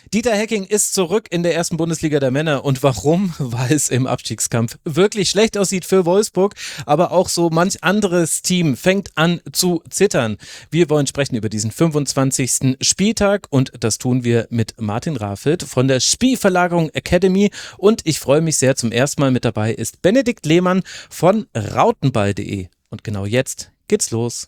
Dieter Hecking ist zurück in der ersten Bundesliga der Männer. Und warum? Weil es im Abstiegskampf wirklich schlecht aussieht für Wolfsburg, aber auch so manch anderes Team fängt an zu zittern. Wir wollen sprechen über diesen 25. Spieltag und das tun wir mit Martin Rafelt von der Spielverlagerung Academy. Und ich freue mich sehr, zum ersten Mal mit dabei ist Benedikt Lehmann von rautenball.de. Und genau jetzt geht's los.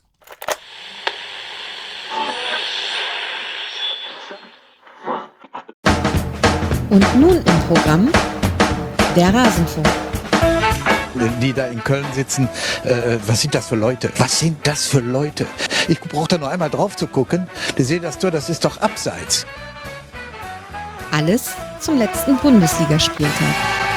Und nun im Programm der Rasenfunk. Die da in Köln sitzen, was sind das für Leute? Was sind das für Leute? Ich brauche da noch einmal drauf zu gucken. Die sehen das Tor, das ist doch abseits. Alles zum letzten Bundesligaspieltag.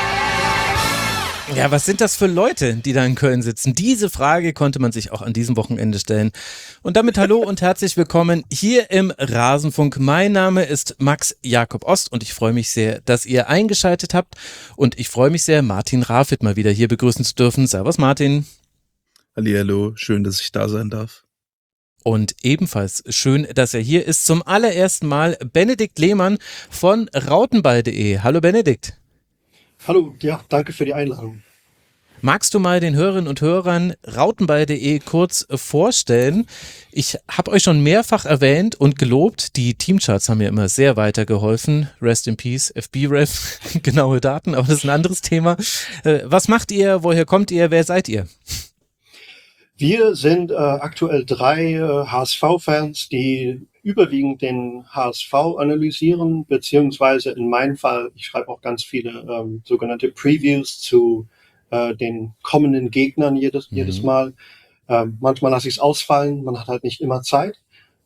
Ja, was sind das für Leute, die da in Köln sitzen? Diese Frage konnte man sich auch an diesem Wochenende stellen. Und damit hallo und herzlich willkommen hier im Rasenfunk. Mein Name ist Max Jakob Ost und ich freue mich sehr, dass ihr eingeschaltet habt. Und ich freue mich sehr, Martin Rafelt mal wieder hier begrüßen zu dürfen. Servus Martin. Hallihallo, schön, dass ich da sein darf. Und ebenfalls schön, dass er hier ist. Zum allerersten Mal Benedikt Lehmann von rautenball.de. Hallo Benedikt. Hallo, ja, danke für die Einladung. Magst du mal den Hörerinnen und Hörern rautenball.de kurz vorstellen? Ich habe euch schon mehrfach erwähnt und gelobt. Die Teamcharts haben mir immer sehr weitergeholfen. Rest in Peace, FB-Ref, genaue Daten, aber das ist ein anderes Thema. Was macht ihr? Woher kommt ihr? Wer seid ihr? Wir sind aktuell 3 HSV-Fans, die überwiegend den HSV analysieren, beziehungsweise in meinem Fall, ich schreibe auch ganz viele sogenannte Previews zu den kommenden Gegnern jedes Mal. Manchmal lasse ich es ausfallen, man hat halt nicht immer Zeit.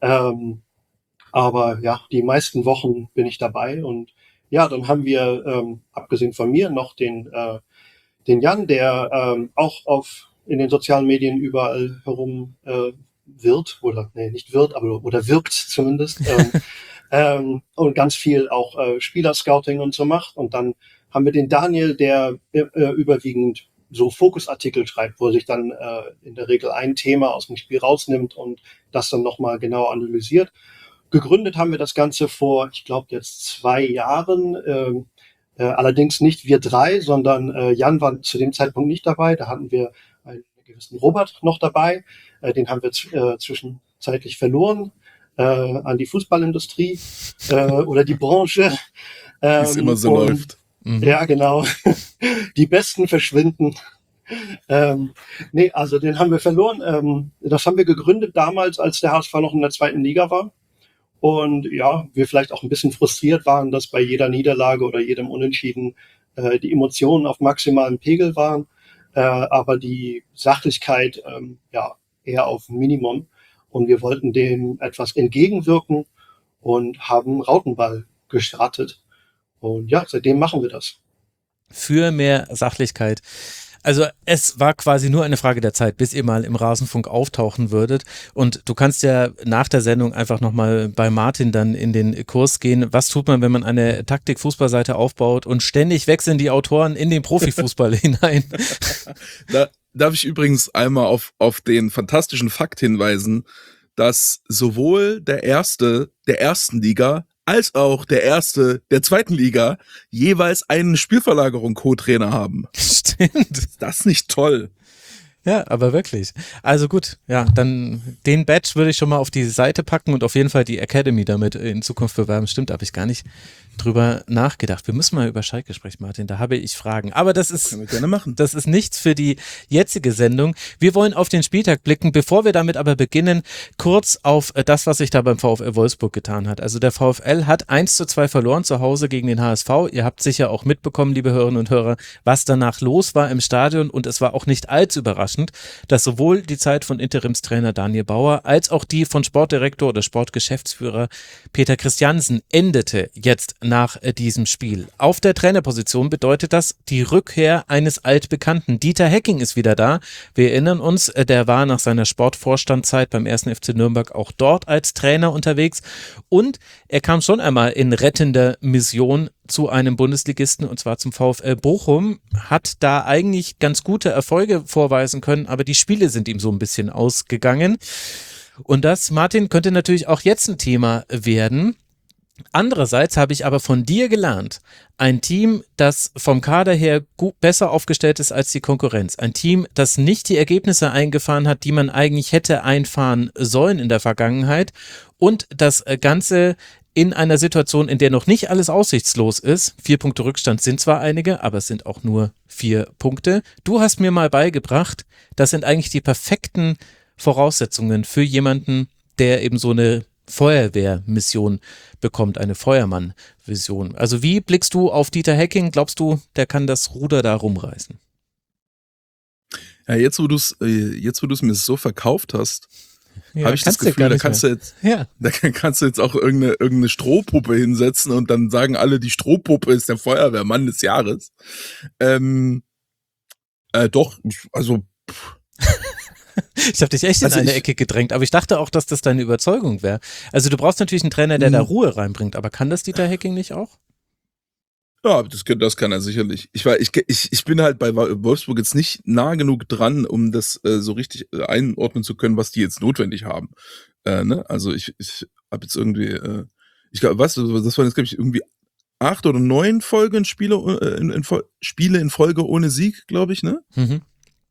Aber ja, die meisten Wochen bin ich dabei und ja, dann haben wir, abgesehen von mir, noch den Jan, der auch in den sozialen Medien überall herum wirkt, oder wirkt zumindest, und ganz viel auch Spielerscouting und so macht. Und dann haben wir den Daniel, der überwiegend so Fokusartikel schreibt, wo er sich dann in der Regel ein Thema aus dem Spiel rausnimmt und das dann nochmal genau analysiert. Gegründet haben wir das Ganze vor, ich glaube, jetzt 2 Jahren. Allerdings nicht wir 3, sondern Jan war zu dem Zeitpunkt nicht dabei. Da hatten wir einen gewissen Robert noch dabei. Den haben wir zwischenzeitlich verloren an die Fußballindustrie oder die Branche. Wie es immer so läuft. Ja, genau. Die Besten verschwinden. Also den haben wir verloren. Das haben wir gegründet damals, als der HSV noch in der 2. Liga war. Und ja, wir vielleicht auch ein bisschen frustriert waren, dass bei jeder Niederlage oder jedem Unentschieden die Emotionen auf maximalem Pegel waren, aber die Sachlichkeit eher auf Minimum. Und wir wollten dem etwas entgegenwirken und haben Rautenball gestartet. Und ja, seitdem machen wir das. Für mehr Sachlichkeit. Also es war quasi nur eine Frage der Zeit, bis ihr mal im Rasenfunk auftauchen würdet. Und du kannst ja nach der Sendung einfach nochmal bei Martin dann in den Kurs gehen. Was tut man, wenn man eine Taktik-Fußballseite aufbaut und ständig wechseln die Autoren in den Profifußball hinein? Da darf ich übrigens einmal auf den fantastischen Fakt hinweisen, dass sowohl der Erste der ersten Liga als auch der Erste der 2. Liga jeweils einen Spielverlagerung-Co-Trainer haben. Stimmt. Ist das nicht toll? Ja, aber wirklich. Also gut, ja, dann den Badge würde ich schon mal auf die Seite packen und auf jeden Fall die Academy damit in Zukunft bewerben. Stimmt, da habe ich gar nicht drüber nachgedacht. Wir müssen mal über Schalke sprechen, Martin, da habe ich Fragen. Aber das Können wir gerne machen. Das ist nichts für die jetzige Sendung. Wir wollen auf den Spieltag blicken. Bevor wir damit aber beginnen, kurz auf das, was sich da beim VfL Wolfsburg getan hat. Also der VfL hat 1:2 verloren zu Hause gegen den HSV. Ihr habt sicher auch mitbekommen, liebe Hörerinnen und Hörer, was danach los war im Stadion. Und es war auch nicht allzu überraschend, dass sowohl die Zeit von Interimstrainer Daniel Bauer als auch die von Sportdirektor oder Sportgeschäftsführer Peter Christiansen endete jetzt nach diesem Spiel. Auf der Trainerposition bedeutet das die Rückkehr eines Altbekannten. Dieter Hecking ist wieder da. Wir erinnern uns, der war nach seiner Sportvorstandzeit beim 1. FC Nürnberg auch dort als Trainer unterwegs und er kam schon einmal in rettender Mission zu einem Bundesligisten und zwar zum VfL Bochum, hat da eigentlich ganz gute Erfolge vorweisen können, aber die Spiele sind ihm so ein bisschen ausgegangen. Und das, Martin, könnte natürlich auch jetzt ein Thema werden. Andererseits habe ich aber von dir gelernt, ein Team, das vom Kader her besser aufgestellt ist als die Konkurrenz, ein Team, das nicht die Ergebnisse eingefahren hat, die man eigentlich hätte einfahren sollen in der Vergangenheit und das Ganze in einer Situation, in der noch nicht alles aussichtslos ist. 4 Punkte Rückstand sind zwar einige, aber es sind auch nur 4 Punkte. Du hast mir mal beigebracht, das sind eigentlich die perfekten Voraussetzungen für jemanden, der eben so eine Feuerwehrmission bekommt, eine Feuermann-Vision. Also wie blickst du auf Dieter Hecking? Glaubst du, der kann das Ruder da rumreißen? Ja, jetzt wo du es mir so verkauft hast, Ja, habe ich das Gefühl, da kannst du jetzt auch irgendeine Strohpuppe hinsetzen und dann sagen alle, die Strohpuppe ist der Feuerwehrmann des Jahres. Doch, also Ich habe dich echt in eine Ecke gedrängt, aber ich dachte auch, dass das deine Überzeugung wäre. Also du brauchst natürlich einen Trainer, der da Ruhe reinbringt, aber kann das Dieter Hecking nicht auch? ja, das kann er sicherlich. Ich bin halt bei Wolfsburg jetzt nicht nah genug dran, um das so richtig einordnen zu können, was die jetzt notwendig haben. Ne? Also ich habe jetzt irgendwie, ich glaube, das waren jetzt, glaube ich, irgendwie 8 oder 9 Folgen Spiele in Folge ohne Sieg, glaube ich, ne? Mhm.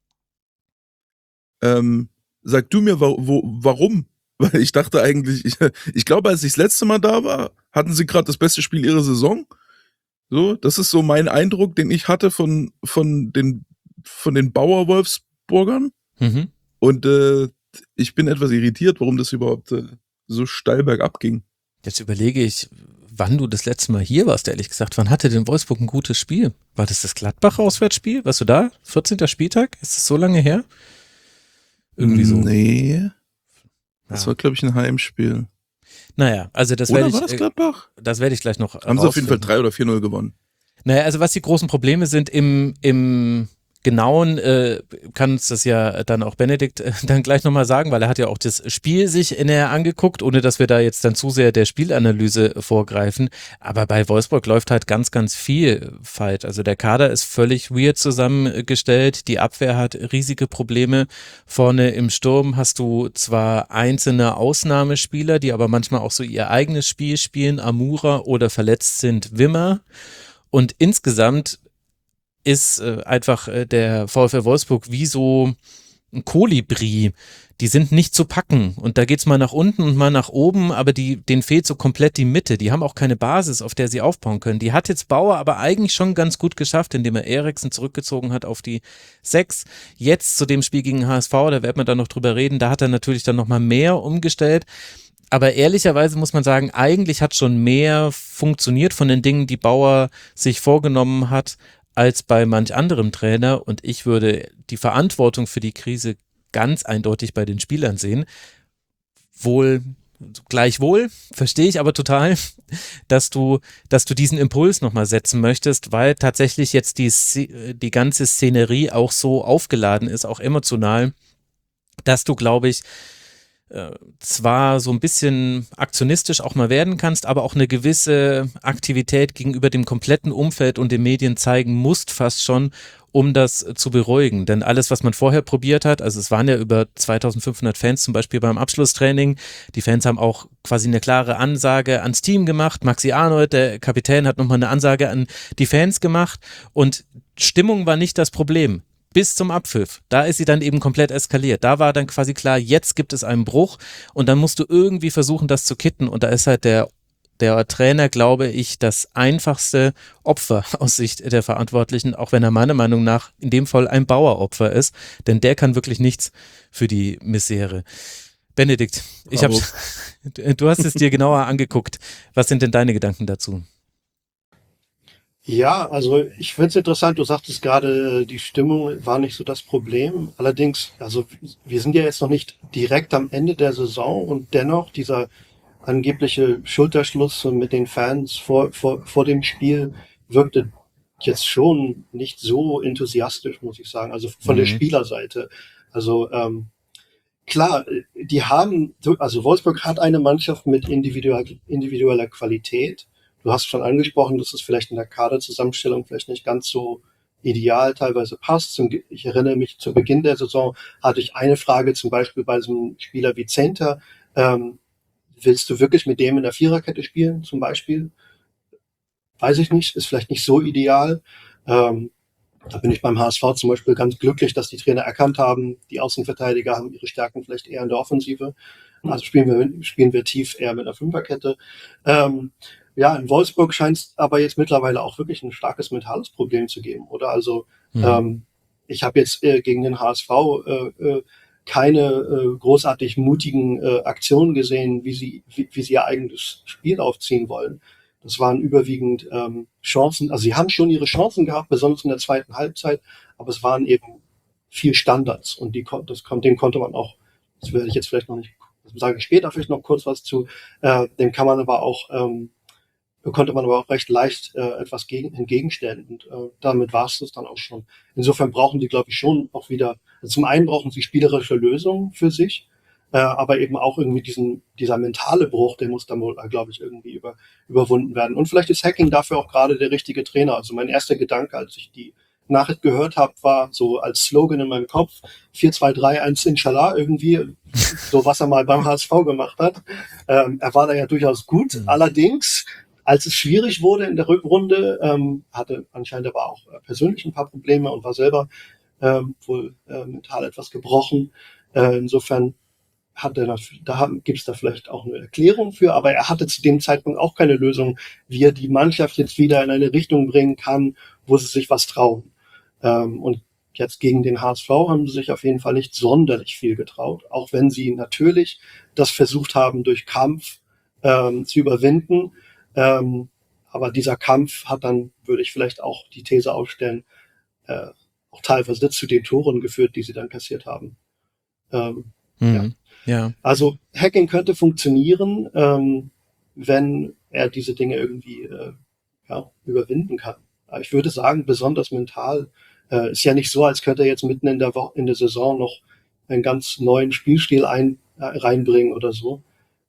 Sag du mir, warum? Weil ich dachte eigentlich, ich glaube, als ich das letzte Mal da war, hatten sie gerade das beste Spiel ihrer Saison. So, das ist so mein Eindruck, den ich hatte von den Bauer-Wolfsburgern. Mhm. Und ich bin etwas irritiert, warum das überhaupt so steil bergab ging. Jetzt überlege ich, wann du das letzte Mal hier warst, ehrlich gesagt. Wann hatte denn Wolfsburg ein gutes Spiel? War das Gladbach-Auswärtsspiel? Warst du da? 14. Spieltag? Ist das so lange her? Irgendwie so. Nee. Das war, glaube ich, ein Heimspiel. Naja, also das Oder werde war das Gladbach? Das werde ich gleich noch Haben sie auf jeden Fall 3 oder 4-0 gewonnen. Naja, also was die großen Probleme sind im Genauen, kann uns das ja dann auch Benedikt dann gleich nochmal sagen, weil er hat ja auch das Spiel sich näher angeguckt, ohne dass wir da jetzt dann zu sehr der Spielanalyse vorgreifen. Aber bei Wolfsburg läuft halt ganz, ganz viel falsch. Also der Kader ist völlig weird zusammengestellt. Die Abwehr hat riesige Probleme. Vorne im Sturm hast du zwar einzelne Ausnahmespieler, die aber manchmal auch so ihr eigenes Spiel spielen, Amura oder verletzt sind Wimmer. Und insgesamt ist einfach der VfL Wolfsburg wie so ein Kolibri. Die sind nicht zu packen. Und da geht's mal nach unten und mal nach oben, aber denen fehlt so komplett die Mitte. Die haben auch keine Basis, auf der sie aufbauen können. Die hat jetzt Bauer aber eigentlich schon ganz gut geschafft, indem er Eriksen zurückgezogen hat auf die 6. Jetzt zu dem Spiel gegen HSV, da werden wir dann noch drüber reden, da hat er natürlich dann nochmal mehr umgestellt. Aber ehrlicherweise muss man sagen, eigentlich hat schon mehr funktioniert von den Dingen, die Bauer sich vorgenommen hat, als bei manch anderem Trainer. Und ich würde die Verantwortung für die Krise ganz eindeutig bei den Spielern sehen. Gleichwohl verstehe ich aber total, dass du diesen Impuls nochmal setzen möchtest, weil tatsächlich jetzt die ganze Szenerie auch so aufgeladen ist, auch emotional, dass du, glaube ich, zwar so ein bisschen aktionistisch auch mal werden kannst, aber auch eine gewisse Aktivität gegenüber dem kompletten Umfeld und den Medien zeigen musst fast schon, um das zu beruhigen. Denn alles, was man vorher probiert hat, also es waren ja über 2500 Fans zum Beispiel beim Abschlusstraining, die Fans haben auch quasi eine klare Ansage ans Team gemacht. Maxi Arnold, der Kapitän, hat nochmal eine Ansage an die Fans gemacht und Stimmung war nicht das Problem. Bis zum Abpfiff. Da ist sie dann eben komplett eskaliert. Da war dann quasi klar, jetzt gibt es einen Bruch und dann musst du irgendwie versuchen, das zu kitten. Und da ist halt der Trainer, glaube ich, das einfachste Opfer aus Sicht der Verantwortlichen, auch wenn er meiner Meinung nach in dem Fall ein Baueropfer ist, denn der kann wirklich nichts für die Misere. Benedikt, du hast es dir genauer angeguckt. Was sind denn deine Gedanken dazu? Ja, also ich finde es interessant, du sagtest gerade, die Stimmung war nicht so das Problem. Allerdings, also wir sind ja jetzt noch nicht direkt am Ende der Saison und dennoch dieser angebliche Schulterschluss mit den Fans vor dem Spiel wirkte jetzt schon nicht so enthusiastisch, muss ich sagen, also von der Spielerseite. Also klar, also Wolfsburg hat eine Mannschaft mit individueller Qualität. Du hast schon angesprochen, dass es vielleicht in der Kaderzusammenstellung vielleicht nicht ganz so ideal teilweise passt. Ich erinnere mich, zu Beginn der Saison hatte ich eine Frage zum Beispiel bei so einem Spieler wie Zenter. willst du wirklich mit dem in der Viererkette spielen, zum Beispiel? Weiß ich nicht, ist vielleicht nicht so ideal. Da bin ich beim HSV zum Beispiel ganz glücklich, dass die Trainer erkannt haben, die Außenverteidiger haben ihre Stärken vielleicht eher in der Offensive. Also spielen wir tief eher mit einer Fünferkette. Ja, in Wolfsburg scheint es aber jetzt mittlerweile auch wirklich ein starkes mentales Problem zu geben, oder? Also ich habe jetzt gegen den HSV keine großartig mutigen Aktionen gesehen, wie sie ihr eigenes Spiel aufziehen wollen. Das waren überwiegend Chancen. Also sie haben schon ihre Chancen gehabt, besonders in der zweiten Halbzeit, aber es waren eben viel Standards und dem konnte man auch, das werde ich jetzt vielleicht noch nicht, das sage ich später vielleicht noch kurz was zu, dem kann man aber auch, konnte man aber auch recht leicht etwas entgegenstellen und damit war es das dann auch schon. Insofern brauchen die, glaube ich, schon auch wieder, also zum einen brauchen sie spielerische Lösungen für sich, aber eben auch irgendwie dieser mentale Bruch, der muss dann wohl, glaube ich, irgendwie überwunden werden. Und vielleicht ist Hacking dafür auch gerade der richtige Trainer. Also mein erster Gedanke, als ich die Nachricht gehört habe, war so als Slogan in meinem Kopf 4-2-3-1 Inshallah irgendwie, so was er mal beim HSV gemacht hat. Er war da ja durchaus gut. Allerdings, als es schwierig wurde in der Rückrunde, hatte anscheinend aber auch persönlich ein paar Probleme und war selber wohl mental etwas gebrochen. Insofern gibt es da vielleicht auch eine Erklärung für, aber er hatte zu dem Zeitpunkt auch keine Lösung, wie er die Mannschaft jetzt wieder in eine Richtung bringen kann, wo sie sich was trauen. Und jetzt gegen den HSV haben sie sich auf jeden Fall nicht sonderlich viel getraut, auch wenn sie natürlich das versucht haben, durch Kampf zu überwinden. Aber dieser Kampf hat dann, würde ich vielleicht auch die These aufstellen, auch teilweise zu den Toren geführt, die sie dann kassiert haben. Ja. Also Hacking könnte funktionieren, wenn er diese Dinge irgendwie überwinden kann. Aber ich würde sagen, besonders mental ist ja nicht so, als könnte er jetzt mitten in der Saison noch einen ganz neuen Spielstil reinbringen oder so.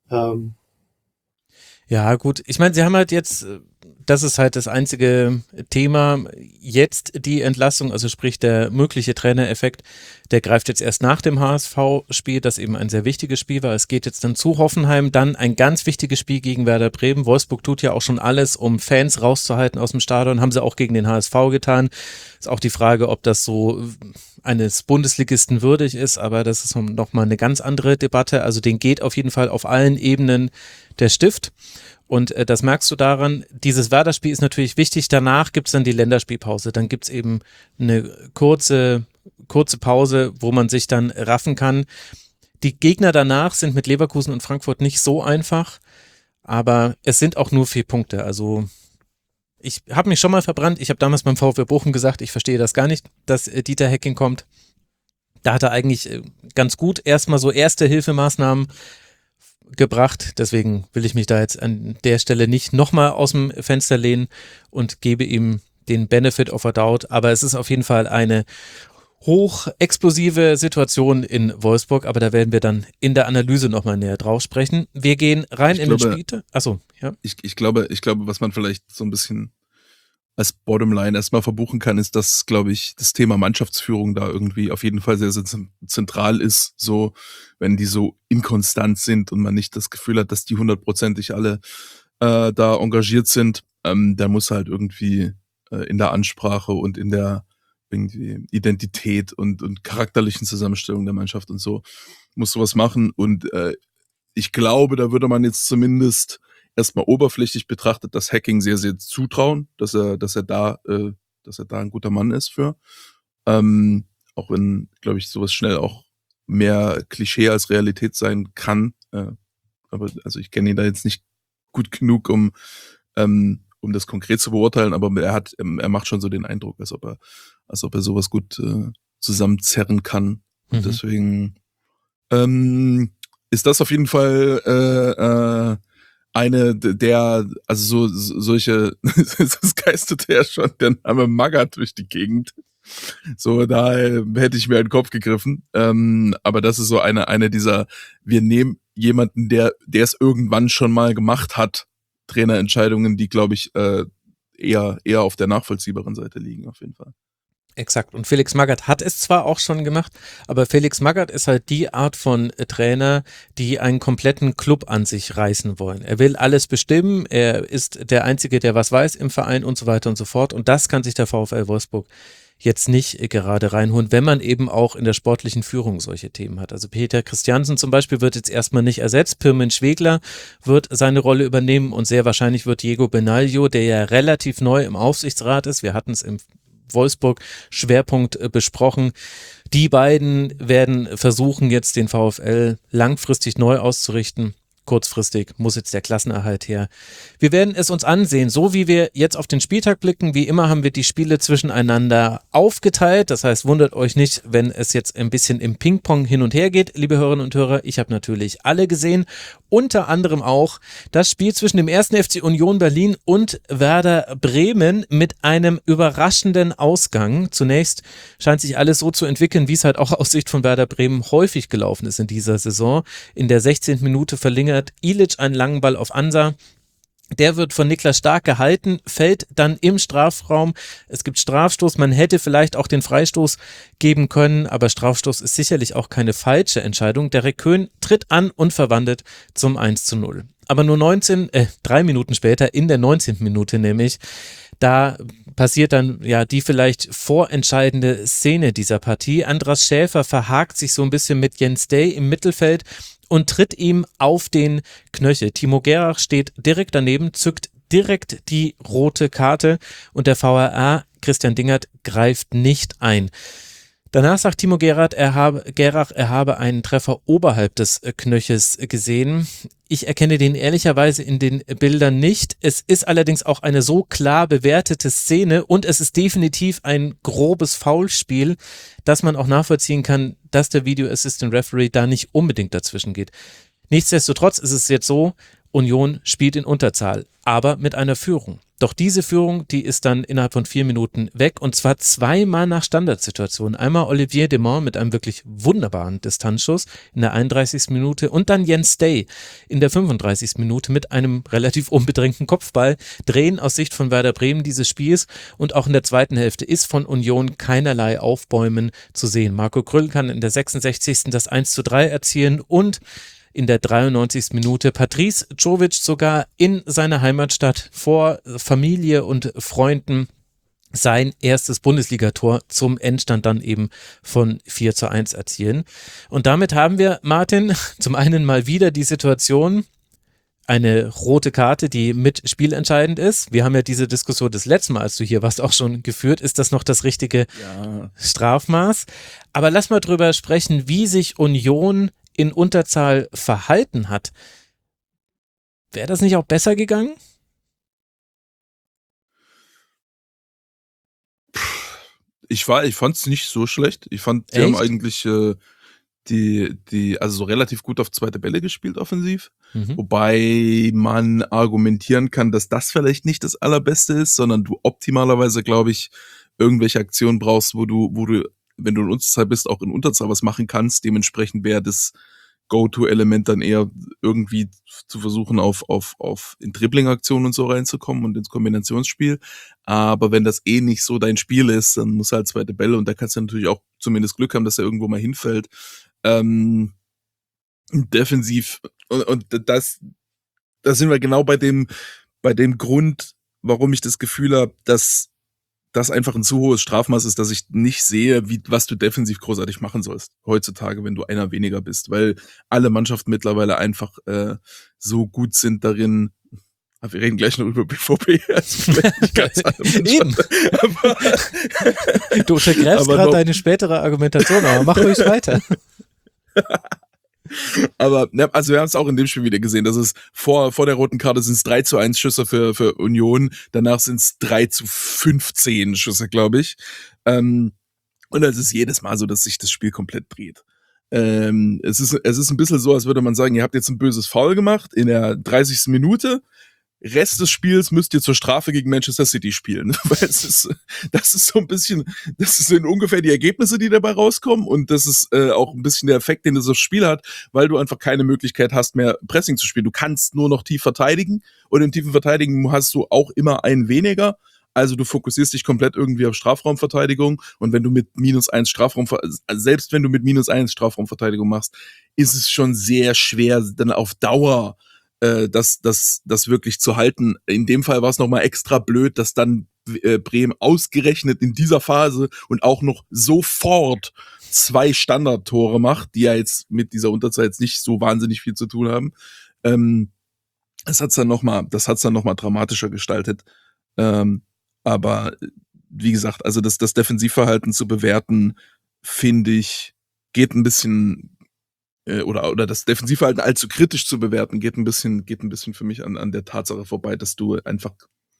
Ja, gut. Ich meine, sie haben halt jetzt, das ist halt das einzige Thema, jetzt die Entlassung, also sprich der mögliche Trainereffekt, der greift jetzt erst nach dem HSV-Spiel, das eben ein sehr wichtiges Spiel war. Es geht jetzt dann zu Hoffenheim, dann ein ganz wichtiges Spiel gegen Werder Bremen. Wolfsburg tut ja auch schon alles, um Fans rauszuhalten aus dem Stadion, haben sie auch gegen den HSV getan. Ist auch die Frage, ob das so eines Bundesligisten würdig ist, aber das ist nochmal eine ganz andere Debatte. Also den geht auf jeden Fall auf allen Ebenen der Stift. Und das merkst du daran, dieses Werder-Spiel ist natürlich wichtig, danach gibt es dann die Länderspielpause, dann gibt es eben eine kurze Pause, wo man sich dann raffen kann. Die Gegner danach sind mit Leverkusen und Frankfurt nicht so einfach, aber es sind auch nur 4 Punkte, also ich habe mich schon mal verbrannt, ich habe damals beim VfB Bochum gesagt, ich verstehe das gar nicht, dass Dieter Hecking kommt. Da hat er eigentlich ganz gut erstmal so erste Hilfemaßnahmen gebracht, deswegen will ich mich da jetzt an der Stelle nicht nochmal aus dem Fenster lehnen und gebe ihm den Benefit of a Doubt, aber es ist auf jeden Fall eine hochexplosive Situation in Wolfsburg, aber da werden wir dann in der Analyse nochmal näher drauf sprechen. Wir gehen rein in den Spiel. Achso, ja. Ich glaube, was man vielleicht so ein bisschen als Bottomline erstmal verbuchen kann, ist, dass, glaube ich, das Thema Mannschaftsführung da irgendwie auf jeden Fall sehr, sehr zentral ist, so, wenn die so inkonstant sind und man nicht das Gefühl hat, dass die 100%ig alle da engagiert sind, dann muss halt irgendwie in der Ansprache und in der irgendwie Identität und charakterlichen Zusammenstellung der Mannschaft und so, muss sowas machen und ich glaube, da würde man jetzt zumindest erstmal oberflächlich betrachtet das Hacking sehr, sehr zutrauen, dass er da ein guter Mann ist für. Auch wenn, glaube ich, sowas schnell auch mehr Klischee als Realität sein kann. Aber also ich kenne ihn da jetzt nicht gut genug, um das konkret zu beurteilen, aber er macht schon so den Eindruck, als ob er sowas gut zusammenzerren kann. Und deswegen ist das auf jeden Fall eine der, also solche, das geisterte ja schon der Name Magath durch die Gegend. So, da hätte ich mir einen Kopf gegriffen. Aber das ist so eine dieser, wir nehmen jemanden, der es irgendwann schon mal gemacht hat, Trainerentscheidungen, die, glaube ich, eher auf der nachvollziehbaren Seite liegen, auf jeden Fall. Exakt. Und Felix Magath hat es zwar auch schon gemacht, aber Felix Magath ist halt die Art von Trainer, die einen kompletten Club an sich reißen wollen. Er will alles bestimmen, er ist der Einzige, der was weiß im Verein und so weiter und so fort. Und das kann sich der VfL Wolfsburg jetzt nicht gerade reinholen, wenn man eben auch in der sportlichen Führung solche Themen hat. Also Peter Christiansen zum Beispiel wird jetzt erstmal nicht ersetzt. Pirmin Schwegler wird seine Rolle übernehmen und sehr wahrscheinlich wird Diego Benaglio, der ja relativ neu im Aufsichtsrat ist, wir hatten es im Wolfsburg Schwerpunkt besprochen. Die beiden werden versuchen, jetzt den VfL langfristig neu auszurichten. Kurzfristig muss jetzt der Klassenerhalt her. Wir werden es uns ansehen, so wie wir jetzt auf den Spieltag blicken. Wie immer haben wir die Spiele zwischeneinander aufgeteilt. Das heißt, wundert euch nicht, wenn es jetzt ein bisschen im Ping-Pong hin und her geht, liebe Hörerinnen und Hörer. Ich habe natürlich alle gesehen. Unter anderem auch das Spiel zwischen dem 1. FC Union Berlin und Werder Bremen mit einem überraschenden Ausgang. Zunächst scheint sich alles so zu entwickeln, wie es halt auch aus Sicht von Werder Bremen häufig gelaufen ist in dieser Saison. In der 16. Minute verlängert Ilic einen langen Ball auf Ansa. Der wird von Niklas Stark gehalten, fällt dann im Strafraum. Es gibt Strafstoß, man hätte vielleicht auch den Freistoß geben können, aber Strafstoß ist sicherlich auch keine falsche Entscheidung. Derek Köhn tritt an und verwandelt zum 1:0. Aber nur 3 Minuten später, in der 19. Minute nämlich, da passiert dann ja die vielleicht vorentscheidende Szene dieser Partie. Andras Schäfer verhakt sich so ein bisschen mit Jens Day im Mittelfeld und tritt ihm auf den Knöchel. Timo Gerach steht direkt daneben, zückt direkt die rote Karte und der VAR, Christian Dingert, greift nicht ein. Danach sagt Timo Gerach, er habe einen Treffer oberhalb des Knöchels gesehen. Ich erkenne den ehrlicherweise in den Bildern nicht. Es ist allerdings auch eine so klar bewertete Szene und es ist definitiv ein grobes Foulspiel, dass man auch nachvollziehen kann, dass der Video Assistant Referee da nicht unbedingt dazwischen geht. Nichtsdestotrotz ist es jetzt so, Union spielt in Unterzahl, aber mit einer Führung. Doch diese Führung, die ist dann innerhalb von 4 Minuten weg und zwar zweimal nach Standardsituationen. Einmal Olivier Demont mit einem wirklich wunderbaren Distanzschuss in der 31. Minute und dann Jens Day in der 35. Minute mit einem relativ unbedrängten Kopfball drehen aus Sicht von Werder Bremen dieses Spiels und auch in der zweiten Hälfte ist von Union keinerlei Aufbäumen zu sehen. Marco Krüll kann in der 66. das 1:3 erzielen und in der 93. Minute Patrice Czovic sogar in seiner Heimatstadt vor Familie und Freunden sein erstes Bundesligator zum Endstand dann eben von 4:1 erzielen. Und damit haben wir, Martin, zum einen mal wieder die Situation, eine rote Karte, die mit spielentscheidend ist. Wir haben ja diese Diskussion das letzte Mal, als du hier warst, auch schon geführt. Ist das noch das richtige Strafmaß? Aber lass mal drüber sprechen, wie sich Union in Unterzahl verhalten hat. Wäre das nicht auch besser gegangen? Ich fand es nicht so schlecht. Ich fand, die haben eigentlich also so relativ gut auf zweite Bälle gespielt offensiv. Wobei man argumentieren kann, dass das vielleicht nicht das Allerbeste ist, sondern du optimalerweise, glaube ich, irgendwelche Aktionen brauchst, wo du, wenn du in Unterzahl bist, auch in Unterzahl was machen kannst. Dementsprechend wäre das Go-To-Element dann eher irgendwie zu versuchen, in Dribbling-Aktionen und so reinzukommen und ins Kombinationsspiel. Aber wenn das nicht so dein Spiel ist, dann muss halt zweite Bälle und da kannst du natürlich auch zumindest Glück haben, dass er irgendwo mal hinfällt. Defensiv und das sind wir genau bei dem Grund, warum ich das Gefühl habe, dass das einfach ein zu hohes Strafmaß ist, dass ich nicht sehe, was du defensiv großartig machen sollst heutzutage, wenn du einer weniger bist, weil alle Mannschaften mittlerweile einfach so gut sind darin. Wir reden gleich noch über BVB, also vielleicht nicht ganz alle Mannschaften. Du untergreifst gerade deine spätere Argumentation, aber mach ruhig weiter. Aber also wir haben es auch in dem Spiel wieder gesehen, dass es vor der roten Karte sind es 3:1 Schüsse für Union, danach sind es 3:15 Schüsse, glaube ich. Und es ist jedes Mal so, dass sich das Spiel komplett dreht. Es ist ein bisschen so, als würde man sagen, ihr habt jetzt ein böses Foul gemacht in der 30. Minute. Rest des Spiels müsst ihr zur Strafe gegen Manchester City spielen. Weil das ist so ein bisschen, das sind ungefähr die Ergebnisse, die dabei rauskommen und das ist auch ein bisschen der Effekt, den das Spiel hat, weil du einfach keine Möglichkeit hast, mehr Pressing zu spielen. Du kannst nur noch tief verteidigen und im tiefen Verteidigen hast du auch immer einen weniger, Also du fokussierst dich komplett irgendwie auf Strafraumverteidigung und wenn du mit selbst wenn du mit -1 Strafraumverteidigung machst, ist es schon sehr schwer, dann auf Dauer das wirklich zu halten. In dem Fall war es nochmal extra blöd, dass dann Bremen ausgerechnet in dieser Phase und auch noch sofort 2 Standardtore macht, die ja jetzt mit dieser Unterzahl jetzt nicht so wahnsinnig viel zu tun haben. Das hat's dann nochmal dramatischer gestaltet. Aber wie gesagt, also das Defensivverhalten zu bewerten, finde ich, geht ein bisschen oder das Defensivverhalten allzu kritisch zu bewerten, geht ein bisschen für mich an der Tatsache vorbei, dass du einfach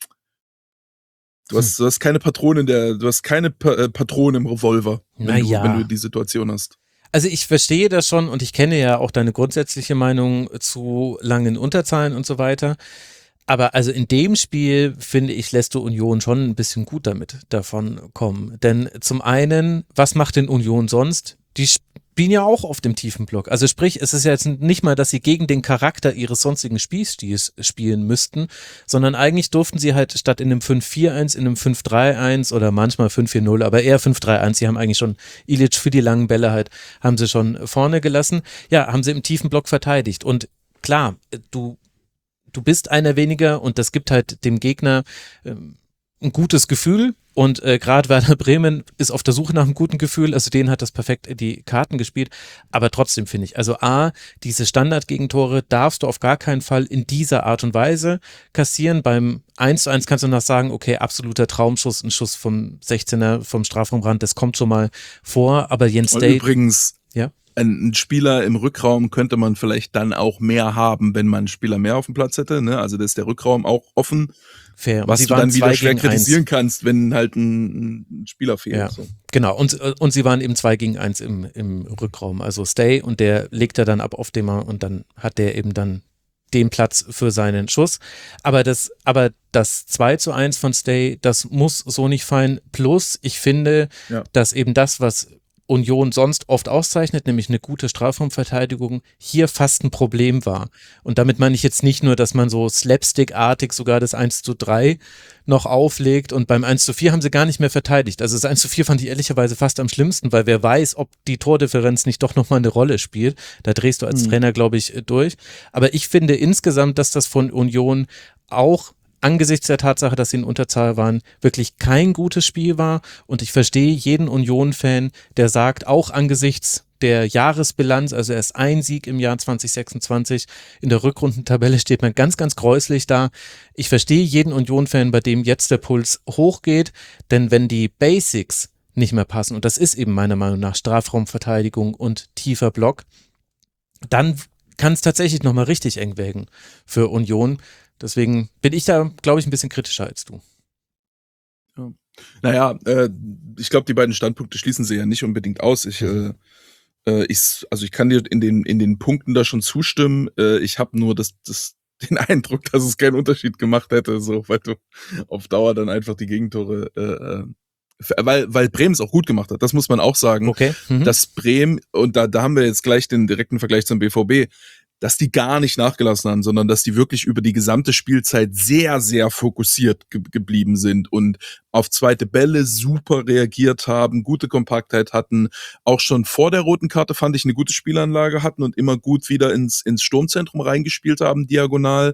du hast keine Patrone Patrone im Revolver, wenn du die Situation hast. Also ich verstehe das schon und ich kenne ja auch deine grundsätzliche Meinung zu langen Unterzahlen und so weiter. Aber also in dem Spiel, finde ich, lässt du Union schon ein bisschen gut damit davon kommen. Denn zum einen, was macht denn Union sonst? Die spielen ja auch auf dem tiefen Block. Also sprich, es ist ja jetzt nicht mal, dass sie gegen den Charakter ihres sonstigen Spielstils spielen müssten, sondern eigentlich durften sie halt statt in einem 5-4-1, in einem 5-3-1 oder manchmal 5-4-0, aber eher 5-3-1, sie haben eigentlich schon Ilic für die langen Bälle halt, haben sie schon vorne gelassen. Ja, haben sie im tiefen Block verteidigt. Und klar, du bist einer weniger und das gibt halt dem Gegner ein gutes Gefühl und gerade Werder Bremen ist auf der Suche nach einem guten Gefühl, also denen hat das perfekt in die Karten gespielt, aber trotzdem finde ich, also diese Standardgegentore darfst du auf gar keinen Fall in dieser Art und Weise kassieren. Beim 1:1 kannst du noch sagen, okay, absoluter Traumschuss, ein Schuss vom 16er, vom Strafraumrand, das kommt schon mal vor, aber Jens Day... Übrigens, ja? Ein Spieler im Rückraum könnte man vielleicht dann auch mehr haben, wenn man einen Spieler mehr auf dem Platz hätte, ne? Also da ist der Rückraum auch offen. Fair. Was du dann wieder schwer kritisieren kannst, wenn halt ein Spieler fehlt. Ja, so. Genau. Und sie waren eben 2-1 im Rückraum. Also Stay und der legt er dann ab auf den Mann und dann hat der eben dann den Platz für seinen Schuss. Aber das 2:1 von Stay, das muss so nicht fallen. Plus, ich finde, dass eben das, was Union sonst oft auszeichnet, nämlich eine gute Strafraumverteidigung, hier fast ein Problem war. Und damit meine ich jetzt nicht nur, dass man so slapstickartig sogar das 1:3 noch auflegt und beim 1:4 haben sie gar nicht mehr verteidigt. Also das 1:4 fand ich ehrlicherweise fast am schlimmsten, weil wer weiß, ob die Tordifferenz nicht doch nochmal eine Rolle spielt. Da drehst du als Trainer, glaube ich, durch. Aber ich finde insgesamt, dass das von Union auch angesichts der Tatsache, dass sie in Unterzahl waren, wirklich kein gutes Spiel war und ich verstehe jeden Union-Fan, der sagt, auch angesichts der Jahresbilanz, also erst ein Sieg im Jahr 2026, in der Rückrundentabelle steht man ganz, ganz gräuslich da. Ich verstehe jeden Union-Fan, bei dem jetzt der Puls hochgeht, denn wenn die Basics nicht mehr passen, und das ist eben meiner Meinung nach Strafraumverteidigung und tiefer Block, dann kann es tatsächlich nochmal richtig eng werden für Union. Deswegen bin ich da, glaube ich, ein bisschen kritischer als du. Ja. Naja, ich glaube, die beiden Standpunkte schließen sie ja nicht unbedingt aus. Ich kann dir in den Punkten da schon zustimmen. Ich habe nur den Eindruck, dass es keinen Unterschied gemacht hätte, so, weil du auf Dauer dann einfach die Gegentore, weil Bremen es auch gut gemacht hat. Das muss man auch sagen. Okay. Dass Bremen, und da haben wir jetzt gleich den direkten Vergleich zum BVB, dass die gar nicht nachgelassen haben, sondern dass die wirklich über die gesamte Spielzeit sehr, sehr fokussiert geblieben sind und auf zweite Bälle super reagiert haben, gute Kompaktheit hatten, auch schon vor der roten Karte fand ich eine gute Spielanlage hatten und immer gut wieder ins Sturmzentrum reingespielt haben, diagonal.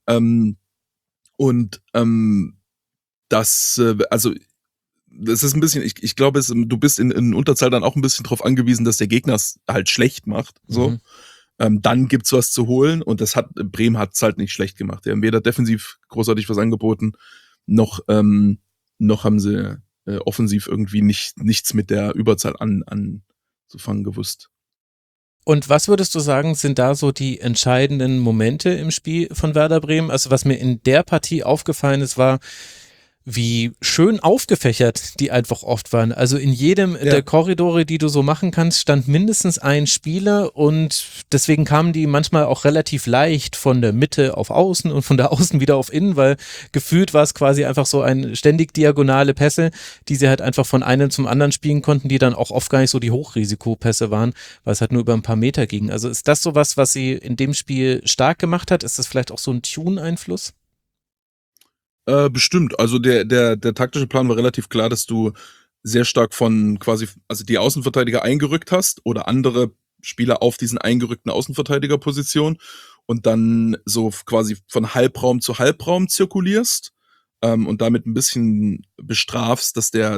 Das ist ein bisschen, ich glaube, du bist in Unterzahl dann auch ein bisschen drauf angewiesen, dass der Gegner es halt schlecht macht, so. Dann gibt's was zu holen und Bremen hat's halt nicht schlecht gemacht. Die haben weder defensiv großartig was angeboten, noch haben sie offensiv irgendwie nichts mit der Überzahl anzufangen gewusst. Und was würdest du sagen, sind da so die entscheidenden Momente im Spiel von Werder Bremen? Also was mir in der Partie aufgefallen ist, war, wie schön aufgefächert die einfach oft waren. Also in jedem der Korridore, die du so machen kannst, stand mindestens ein Spieler und deswegen kamen die manchmal auch relativ leicht von der Mitte auf Außen und von der Außen wieder auf Innen, weil gefühlt war es quasi einfach so ein ständig diagonale Pässe, die sie halt einfach von einem zum anderen spielen konnten, die dann auch oft gar nicht so die Hochrisikopässe waren, weil es halt nur über ein paar Meter ging. Also ist das sowas, was sie in dem Spiel stark gemacht hat? Ist das vielleicht auch so ein Tune-Einfluss? Bestimmt. Also der taktische Plan war relativ klar, dass du sehr stark von quasi, also die Außenverteidiger eingerückt hast oder andere Spieler auf diesen eingerückten Außenverteidigerposition und dann so quasi von Halbraum zu Halbraum zirkulierst und damit ein bisschen bestrafst, dass der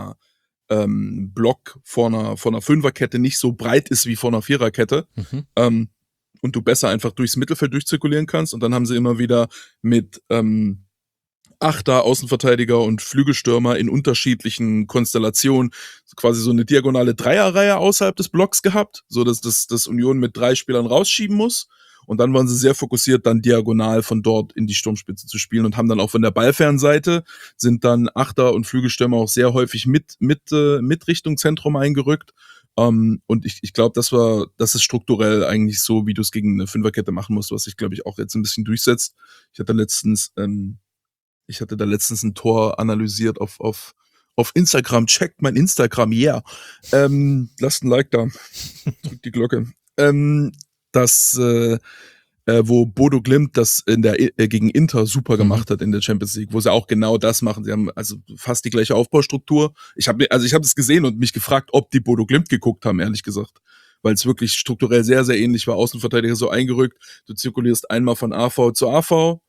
Block vor einer Fünferkette nicht so breit ist wie vor einer Viererkette. Und du besser einfach durchs Mittelfeld durchzirkulieren kannst. Und dann haben sie immer wieder mit Achter, Außenverteidiger und Flügelstürmer in unterschiedlichen Konstellationen quasi so eine diagonale Dreierreihe außerhalb des Blocks gehabt, so dass das Union mit 3 Spielern rausschieben muss. Und dann waren sie sehr fokussiert, dann diagonal von dort in die Sturmspitze zu spielen und haben dann auch von der Ballfernseite sind dann Achter und Flügelstürmer auch sehr häufig mit Richtung Zentrum eingerückt. Und ich glaube, das ist strukturell eigentlich so, wie du es gegen eine Fünferkette machen musst, was sich, glaube ich, auch jetzt ein bisschen durchsetzt. Ich hatte da letztens ein Tor analysiert auf Instagram. Checkt mein Instagram, yeah. Lasst ein Like da. Drückt die Glocke. Wo Bodo Glimt das gegen Inter super gemacht hat in der Champions League, wo sie auch genau das machen. Sie haben also fast die gleiche Aufbaustruktur. Ich habe es gesehen und mich gefragt, ob die Bodo Glimt geguckt haben, ehrlich gesagt. Weil es wirklich strukturell sehr, sehr ähnlich war. Außenverteidiger so eingerückt. Du zirkulierst einmal von AV zu AV,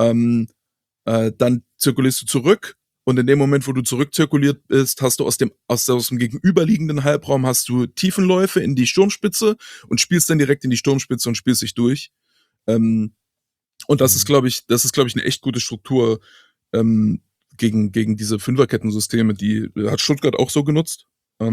dann zirkulierst du zurück und in dem Moment, wo du zurückzirkuliert bist, hast du aus dem gegenüberliegenden Halbraum hast du Tiefenläufe in die Sturmspitze und spielst dann direkt in die Sturmspitze und spielst dich durch. Und das ist, glaube ich, eine echt gute Struktur gegen diese Fünferkettensysteme, die hat Stuttgart auch so genutzt,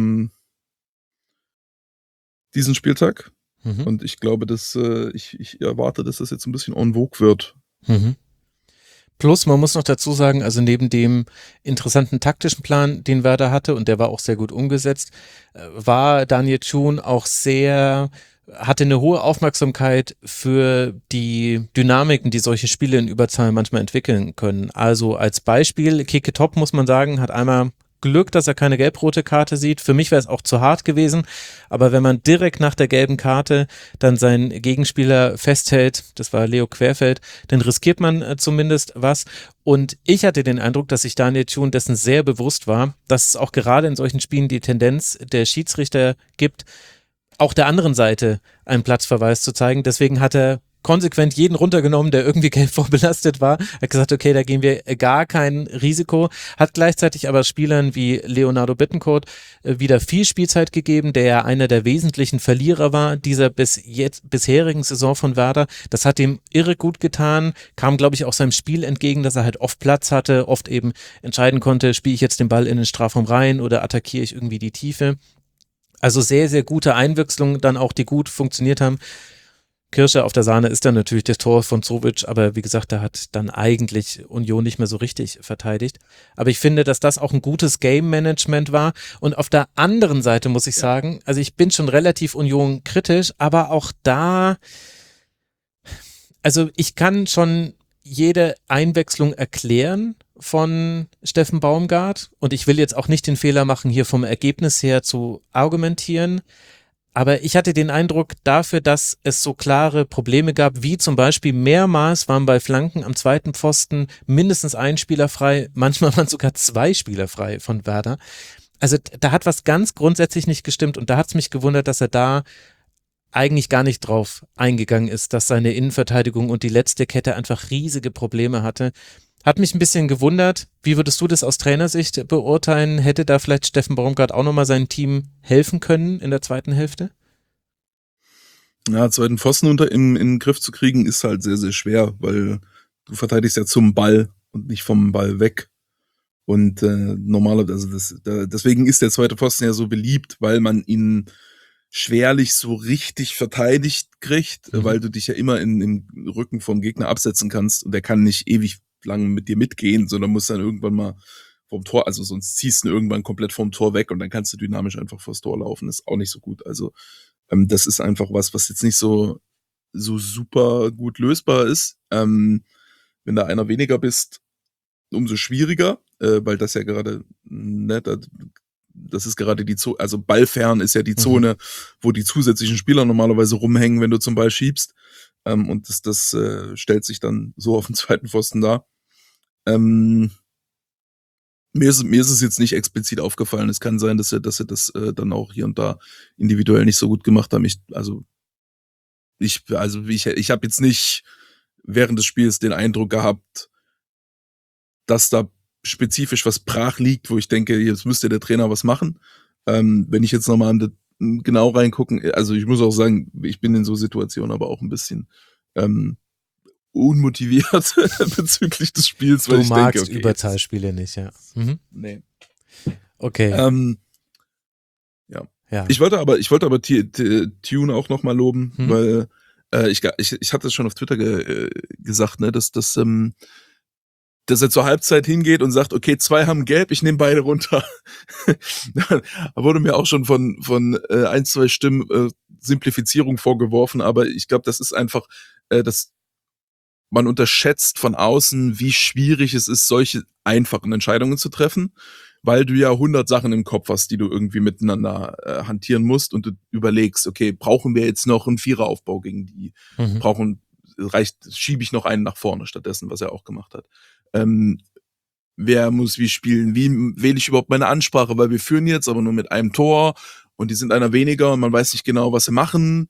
diesen Spieltag. Und ich glaube, dass ich erwarte, dass das jetzt ein bisschen en vogue wird. Plus, man muss noch dazu sagen, also neben dem interessanten taktischen Plan, den Werder hatte, und der war auch sehr gut umgesetzt, war Daniel Thun auch hatte eine hohe Aufmerksamkeit für die Dynamiken, die solche Spiele in Überzahl manchmal entwickeln können. Also als Beispiel, Keke Top, muss man sagen, hat einmal Glück, dass er keine gelb-rote Karte sieht. Für mich wäre es auch zu hart gewesen, aber wenn man direkt nach der gelben Karte dann seinen Gegenspieler festhält, das war Leo Querfeld, dann riskiert man zumindest was. Und ich hatte den Eindruck, dass sich Daniel Thun dessen sehr bewusst war, dass es auch gerade in solchen Spielen die Tendenz der Schiedsrichter gibt, auch der anderen Seite einen Platzverweis zu zeigen. Deswegen hat er konsequent jeden runtergenommen, der irgendwie gelb vorbelastet war. Er hat gesagt, okay, da gehen wir gar kein Risiko. Hat gleichzeitig aber Spielern wie Leonardo Bittencourt wieder viel Spielzeit gegeben, der ja einer der wesentlichen Verlierer war dieser bisherigen Saison von Werder. Das hat ihm irre gut getan, kam, glaube ich, auch seinem Spiel entgegen, dass er halt oft Platz hatte, oft eben entscheiden konnte, spiele ich jetzt den Ball in den Strafraum rein oder attackiere ich irgendwie die Tiefe. Also sehr, sehr gute Einwechslungen dann auch, die gut funktioniert haben. Kirsche auf der Sahne ist dann natürlich das Tor von Zovic, aber wie gesagt, da hat dann eigentlich Union nicht mehr so richtig verteidigt. Aber ich finde, dass das auch ein gutes Game-Management war. Und auf der anderen Seite muss ich sagen, also ich bin schon relativ Union kritisch, aber auch da, also ich kann schon jede Einwechslung erklären von Steffen Baumgart und ich will jetzt auch nicht den Fehler machen, hier vom Ergebnis her zu argumentieren. Aber ich hatte den Eindruck dafür, dass es so klare Probleme gab, wie zum Beispiel mehrmals waren bei Flanken am zweiten Pfosten mindestens ein Spieler frei, manchmal waren sogar 2 Spieler frei von Werder. Also da hat was ganz grundsätzlich nicht gestimmt und da hat es mich gewundert, dass er da eigentlich gar nicht drauf eingegangen ist, dass seine Innenverteidigung und die letzte Kette einfach riesige Probleme hatte. Hat mich ein bisschen gewundert. Wie würdest du das aus Trainersicht beurteilen? Hätte da vielleicht Steffen Baumgart auch nochmal seinem Team helfen können in der zweiten Hälfte? Ja, zweiten Pfosten in den Griff zu kriegen, ist halt sehr, sehr schwer, weil du verteidigst ja zum Ball und nicht vom Ball weg. Und normalerweise, deswegen ist der zweite Pfosten ja so beliebt, weil man ihn schwerlich so richtig verteidigt kriegt, weil du dich ja immer im Rücken vom Gegner absetzen kannst und der kann nicht ewig lang mit dir mitgehen, sondern muss dann irgendwann mal vom Tor, also sonst ziehst du ihn irgendwann komplett vom Tor weg und dann kannst du dynamisch einfach vors Tor laufen, ist auch nicht so gut. Also das ist einfach was jetzt nicht so super gut lösbar ist. Wenn da einer weniger bist, umso schwieriger, weil das ja gerade, ne, das ist gerade die Zone, also ballfern ist ja die Zone, wo die zusätzlichen Spieler normalerweise rumhängen, wenn du zum Ball schiebst. Und das stellt sich dann so auf den zweiten Pfosten dar. Mir ist es jetzt nicht explizit aufgefallen. Es kann sein, dass sie das dann auch hier und da individuell nicht so gut gemacht haben. Ich habe jetzt nicht während des Spiels den Eindruck gehabt, dass da spezifisch was brach liegt, wo ich denke, jetzt müsste der Trainer was machen. Wenn ich jetzt nochmal genau reingucken, also ich muss auch sagen, ich bin in so Situationen aber auch ein bisschen unmotiviert bezüglich des Spiels, weil Du ich magst denke, okay, Überzahlspiele nicht, ja. Mhm. nee. Okay. Ja. Ich wollte aber Tune auch nochmal loben, weil ich hatte es schon auf Twitter gesagt, ne, dass er zur Halbzeit hingeht und sagt, okay, 2 haben gelb, ich nehme beide runter. Da wurde mir auch schon von 1, 2 Stimmen Simplifizierung vorgeworfen, aber ich glaube, das ist einfach, dass man unterschätzt von außen, wie schwierig es ist, solche einfachen Entscheidungen zu treffen, weil du ja 100 Sachen im Kopf hast, die du irgendwie miteinander hantieren musst und du überlegst, okay, brauchen wir jetzt noch einen Viereraufbau gegen die? Schiebe ich noch einen nach vorne stattdessen, was er auch gemacht hat. Wer muss wie spielen? Wie wähle ich überhaupt meine Ansprache? Weil wir führen jetzt aber nur mit einem Tor und die sind einer weniger und man weiß nicht genau, was sie machen.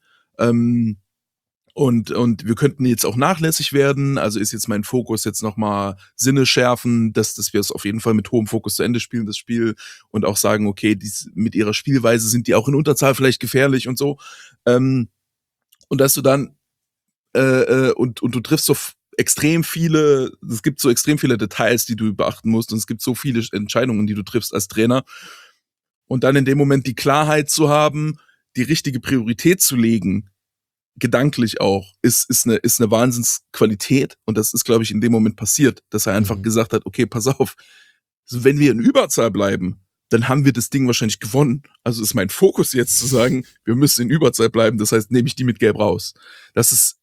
Und wir könnten jetzt auch nachlässig werden. Also ist jetzt mein Fokus jetzt nochmal Sinne schärfen, dass wir es auf jeden Fall mit hohem Fokus zu Ende spielen, das Spiel. Und auch sagen, okay, mit ihrer Spielweise sind die auch in Unterzahl vielleicht gefährlich und so. Und dass du dann und du triffst so extrem viele, es gibt so extrem viele Details, die du beachten musst und es gibt so viele Entscheidungen, die du triffst als Trainer und dann in dem Moment die Klarheit zu haben, die richtige Priorität zu legen, gedanklich auch, ist eine Wahnsinnsqualität und das ist, glaube ich, in dem Moment passiert, dass er einfach gesagt hat, okay, pass auf, wenn wir in Überzahl bleiben, dann haben wir das Ding wahrscheinlich gewonnen. Also ist mein Fokus jetzt zu sagen, wir müssen in Überzahl bleiben, das heißt, nehme ich die mit Gelb raus. Das ist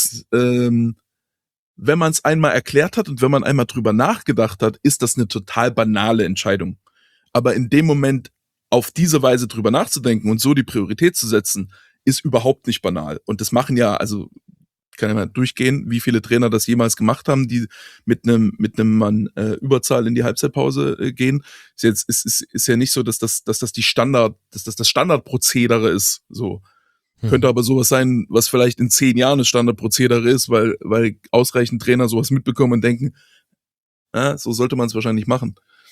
wenn man es einmal erklärt hat und wenn man einmal drüber nachgedacht hat, ist das eine total banale Entscheidung. Aber in dem Moment auf diese Weise drüber nachzudenken und so die Priorität zu setzen, ist überhaupt nicht banal. Und das machen ja, also kann ja mal durchgehen, wie viele Trainer das jemals gemacht haben, die mit einem Mann Überzahl in die Halbzeitpause gehen. Ist ja nicht so, dass das Standardprozedere ist. So. Könnte aber sowas sein, was vielleicht in 10 Jahren das Standardprozedere ist, weil ausreichend Trainer sowas mitbekommen und denken, so sollte man es wahrscheinlich machen.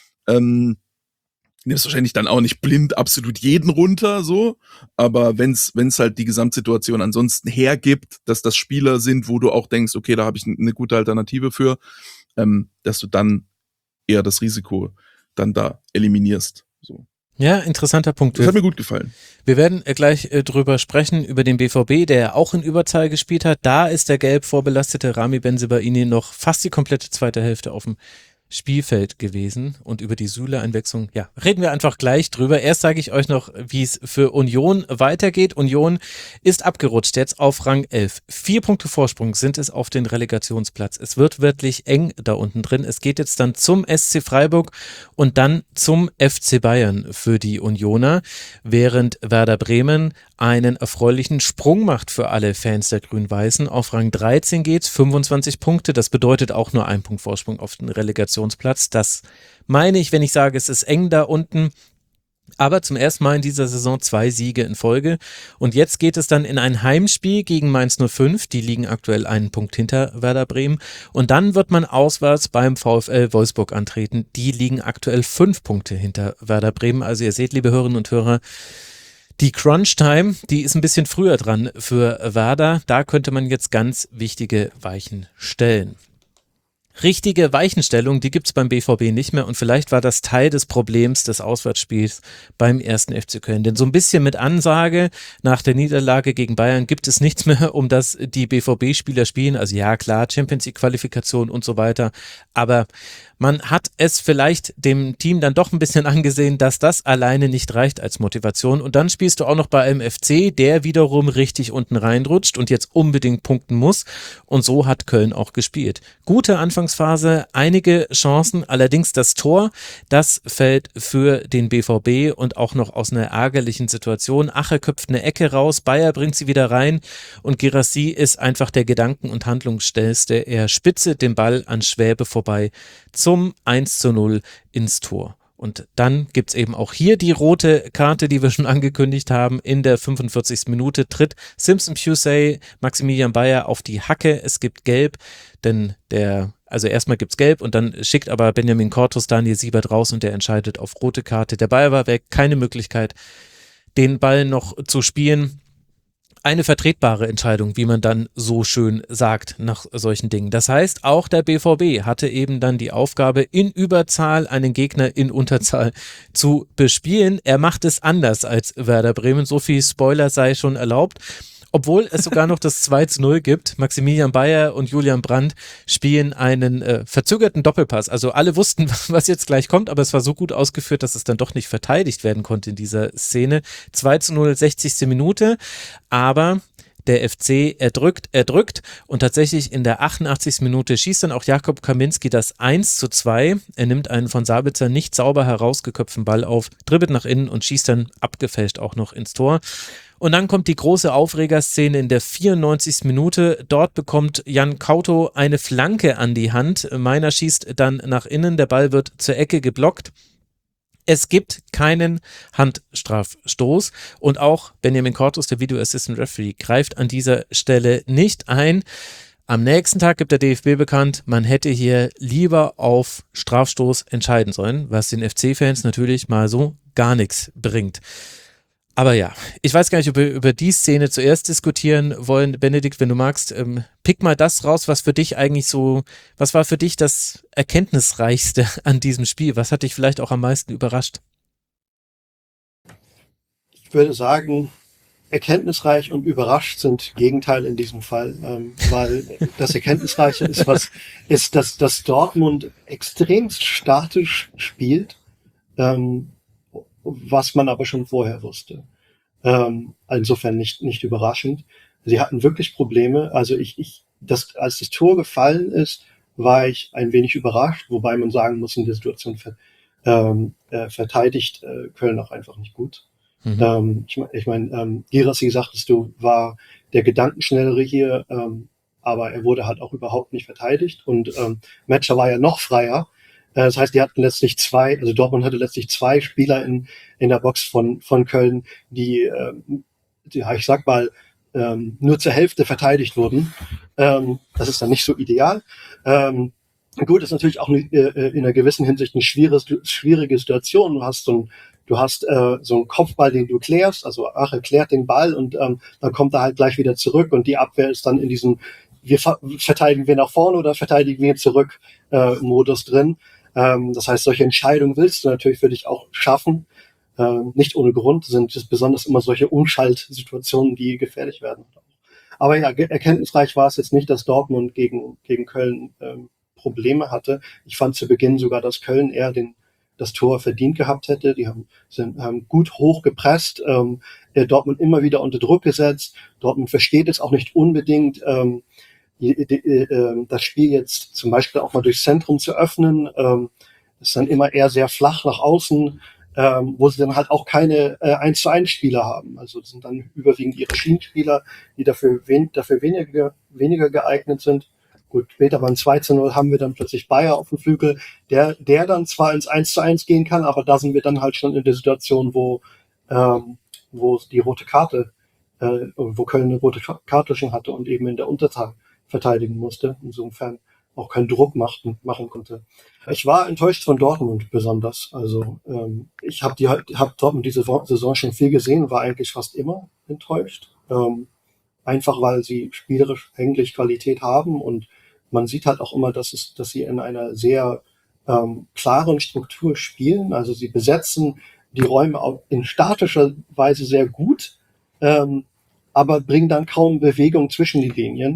Nimmst wahrscheinlich dann auch nicht blind absolut jeden runter, so, aber wenn's halt die Gesamtsituation ansonsten hergibt, dass das Spieler sind, wo du auch denkst, okay, da habe ich eine gute Alternative für, dass du dann eher das Risiko dann da eliminierst. So. Ja, interessanter Punkt. Das hat mir gut gefallen. Wir werden gleich drüber sprechen, über den BVB, der auch in Überzahl gespielt hat. Da ist der gelb vorbelastete Rami Bensebaini noch fast die komplette zweite Hälfte auf dem Spielfeld gewesen und über die Süle-Einwechslung, ja, reden wir einfach gleich drüber. Erst sage ich euch noch, wie es für Union weitergeht. Union ist abgerutscht jetzt auf Rang 11. 4 Punkte Vorsprung sind es auf den Relegationsplatz. Es wird wirklich eng da unten drin. Es geht jetzt dann zum SC Freiburg und dann zum FC Bayern für die Unioner, während Werder Bremen einen erfreulichen Sprung macht für alle Fans der Grün-Weißen. Auf Rang 13 geht's, 25 Punkte. Das bedeutet auch nur 1 Punkt Vorsprung auf den Relegationsplatz. Das meine ich, wenn ich sage, es ist eng da unten. Aber zum ersten Mal in dieser Saison 2 Siege in Folge. Und jetzt geht es dann in ein Heimspiel gegen Mainz 05. Die liegen aktuell 1 Punkt hinter Werder Bremen. Und dann wird man auswärts beim VfL Wolfsburg antreten. Die liegen aktuell 5 Punkte hinter Werder Bremen. Also ihr seht, liebe Hörerinnen und Hörer, die Crunch-Time, die ist ein bisschen früher dran für Werder. Da könnte man jetzt ganz wichtige Weichen stellen. Richtige Weichenstellung, die gibt's beim BVB nicht mehr und vielleicht war das Teil des Problems des Auswärtsspiels beim 1. FC Köln. Denn so ein bisschen mit Ansage nach der Niederlage gegen Bayern gibt es nichts mehr, um das die BVB-Spieler spielen. Also ja, klar, Champions League-Qualifikation und so weiter, aber Man hat es vielleicht dem Team dann doch ein bisschen angesehen, dass das alleine nicht reicht als Motivation. Und dann spielst du auch noch bei einem FC, der wiederum richtig unten reinrutscht und jetzt unbedingt punkten muss. Und so hat Köln auch gespielt. Gute Anfangsphase, einige Chancen, allerdings das Tor, das fällt für den BVB und auch noch aus einer ärgerlichen Situation. Ache köpft eine Ecke raus, Bayer bringt sie wieder rein und Guirassy ist einfach der Gedanken- und Handlungsstärkste. Er spitze den Ball an Schwäbe vorbei zum 1:0 ins Tor. Und dann gibt es eben auch hier die rote Karte, die wir schon angekündigt haben. In der 45. Minute tritt Simpson Pusey Maximilian Bayer auf die Hacke. Es gibt Gelb, denn also erstmal gibt's Gelb und dann schickt aber Benjamin Cortus Daniel Siebert raus und der entscheidet auf rote Karte. Der Bayer war weg, keine Möglichkeit, den Ball noch zu spielen. Eine vertretbare Entscheidung, wie man dann so schön sagt nach solchen Dingen. Das heißt, auch der BVB hatte eben dann die Aufgabe, in Überzahl einen Gegner in Unterzahl zu bespielen. Er macht es anders als Werder Bremen. So viel Spoiler sei schon erlaubt. Obwohl es sogar noch das 2:0 gibt. Maximilian Bayer und Julian Brandt spielen einen verzögerten Doppelpass. Also alle wussten, was jetzt gleich kommt, aber es war so gut ausgeführt, dass es dann doch nicht verteidigt werden konnte in dieser Szene. 2:0, 60. Minute. Aber der FC erdrückt und tatsächlich in der 88. Minute schießt dann auch Jakob Kaminski das 1:2. Er nimmt einen von Sabitzer nicht sauber herausgeköpften Ball auf, dribbelt nach innen und schießt dann abgefälscht auch noch ins Tor. Und dann kommt die große Aufregerszene in der 94. Minute. Dort bekommt Jan Kauto eine Flanke an die Hand. Meiner schießt dann nach innen, der Ball wird zur Ecke geblockt. Es gibt keinen Handstrafstoß und auch Benjamin Cortus, der Video Assistant Referee, greift an dieser Stelle nicht ein. Am nächsten Tag gibt der DFB bekannt, man hätte hier lieber auf Strafstoß entscheiden sollen, was den FC-Fans natürlich mal so gar nichts bringt. Aber ja, ich weiß gar nicht, ob wir über die Szene zuerst diskutieren wollen. Benedikt, wenn du magst, pick mal das raus, was war für dich das Erkenntnisreichste an diesem Spiel? Was hat dich vielleicht auch am meisten überrascht? Ich würde sagen, erkenntnisreich und überrascht sind Gegenteil in diesem Fall, weil das Erkenntnisreiche ist, dass Dortmund extremst statisch spielt, was man aber schon vorher wusste. Insofern nicht überraschend. Sie hatten wirklich Probleme. Also als das Tor gefallen ist, war ich ein wenig überrascht, wobei man sagen muss, in der Situation verteidigt Köln auch einfach nicht gut. Mhm. Ich meine, Guirassy, sagtest du, war der Gedankenschnellere hier, aber er wurde halt auch überhaupt nicht verteidigt und Metscher war ja noch freier. Das heißt, Dortmund hatte letztlich zwei Spieler in der Box von Köln, die ich sag mal, nur zur Hälfte verteidigt wurden. Das ist dann nicht so ideal. Gut, ist natürlich auch in einer gewissen Hinsicht eine schwierige Situation. Du hast so einen Kopfball, den du klärst, also Ache klärt den Ball und dann kommt er halt gleich wieder zurück und die Abwehr ist dann in diesem verteidigen wir nach vorne oder verteidigen wir zurück Modus drin. Das heißt, solche Entscheidungen willst du natürlich für dich auch schaffen. Nicht ohne Grund sind es besonders immer solche Umschaltsituationen, die gefährlich werden. Aber ja, erkenntnisreich war es jetzt nicht, dass Dortmund gegen Köln Probleme hatte. Ich fand zu Beginn sogar, dass Köln eher das Tor verdient gehabt hätte. Die haben gut hoch gepresst, Dortmund immer wieder unter Druck gesetzt. Dortmund versteht es auch nicht unbedingt, das Spiel jetzt zum Beispiel auch mal durchs Zentrum zu öffnen. Ist dann immer eher sehr flach nach außen, wo sie dann halt auch keine 1:1 Spieler haben. Also das sind dann überwiegend ihre Schienenspieler, die dafür weniger geeignet sind. Gut, später beim 2:0 haben wir dann plötzlich Bayer auf dem Flügel, der dann zwar ins 1:1 gehen kann, aber da sind wir dann halt schon in der Situation, wo die rote Karte, wo Köln eine rote Karte schon hatte und eben in der Unterzahl verteidigen musste, insofern auch keinen Druck machen konnte. Ich war enttäuscht von Dortmund besonders. Also ich habe Dortmund diese Saison schon viel gesehen, war eigentlich fast immer enttäuscht. Einfach weil sie spielerisch eigentlich Qualität haben und man sieht halt auch immer, dass sie in einer sehr klaren Struktur spielen. Also sie besetzen die Räume auch in statischer Weise sehr gut, aber bringen dann kaum Bewegung zwischen die Linien.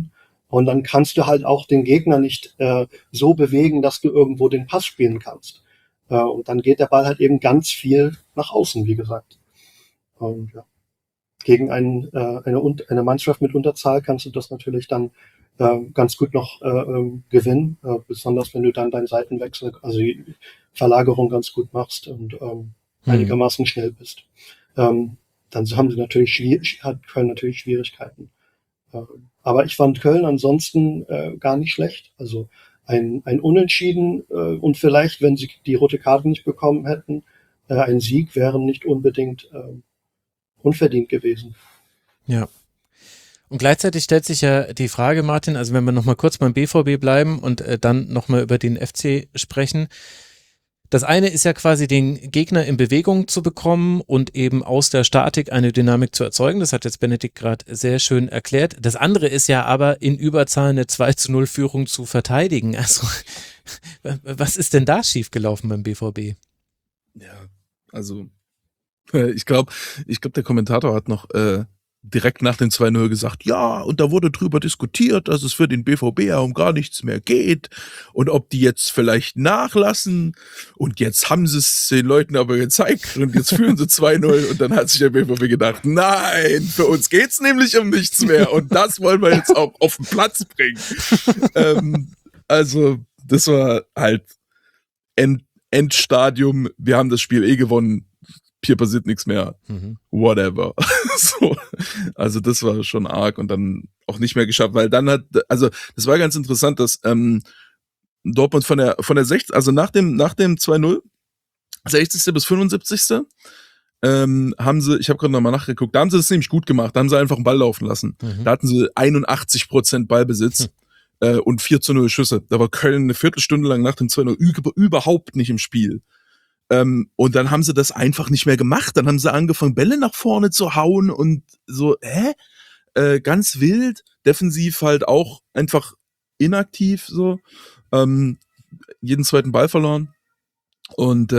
Und dann kannst du halt auch den Gegner nicht so bewegen, dass du irgendwo den Pass spielen kannst. Und dann geht der Ball halt eben ganz viel nach außen, wie gesagt. Und ja, gegen eine Mannschaft mit Unterzahl kannst du das natürlich dann ganz gut noch gewinnen, besonders wenn du dann deinen Seitenwechsel, also die Verlagerung ganz gut machst und einigermaßen schnell bist. Dann haben sie natürlich Köln natürlich Schwierigkeiten. Aber ich fand Köln ansonsten gar nicht schlecht. Also ein Unentschieden und vielleicht, wenn sie die rote Karte nicht bekommen hätten, ein Sieg wären nicht unbedingt unverdient gewesen. Ja. Und gleichzeitig stellt sich ja die Frage, Martin, also wenn wir nochmal kurz beim BVB bleiben und dann nochmal über den FC sprechen. Das eine ist ja quasi den Gegner in Bewegung zu bekommen und eben aus der Statik eine Dynamik zu erzeugen. Das hat jetzt Benedikt gerade sehr schön erklärt. Das andere ist ja aber in Überzahl eine 2-0 Führung zu verteidigen. Also was ist denn da schiefgelaufen beim BVB? Ja, also ich glaube, der Kommentator hat noch direkt nach dem 2-0 gesagt, ja, und da wurde drüber diskutiert, dass es für den BVB ja um gar nichts mehr geht und ob die jetzt vielleicht nachlassen und jetzt haben sie es den Leuten aber gezeigt und jetzt führen sie 2-0 und dann hat sich der BVB gedacht, nein, für uns geht's nämlich um nichts mehr und das wollen wir jetzt auch auf den Platz bringen. Also das war halt Endstadium, wir haben das Spiel gewonnen, hier passiert nichts mehr, whatever. So. Also das war schon arg und dann auch nicht mehr geschafft, weil dann also das war ganz interessant, dass Dortmund von der 60, also nach dem 2-0, 60. bis 75. Haben sie, ich habe gerade nochmal nachgeguckt, da haben sie das nämlich gut gemacht, da haben sie einfach einen Ball laufen lassen. Da hatten sie 81% Ballbesitz und 4-0 Schüsse. Da war Köln eine Viertelstunde lang nach dem 2-0 überhaupt nicht im Spiel. Und dann haben sie das einfach nicht mehr gemacht. Dann haben sie angefangen, Bälle nach vorne zu hauen und so, ganz wild. Defensiv halt auch einfach inaktiv, so. Jeden zweiten Ball verloren. Und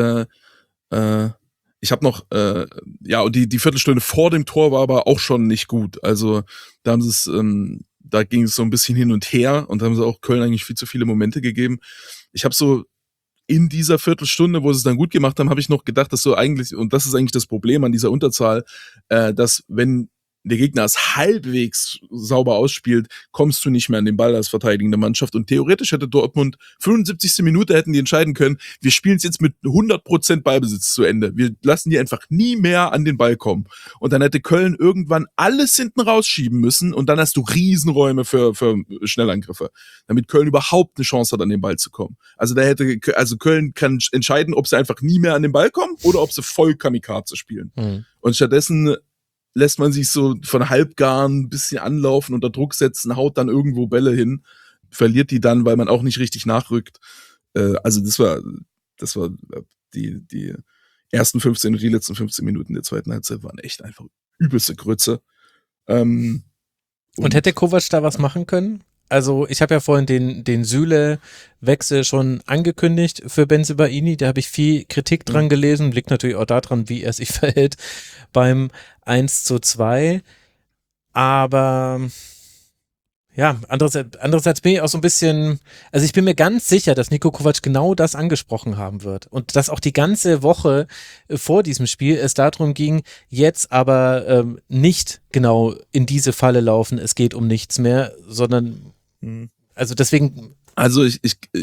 ich habe noch, und die Viertelstunde vor dem Tor war aber auch schon nicht gut. Also da haben sie es, da ging es so ein bisschen hin und her und da haben sie auch Köln eigentlich viel zu viele Momente gegeben. Ich habe so in dieser Viertelstunde, wo sie es dann gut gemacht haben, habe ich noch gedacht, dass so eigentlich, und das ist eigentlich das Problem an dieser Unterzahl, dass wenn der Gegner es halbwegs sauber ausspielt, kommst du nicht mehr an den Ball als verteidigende Mannschaft. Und theoretisch hätte Dortmund 75. Minute hätten die entscheiden können, wir spielen es jetzt mit 100% Ballbesitz zu Ende. Wir lassen die einfach nie mehr an den Ball kommen. Und dann hätte Köln irgendwann alles hinten rausschieben müssen und dann hast du Riesenräume für Schnellangriffe, damit Köln überhaupt eine Chance hat, an den Ball zu kommen. Also Köln kann entscheiden, ob sie einfach nie mehr an den Ball kommen oder ob sie voll Kamikaze spielen. Und stattdessen lässt man sich so von halbgaren ein bisschen anlaufen, unter Druck setzen, haut dann irgendwo Bälle hin, verliert die dann, weil man auch nicht richtig nachrückt. Also das war die ersten 15 und die letzten 15 Minuten der zweiten Halbzeit waren echt einfach übelste Grütze. Und hätte Kovac da was machen können? Also ich habe ja vorhin den Süle-Wechsel schon angekündigt für Bensebaini, da habe ich viel Kritik dran gelesen, liegt natürlich auch daran, wie er sich verhält beim 1:2, aber ja, andererseits bin ich auch so ein bisschen, also ich bin mir ganz sicher, dass Niko Kovac genau das angesprochen haben wird und dass auch die ganze Woche vor diesem Spiel es darum ging, jetzt aber nicht genau in diese Falle laufen, es geht um nichts mehr, sondern also deswegen. Also ich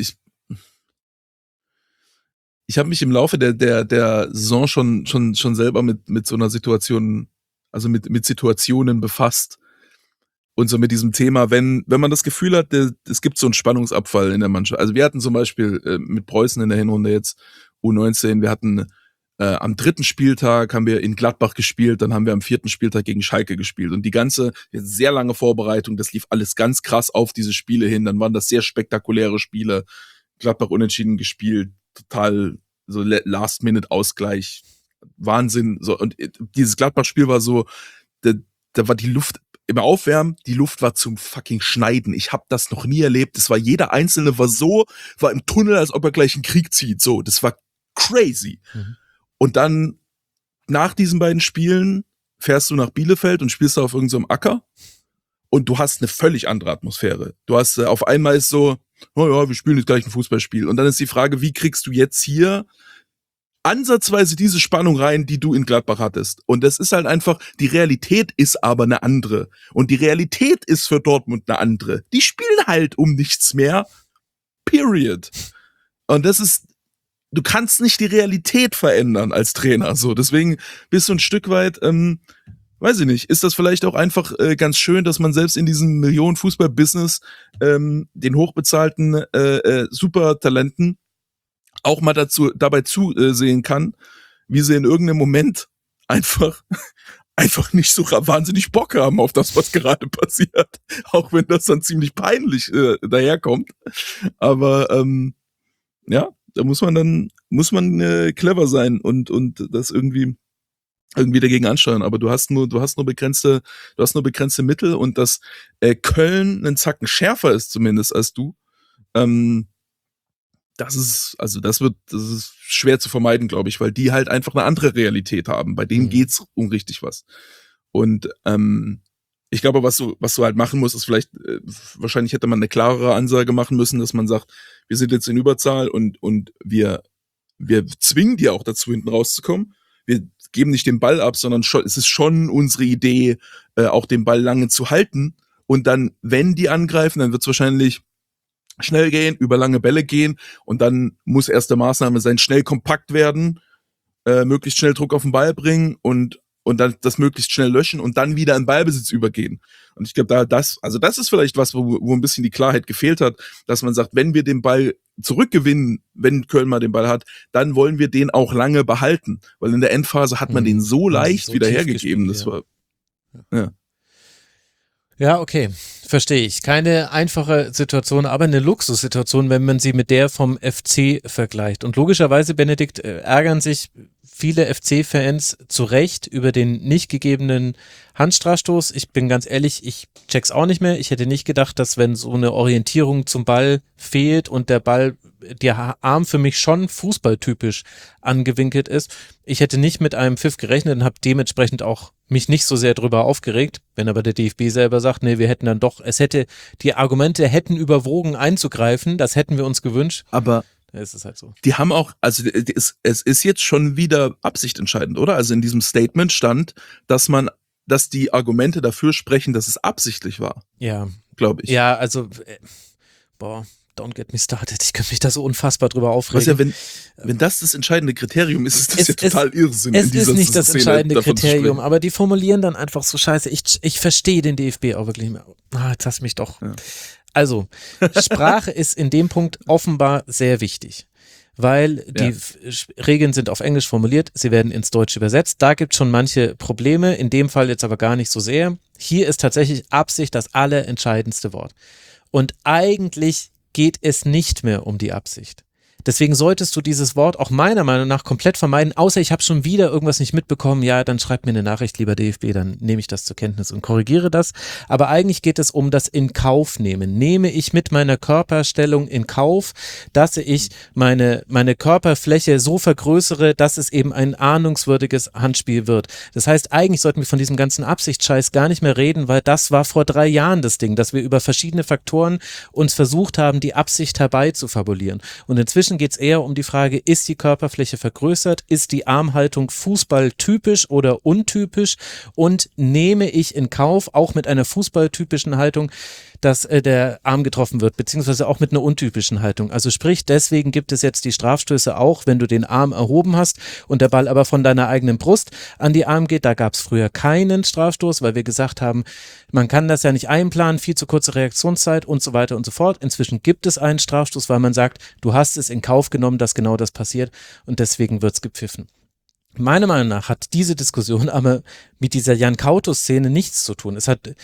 habe mich im Laufe der Saison schon selber mit so einer Situation, also mit Situationen befasst und so mit diesem Thema, wenn man das Gefühl hat, es gibt so einen Spannungsabfall in der Mannschaft. Also wir hatten zum Beispiel mit Preußen in der Hinrunde jetzt U19, wir hatten am 3. Spieltag haben wir in Gladbach gespielt, dann haben wir am 4. Spieltag gegen Schalke gespielt und die ganze sehr lange Vorbereitung, das lief alles ganz krass auf diese Spiele hin, dann waren das sehr spektakuläre Spiele, Gladbach unentschieden gespielt, total so Last-Minute-Ausgleich, Wahnsinn, so, und dieses Gladbach-Spiel war so, da war die Luft im Aufwärmen, die Luft war zum fucking Schneiden. Ich habe das noch nie erlebt. Es war jeder Einzelne war im Tunnel, als ob er gleich einen Krieg zieht. So, das war crazy. Und dann nach diesen beiden Spielen fährst du nach Bielefeld und spielst da auf irgendeinem Acker und du hast eine völlig andere Atmosphäre. Du hast auf einmal ist so, oh ja, wir spielen jetzt gleich ein Fußballspiel. Und dann ist die Frage, wie kriegst du jetzt hier ansatzweise diese Spannung rein, die du in Gladbach hattest. Und das ist halt einfach, die Realität ist aber eine andere. Und die Realität ist für Dortmund eine andere. Die spielen halt um nichts mehr. Period. Und das ist, du kannst nicht die Realität verändern als Trainer. So, deswegen bist du ein Stück weit, weiß ich nicht, ist das vielleicht auch einfach ganz schön, dass man selbst in diesem Millionen-Fußball-Business den hochbezahlten Supertalenten auch mal dabei zusehen kann, wie sie in irgendeinem Moment einfach nicht so wahnsinnig Bock haben auf das, was gerade passiert. Auch wenn das dann ziemlich peinlich daherkommt. Aber ja, da muss man clever sein und das irgendwie dagegen ansteuern. Aber du hast nur begrenzte Mittel und dass Köln einen Zacken schärfer ist zumindest als du. Das ist schwer zu vermeiden, glaube ich, weil die halt einfach eine andere Realität haben. Bei denen geht's um richtig was. Und ich glaube, was du halt machen musst, ist vielleicht, wahrscheinlich hätte man eine klarere Ansage machen müssen, dass man sagt, wir sind jetzt in Überzahl und wir zwingen die auch dazu, hinten rauszukommen. Wir geben nicht den Ball ab, sondern es ist schon unsere Idee, auch den Ball lange zu halten. Und dann, wenn die angreifen, dann wird's wahrscheinlich schnell gehen, über lange Bälle gehen und dann muss erste Maßnahme sein, schnell kompakt werden, möglichst schnell Druck auf den Ball bringen und dann das möglichst schnell löschen und dann wieder in Ballbesitz übergehen. Und ich glaube, das ist vielleicht was, wo ein bisschen die Klarheit gefehlt hat, dass man sagt, wenn wir den Ball zurückgewinnen, wenn Köln mal den Ball hat, dann wollen wir den auch lange behalten, weil in der Endphase hat man den so leicht wieder hergegeben. Das war, ja. Ja, okay, verstehe ich. Keine einfache Situation, aber eine Luxussituation, wenn man sie mit der vom FC vergleicht. Und logischerweise, Benedikt, ärgern sich viele FC-Fans zu Recht über den nicht gegebenen Handstrafstoß. Ich bin ganz ehrlich, ich check's auch nicht mehr. Ich hätte nicht gedacht, dass wenn so eine Orientierung zum Ball fehlt und der Arm für mich schon fußballtypisch angewinkelt ist. Ich hätte nicht mit einem Pfiff gerechnet und habe dementsprechend auch mich nicht so sehr drüber aufgeregt. Wenn aber der DFB selber sagt, nee, wir hätten dann doch, die Argumente hätten überwogen einzugreifen, das hätten wir uns gewünscht. Aber da ist es halt so. Die haben auch, also es ist jetzt schon wieder Absicht entscheidend, oder? Also in diesem Statement stand, dass die Argumente dafür sprechen, dass es absichtlich war. Ja. Glaube ich. Ja, also, don't get me started. Ich könnte mich da so unfassbar drüber aufregen. Was ja, wenn das entscheidende Kriterium ist, ist das ja total Irrsinn. Es ist nicht das entscheidende Kriterium, aber die formulieren dann einfach so scheiße. Ich verstehe den DFB auch wirklich nicht mehr. Jetzt hast du mich doch. Ja. Also, Sprache ist in dem Punkt offenbar sehr wichtig. Weil die Regeln sind auf Englisch formuliert, sie werden ins Deutsche übersetzt. Da gibt es schon manche Probleme, in dem Fall jetzt aber gar nicht so sehr. Hier ist tatsächlich Absicht das allerentscheidendste Wort. Und eigentlich geht es nicht mehr um die Absicht. Deswegen solltest du dieses Wort auch meiner Meinung nach komplett vermeiden, außer ich habe schon wieder irgendwas nicht mitbekommen. Ja, dann schreib mir eine Nachricht, lieber DFB, dann nehme ich das zur Kenntnis und korrigiere das. Aber eigentlich geht es um das in Kauf nehmen. Nehme ich mit meiner Körperstellung in Kauf, dass ich meine Körperfläche so vergrößere, dass es eben ein ahnungswürdiges Handspiel wird. Das heißt, eigentlich sollten wir von diesem ganzen Absichtsscheiß gar nicht mehr reden, weil das war vor 3 Jahren das Ding, dass wir über verschiedene Faktoren uns versucht haben, die Absicht herbeizufabulieren. Und inzwischen geht es eher um die Frage, ist die Körperfläche vergrößert, ist die Armhaltung fußballtypisch oder untypisch und nehme ich in Kauf, auch mit einer fußballtypischen Haltung, dass der Arm getroffen wird, beziehungsweise auch mit einer untypischen Haltung. Also sprich, deswegen gibt es jetzt die Strafstöße auch, wenn du den Arm erhoben hast und der Ball aber von deiner eigenen Brust an die Arm geht. Da gab es früher keinen Strafstoß, weil wir gesagt haben, man kann das ja nicht einplanen, viel zu kurze Reaktionszeit und so weiter und so fort. Inzwischen gibt es einen Strafstoß, weil man sagt, du hast es in Kauf genommen, dass genau das passiert und deswegen wird es gepfiffen. Meiner Meinung nach hat diese Diskussion aber mit dieser Jan Kauto-Szene nichts zu tun.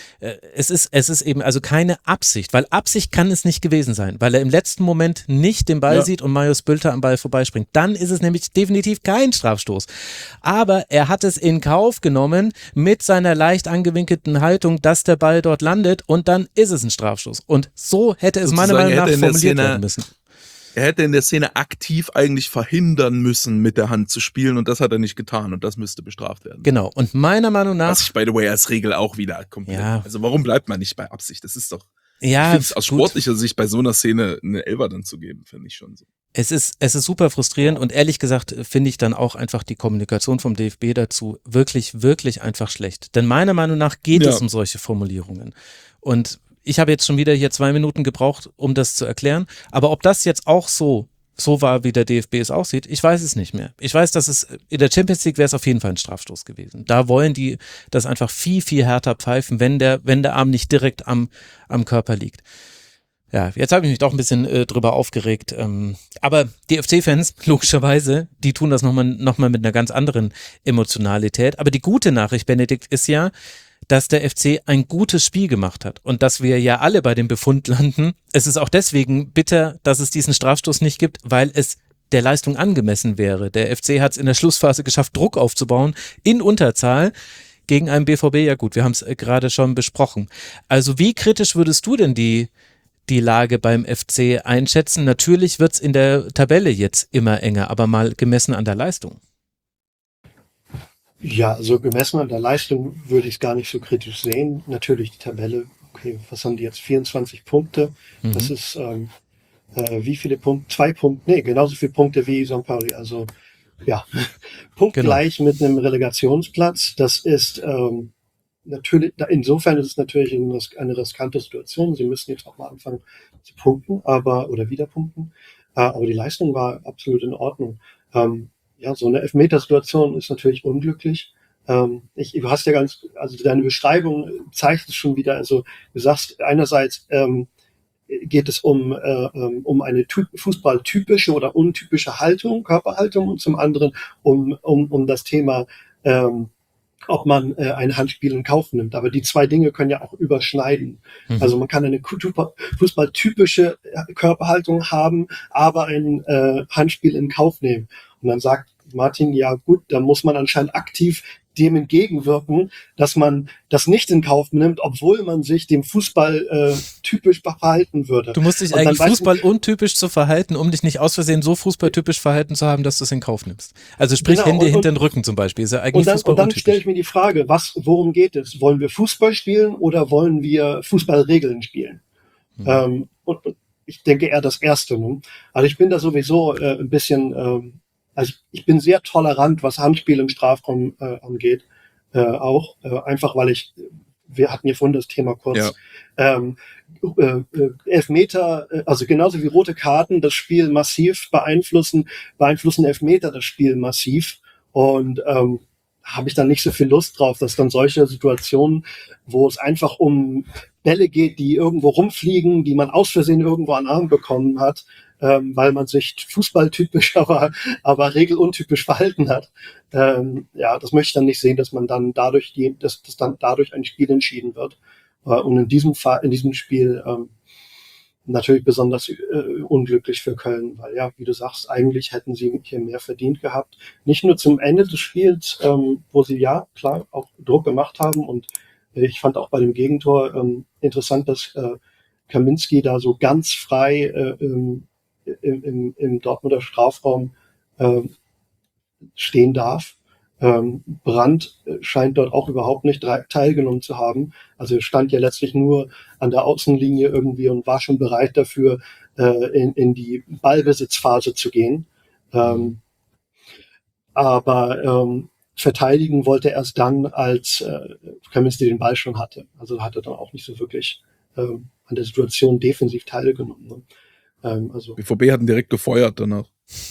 Es ist eben also keine Absicht, weil Absicht kann es nicht gewesen sein, weil er im letzten Moment nicht den Ball sieht und Marius Bülter am Ball vorbeispringt. Dann ist es nämlich definitiv kein Strafstoß. Aber er hat es in Kauf genommen mit seiner leicht angewinkelten Haltung, dass der Ball dort landet und dann ist es ein Strafstoß. Und so hätte es meiner Meinung nach formuliert werden müssen. Er hätte in der Szene aktiv eigentlich verhindern müssen, mit der Hand zu spielen, und das hat er nicht getan, und das müsste bestraft werden. Genau. Und meiner Meinung nach. Was ich, by the way, als Regel auch wieder komplett. Ja. Also warum bleibt man nicht bei Absicht? Das ist doch. Ja, ich finde es aus gut. sportlicher Sicht bei so einer Szene eine Elfer dann zu geben, finde ich schon so. Es ist super frustrierend und ehrlich gesagt finde ich dann auch einfach die Kommunikation vom DFB dazu wirklich, wirklich einfach schlecht. Denn meiner Meinung nach geht es um solche Formulierungen. Und ich habe jetzt schon wieder hier 2 Minuten gebraucht, um das zu erklären. Aber ob das jetzt auch so war, wie der DFB es aussieht, ich weiß es nicht mehr. Ich weiß, dass es in der Champions League wäre es auf jeden Fall ein Strafstoß gewesen. Da wollen die das einfach viel, viel härter pfeifen, wenn der Arm nicht direkt am Körper liegt. Ja, jetzt habe ich mich doch ein bisschen drüber aufgeregt. Aber die FC-Fans, logischerweise, die tun das nochmal mit einer ganz anderen Emotionalität. Aber die gute Nachricht, Benedikt, ist ja, dass der FC ein gutes Spiel gemacht hat und dass wir ja alle bei dem Befund landen. Es ist auch deswegen bitter, dass es diesen Strafstoß nicht gibt, weil es der Leistung angemessen wäre. Der FC hat es in der Schlussphase geschafft, Druck aufzubauen in Unterzahl gegen einen BVB. Ja gut, wir haben es gerade schon besprochen. Also wie kritisch würdest du denn die Lage beim FC einschätzen? Natürlich wird es in der Tabelle jetzt immer enger, aber mal gemessen an der Leistung. Ja, also gemessen an der Leistung würde ich es gar nicht so kritisch sehen. Natürlich die Tabelle, okay, was haben die jetzt? 24 Punkte. Das ist wie viele Punkte? 2 Punkte, nee, genauso viele Punkte wie St. Pauli. Also ja, punktgleich mit einem Relegationsplatz. Das ist natürlich, insofern ist es natürlich eine riskante Situation. Sie müssen jetzt auch mal anfangen zu punkten, oder wieder punkten. Aber die Leistung war absolut in Ordnung. Ja, so eine Elfmetersituation ist natürlich unglücklich. Du hast ja also deine Beschreibung zeigt es schon wieder. Also du sagst einerseits geht es um eine fußballtypische oder untypische Haltung, Körperhaltung, und zum anderen um das Thema ob man ein Handspiel in Kauf nimmt. Aber die 2 Dinge können ja auch überschneiden. Also man kann eine fußballtypische Körperhaltung haben, aber ein Handspiel in Kauf nehmen. Und dann sagt Martin, ja gut, dann muss man anscheinend aktiv dem entgegenwirken, dass man das nicht in Kauf nimmt, obwohl man sich dem Fußball typisch verhalten würde. Du musst dich eigentlich Fußball untypisch zu verhalten, um dich nicht aus Versehen so fußballtypisch verhalten zu haben, dass du es in Kauf nimmst. Also sprich genau, Hände hinter den Rücken zum Beispiel. Ist ja eigentlich Fußball untypisch. Und dann stelle ich mir die Frage, worum geht es? Wollen wir Fußball spielen oder wollen wir Fußballregeln spielen? Und ich denke eher das Erste. Ne? Also ich bin da sowieso ein bisschen... Also ich bin sehr tolerant, was Handspiel im Strafraum angeht, einfach weil wir hatten hier vorhin das Thema kurz, Elfmeter, also genauso wie rote Karten das Spiel massiv beeinflussen Elfmeter das Spiel massiv, und habe ich dann nicht so viel Lust drauf, dass dann solche Situationen, wo es einfach um Bälle geht, die irgendwo rumfliegen, die man aus Versehen irgendwo an den Arm bekommen hat, weil man sich fußballtypisch, aber regeluntypisch verhalten hat. Ja, das möchte ich dann nicht sehen, dass man dann dadurch dass dann dadurch ein Spiel entschieden wird. Und in diesem Spiel natürlich besonders unglücklich für Köln, weil ja, wie du sagst, eigentlich hätten sie hier mehr verdient gehabt. Nicht nur zum Ende des Spiels, wo sie ja klar auch Druck gemacht haben, und ich fand auch bei dem Gegentor interessant, dass Kaminski da so ganz frei im Dortmunder Strafraum stehen darf. Brandt scheint dort auch überhaupt nicht teilgenommen zu haben. Also er stand ja letztlich nur an der Außenlinie irgendwie und war schon bereit dafür, in die Ballbesitzphase zu gehen. Aber verteidigen wollte er erst dann, als Kaminski den Ball schon hatte. Also hat er dann auch nicht so wirklich an der Situation defensiv teilgenommen. Ne? BVB hatten direkt gefeuert danach.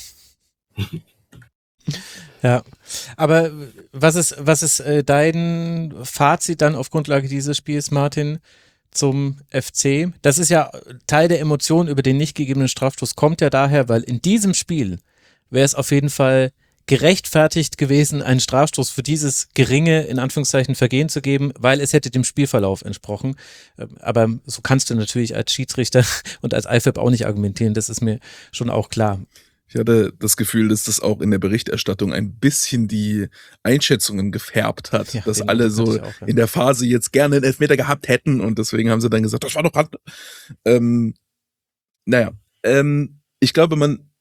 Ja, aber was ist dein Fazit dann auf Grundlage dieses Spiels, Martin, zum FC? Das ist ja Teil der Emotion über den nicht gegebenen Strafstoß, kommt ja daher, weil in diesem Spiel wäre es auf jeden Fall gerechtfertigt gewesen, einen Strafstoß für dieses geringe, in Anführungszeichen, Vergehen zu geben, weil es hätte dem Spielverlauf entsprochen. Aber so kannst du natürlich als Schiedsrichter und als IFAB auch nicht argumentieren, das ist mir schon auch klar. Ich hatte das Gefühl, dass das auch in der Berichterstattung ein bisschen die Einschätzungen gefärbt hat, ja, dass alle so in der Phase jetzt gerne einen Elfmeter gehabt hätten, und deswegen haben sie dann gesagt, das war doch Hand. ich glaube,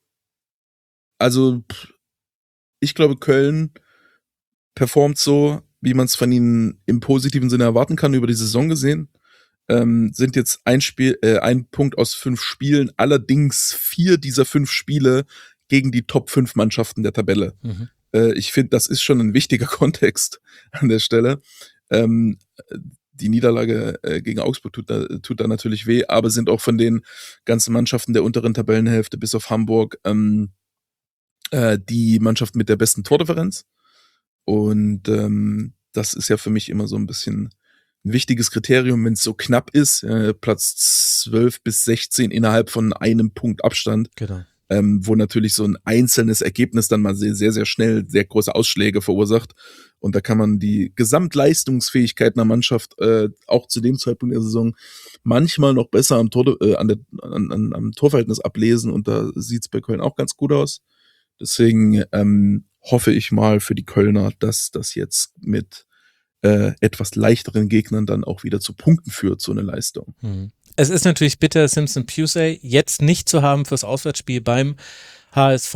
ich glaube, Köln performt so, wie man es von ihnen im positiven Sinne erwarten kann, über die Saison gesehen. Sind jetzt ein Punkt aus 5 Spielen, allerdings 4 dieser 5 Spiele gegen die Top 5 Mannschaften der Tabelle. Mhm. Ich finde, das ist schon ein wichtiger Kontext an der Stelle. Die Niederlage gegen Augsburg tut da natürlich weh, aber sind auch von den ganzen Mannschaften der unteren Tabellenhälfte bis auf Hamburg die Mannschaft mit der besten Tordifferenz. Und das ist ja für mich immer so ein bisschen ein wichtiges Kriterium, wenn es so knapp ist, Platz 12 bis 16 innerhalb von einem Punkt Abstand, Genau. wo natürlich so ein einzelnes Ergebnis dann mal sehr, sehr schnell sehr große Ausschläge verursacht. Und da kann man die Gesamtleistungsfähigkeit einer Mannschaft auch zu dem Zeitpunkt der Saison manchmal noch besser am Torverhältnis ablesen. Und da sieht es bei Köln auch ganz gut aus. Deswegen hoffe ich mal für die Kölner, dass das jetzt mit etwas leichteren Gegnern dann auch wieder zu Punkten führt, so eine Leistung. Es ist natürlich bitter, Simpson Pusey jetzt nicht zu haben fürs Auswärtsspiel beim HSV.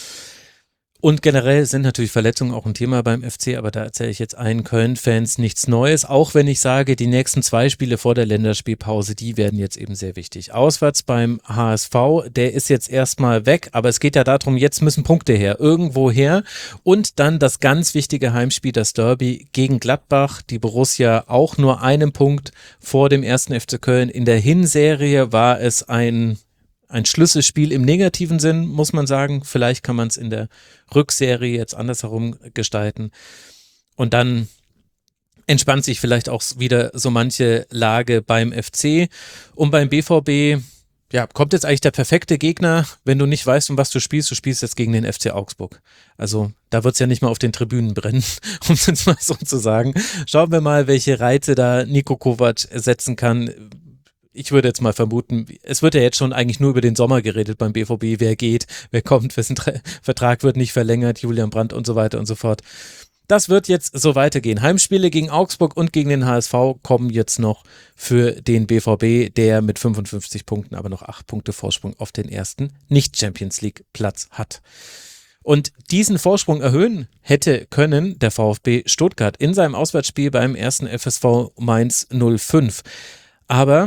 Und generell sind natürlich Verletzungen auch ein Thema beim FC, aber da erzähle ich jetzt allen Köln-Fans nichts Neues, auch wenn ich sage, die nächsten 2 Spiele vor der Länderspielpause, die werden jetzt eben sehr wichtig. Auswärts beim HSV, der ist jetzt erstmal weg, aber es geht ja darum, jetzt müssen Punkte her, irgendwo her. Und dann das ganz wichtige Heimspiel, das Derby gegen Gladbach, die Borussia auch nur einen Punkt vor dem 1. FC Köln. In der Hinserie war es ein Schlüsselspiel im negativen Sinn, muss man sagen. Vielleicht kann man es in der Rückserie jetzt andersherum gestalten. Und dann entspannt sich vielleicht auch wieder so manche Lage beim FC. Und beim BVB, ja, kommt jetzt eigentlich der perfekte Gegner, wenn du nicht weißt, um was du spielst jetzt gegen den FC Augsburg. Also da wird es ja nicht mal auf den Tribünen brennen, um es jetzt mal so zu sagen. Schauen wir mal, welche Reize da Niko Kovac setzen kann. Ich würde jetzt mal vermuten, es wird ja jetzt schon eigentlich nur über den Sommer geredet beim BVB, wer geht, wer kommt, wessen Vertrag wird nicht verlängert, Julian Brandt und so weiter und so fort. Das wird jetzt so weitergehen. Heimspiele gegen Augsburg und gegen den HSV kommen jetzt noch für den BVB, der mit 55 Punkten aber noch 8 Punkte Vorsprung auf den ersten Nicht-Champions-League-Platz hat. Und diesen Vorsprung erhöhen hätte können der VfB Stuttgart in seinem Auswärtsspiel beim ersten FSV Mainz 05. Aber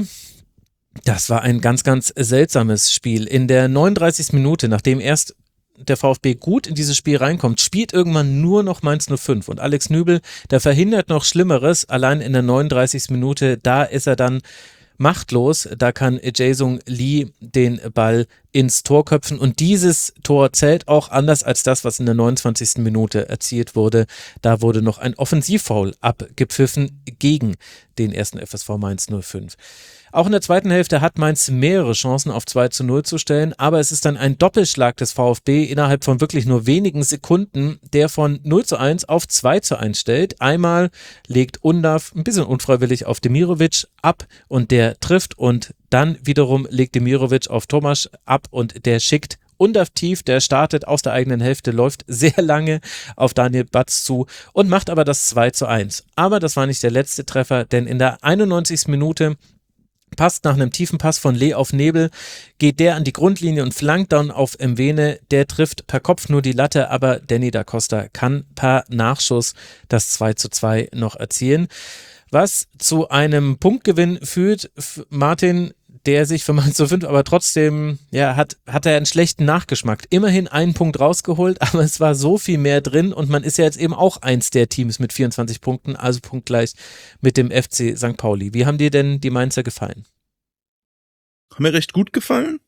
das war ein ganz, ganz seltsames Spiel. In der 39. Minute, nachdem erst der VfB gut in dieses Spiel reinkommt, spielt irgendwann nur noch Mainz 05. Und Alex Nübel, der verhindert noch Schlimmeres. Allein in der 39. Minute, da ist er dann machtlos. Da kann Jae-Sung Lee den Ball ins Tor köpfen. Und dieses Tor zählt auch anders als das, was in der 29. Minute erzielt wurde. Da wurde noch ein Offensivfoul abgepfiffen gegen den ersten FSV Mainz 05. Auch in der zweiten Hälfte hat Mainz mehrere Chancen auf 2:0 zu stellen, aber es ist dann ein Doppelschlag des VfB innerhalb von wirklich nur wenigen Sekunden, der von 0:1 auf 2:1 stellt. Einmal legt Undav ein bisschen unfreiwillig auf Demirovic ab und der trifft und dann wiederum legt Demirovic auf Tomaš ab und der schickt Undav tief, der startet aus der eigenen Hälfte, läuft sehr lange auf Daniel Batz zu und macht aber das 2:1. Aber das war nicht der letzte Treffer, denn in der 91. Minute passt nach einem tiefen Pass von Lee auf Nebel, geht der an die Grundlinie und flankt dann auf Mwene. Der trifft per Kopf nur die Latte, aber Danny da Costa kann per Nachschuss das 2:2 noch erzielen. Was zu einem Punktgewinn führt, Martin, der sich für Mainz 05 aber trotzdem, ja, hat er einen schlechten Nachgeschmack. Immerhin einen Punkt rausgeholt, aber es war so viel mehr drin und man ist ja jetzt eben auch eins der Teams mit 24 Punkten, also punktgleich mit dem FC St. Pauli. Wie haben dir denn die Mainzer gefallen? Haben mir recht gut gefallen.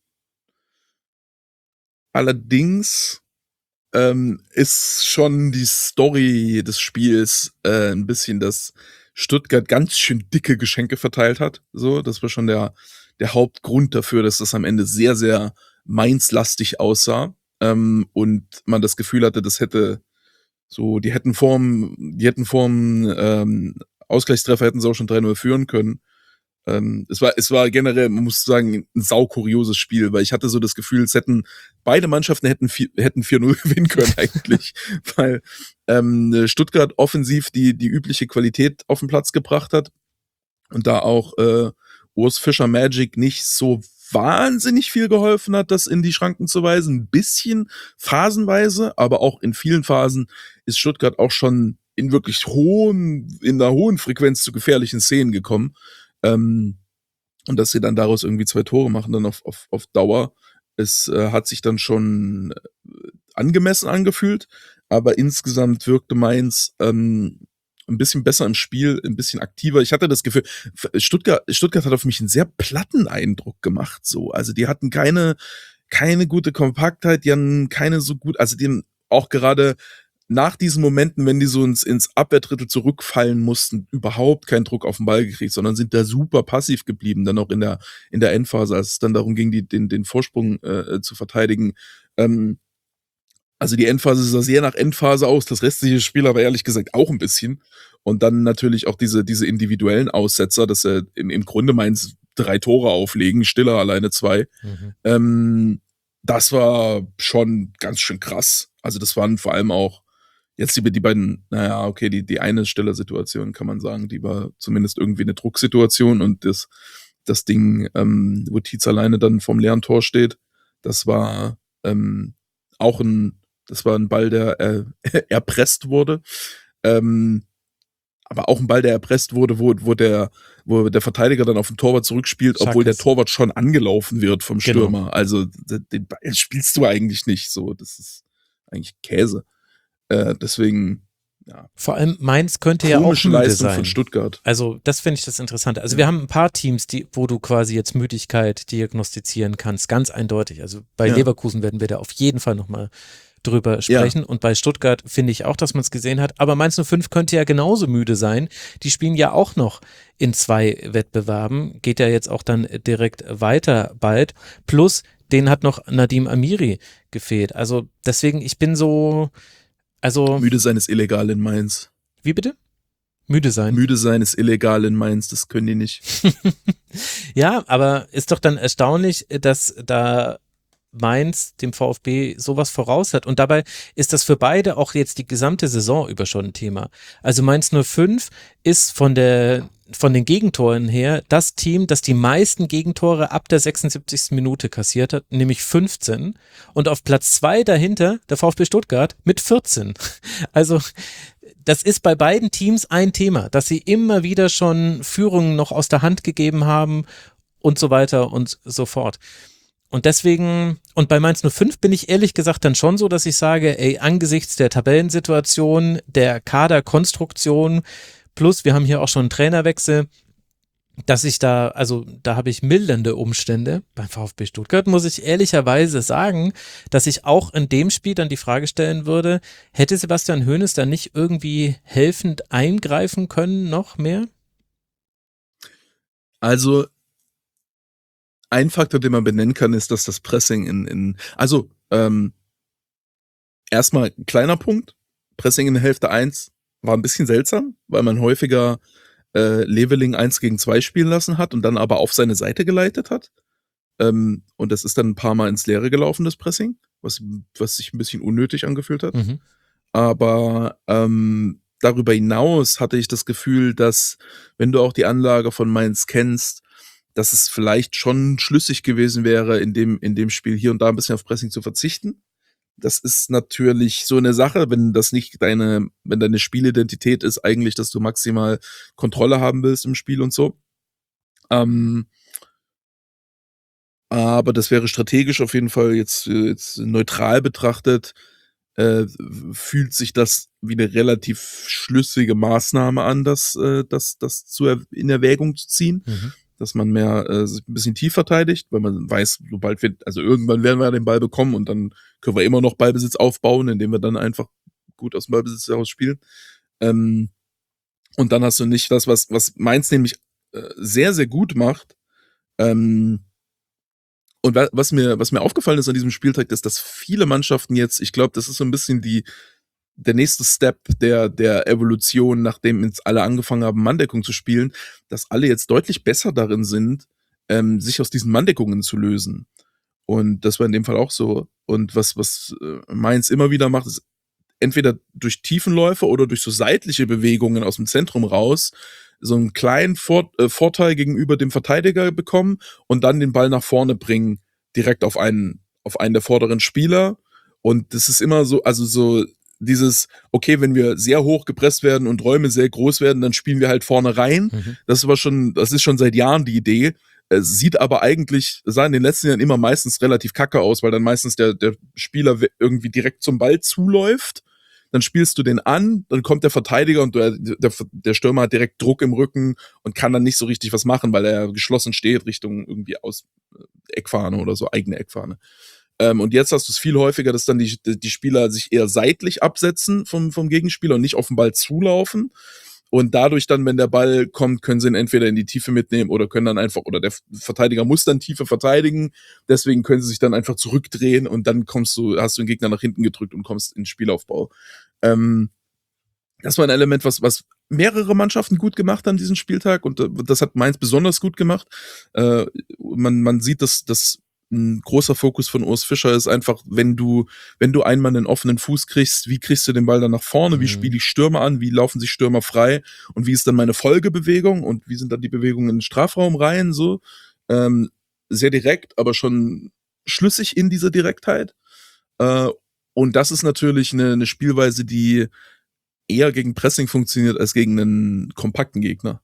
Allerdings ist schon die Story des Spiels ein bisschen, dass Stuttgart ganz schön dicke Geschenke verteilt hat. So, das war schon der Hauptgrund dafür, dass das am Ende sehr, sehr Mainz-lastig aussah und man das Gefühl hatte, das hätte so, die hätten vorm Ausgleichstreffer hätten sie auch schon 3:0 führen können. Es war generell, man muss sagen, ein saukurioses Spiel, weil ich hatte so das Gefühl, beide Mannschaften hätten 4:0 gewinnen können eigentlich, weil Stuttgart offensiv die übliche Qualität auf den Platz gebracht hat und da auch Urs Fischer Magic nicht so wahnsinnig viel geholfen hat, das in die Schranken zu weisen. Ein bisschen phasenweise, aber auch in vielen Phasen ist Stuttgart auch schon in einer hohen Frequenz zu gefährlichen Szenen gekommen. Und dass sie dann daraus irgendwie 2 Tore machen, dann auf Dauer, es hat sich dann schon angemessen angefühlt, aber insgesamt wirkte Mainz ein bisschen besser im Spiel, ein bisschen aktiver. Ich hatte das Gefühl, Stuttgart hat auf mich einen sehr platten Eindruck gemacht, so. Also die hatten keine gute Kompaktheit, die hatten keine so gut, also die haben auch gerade nach diesen Momenten, wenn die so ins Abwehrdrittel zurückfallen mussten, überhaupt keinen Druck auf den Ball gekriegt, sondern sind da super passiv geblieben, dann auch in der Endphase, als es dann darum ging, den Vorsprung zu verteidigen. Also die Endphase sah sehr nach Endphase aus, das restliche Spiel aber ehrlich gesagt auch ein bisschen. Und dann natürlich auch diese individuellen Aussetzer, dass er im Grunde Mainz 3 Tore auflegen, Stiller alleine 2. Das war schon ganz schön krass. Also das waren vor allem auch jetzt die beiden, naja, okay, die eine Stiller-Situation kann man sagen, die war zumindest irgendwie eine Drucksituation und das Ding, wo Tietz alleine dann vom leeren Tor steht, das war auch ein Ball, der erpresst wurde. Aber auch ein Ball, der erpresst wurde, wo der Verteidiger dann auf den Torwart zurückspielt, obwohl der Torwart schon angelaufen wird vom Stürmer. Genau. Also den Ball spielst du eigentlich nicht so. Das ist eigentlich Käse. Deswegen, ja. Vor allem Mainz könnte ja auch müde Leistung sein. Von Stuttgart. Also das finde ich das Interessante. Also wir haben ein paar Teams, wo du quasi jetzt Müdigkeit diagnostizieren kannst, ganz eindeutig. Also bei Leverkusen werden wir da auf jeden Fall nochmal drüber sprechen. Und bei Stuttgart finde ich auch, dass man es gesehen hat. Aber Mainz 05 könnte ja genauso müde sein. Die spielen ja auch noch in 2 Wettbewerben. Geht ja jetzt auch dann direkt weiter bald. Plus, denen hat noch Nadim Amiri gefehlt. Also deswegen, ich bin so... Also, müde sein ist illegal in Mainz. Wie bitte? Müde sein? Müde sein ist illegal in Mainz, das können die nicht. Ja, aber ist doch dann erstaunlich, dass da Mainz dem VfB sowas voraus hat. Und dabei ist das für beide auch jetzt die gesamte Saison über schon ein Thema. Also Mainz 05 ist von den Gegentoren her das Team, das die meisten Gegentore ab der 76. Minute kassiert hat, nämlich 15. Und auf Platz 2 dahinter der VfB Stuttgart mit 14. Also das ist bei beiden Teams ein Thema, dass sie immer wieder schon Führungen noch aus der Hand gegeben haben und so weiter und so fort. Und deswegen, und bei Mainz 05 bin ich ehrlich gesagt dann schon so, dass ich sage, ey, angesichts der Tabellensituation, der Kaderkonstruktion, plus wir haben hier auch schon einen Trainerwechsel, dass ich da habe ich mildernde Umstände. Beim VfB Stuttgart muss ich ehrlicherweise sagen, dass ich auch in dem Spiel dann die Frage stellen würde, hätte Sebastian Hoeneß da nicht irgendwie helfend eingreifen können noch mehr? Also ein Faktor, den man benennen kann, ist, dass das Pressing erstmal ein kleiner Punkt. Pressing in der Hälfte 1 war ein bisschen seltsam, weil man häufiger Leveling 1 gegen 2 spielen lassen hat und dann aber auf seine Seite geleitet hat. Und das ist dann ein paar Mal ins Leere gelaufen, das Pressing, was sich ein bisschen unnötig angefühlt hat. Mhm. Aber darüber hinaus hatte ich das Gefühl, dass, wenn du auch die Anlage von Mainz kennst, dass es vielleicht schon schlüssig gewesen wäre, in dem Spiel hier und da ein bisschen auf Pressing zu verzichten. Das ist natürlich so eine Sache, wenn deine Spielidentität ist eigentlich, dass du maximal Kontrolle haben willst im Spiel und so. Aber das wäre strategisch auf jeden Fall jetzt neutral betrachtet, fühlt sich das wie eine relativ schlüssige Maßnahme an, das in Erwägung zu ziehen. Mhm. Dass man mehr sich ein bisschen tief verteidigt, weil man weiß, irgendwann werden wir den Ball bekommen und dann können wir immer noch Ballbesitz aufbauen, indem wir dann einfach gut aus dem Ballbesitz heraus spielen. Und dann hast du nicht das, was Mainz nämlich sehr, sehr gut macht. Und was mir aufgefallen ist an diesem Spieltag, ist, dass viele Mannschaften jetzt, ich glaube, das ist so ein bisschen der nächste Step der Evolution, nachdem jetzt alle angefangen haben, Manndeckung zu spielen, dass alle jetzt deutlich besser darin sind, sich aus diesen Manndeckungen zu lösen. Und das war in dem Fall auch so. Und was Mainz immer wieder macht, ist entweder durch Tiefenläufe oder durch so seitliche Bewegungen aus dem Zentrum raus, so einen kleinen Vorteil gegenüber dem Verteidiger bekommen und dann den Ball nach vorne bringen, direkt auf einen der vorderen Spieler. Und das ist immer so, also so dieses, okay, wenn wir sehr hoch gepresst werden und Räume sehr groß werden, dann spielen wir halt vorne rein. Das ist schon seit Jahren die Idee. Es sah in den letzten Jahren immer meistens relativ kacke aus, weil dann meistens der Spieler irgendwie direkt zum Ball zuläuft. Dann spielst du den an, dann kommt der Verteidiger und der Stürmer hat direkt Druck im Rücken und kann dann nicht so richtig was machen, weil er geschlossen steht Richtung irgendwie aus Eckfahne oder so, eigene Eckfahne. Und jetzt hast du es viel häufiger, dass dann die Spieler sich eher seitlich absetzen vom Gegenspieler und nicht auf den Ball zulaufen. Und dadurch dann, wenn der Ball kommt, können sie ihn entweder in die Tiefe mitnehmen oder können dann einfach, oder der Verteidiger muss dann Tiefe verteidigen. Deswegen können sie sich dann einfach zurückdrehen und dann hast du den Gegner nach hinten gedrückt und kommst in den Spielaufbau. Das war ein Element, was mehrere Mannschaften gut gemacht haben diesen Spieltag und das hat Mainz besonders gut gemacht. Man sieht, dass ein großer Fokus von Urs Fischer ist einfach, wenn du einmal einen offenen Fuß kriegst, wie kriegst du den Ball dann nach vorne, wie spiele ich Stürmer an, wie laufen sich Stürmer frei und wie ist dann meine Folgebewegung und wie sind dann die Bewegungen in den Strafraum rein, so. Sehr direkt, aber schon schlüssig in dieser Direktheit. Und das ist natürlich eine Spielweise, die eher gegen Pressing funktioniert als gegen einen kompakten Gegner.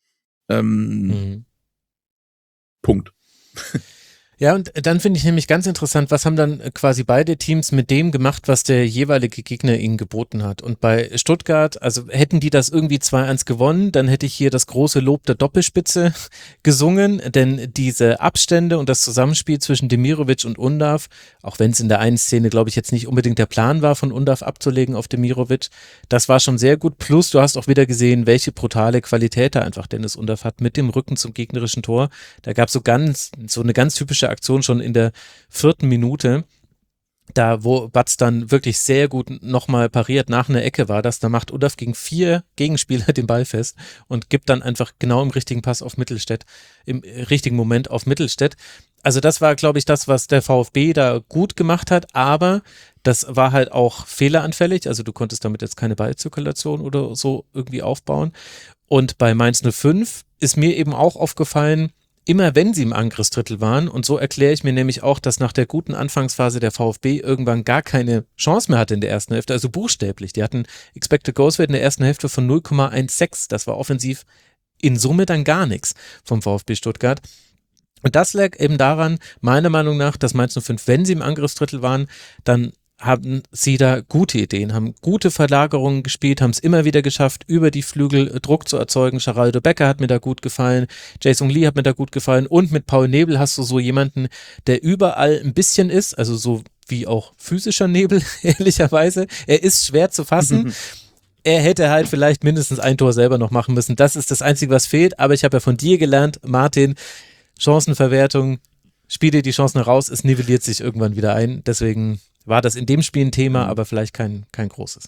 Punkt. Ja, und dann finde ich nämlich ganz interessant, was haben dann quasi beide Teams mit dem gemacht, was der jeweilige Gegner ihnen geboten hat. Und bei Stuttgart, also hätten die das irgendwie 2-1 gewonnen, dann hätte ich hier das große Lob der Doppelspitze gesungen, denn diese Abstände und das Zusammenspiel zwischen Demirovic und Undav, auch wenn es in der einen Szene, glaube ich, jetzt nicht unbedingt der Plan war, von Undav abzulegen auf Demirovic, das war schon sehr gut. Plus, du hast auch wieder gesehen, welche brutale Qualität da einfach Dennis Undav hat mit dem Rücken zum gegnerischen Tor. Da gab es so eine ganz typische Aktion schon in der 4. Minute, da wo Batz dann wirklich sehr gut nochmal pariert, nach einer Ecke war das, da macht Undav gegen 4 Gegenspieler den Ball fest und gibt dann einfach genau im richtigen Pass auf Mittelstädt, im richtigen Moment auf Mittelstädt. Also das war, glaube ich, das, was der VfB da gut gemacht hat, aber das war halt auch fehleranfällig, also du konntest damit jetzt keine Ballzirkulation oder so irgendwie aufbauen. Und bei Mainz 05 ist mir eben auch aufgefallen, immer wenn sie im Angriffsdrittel waren, und so erkläre ich mir nämlich auch, dass nach der guten Anfangsphase der VfB irgendwann gar keine Chance mehr hatte in der ersten Hälfte, also buchstäblich. Die hatten Expected Goals Rate in der ersten Hälfte von 0,16. Das war offensiv in Summe dann gar nichts vom VfB Stuttgart. Und das lag eben daran, meiner Meinung nach, dass Mainz 05, wenn sie im Angriffsdrittel waren, dann haben sie da gute Ideen, haben gute Verlagerungen gespielt, haben es immer wieder geschafft, über die Flügel Druck zu erzeugen. Geraldo Becker hat mir da gut gefallen, Jason Lee hat mir da gut gefallen und mit Paul Nebel hast du so jemanden, der überall ein bisschen ist, also so wie auch physischer Nebel, ehrlicherweise. Er ist schwer zu fassen. Er hätte halt vielleicht mindestens ein Tor selber noch machen müssen. Das ist das Einzige, was fehlt, aber ich habe ja von dir gelernt, Martin, Chancenverwertung, spiel dir die Chancen raus, es nivelliert sich irgendwann wieder ein, deswegen war das in dem Spiel ein Thema, aber vielleicht kein großes.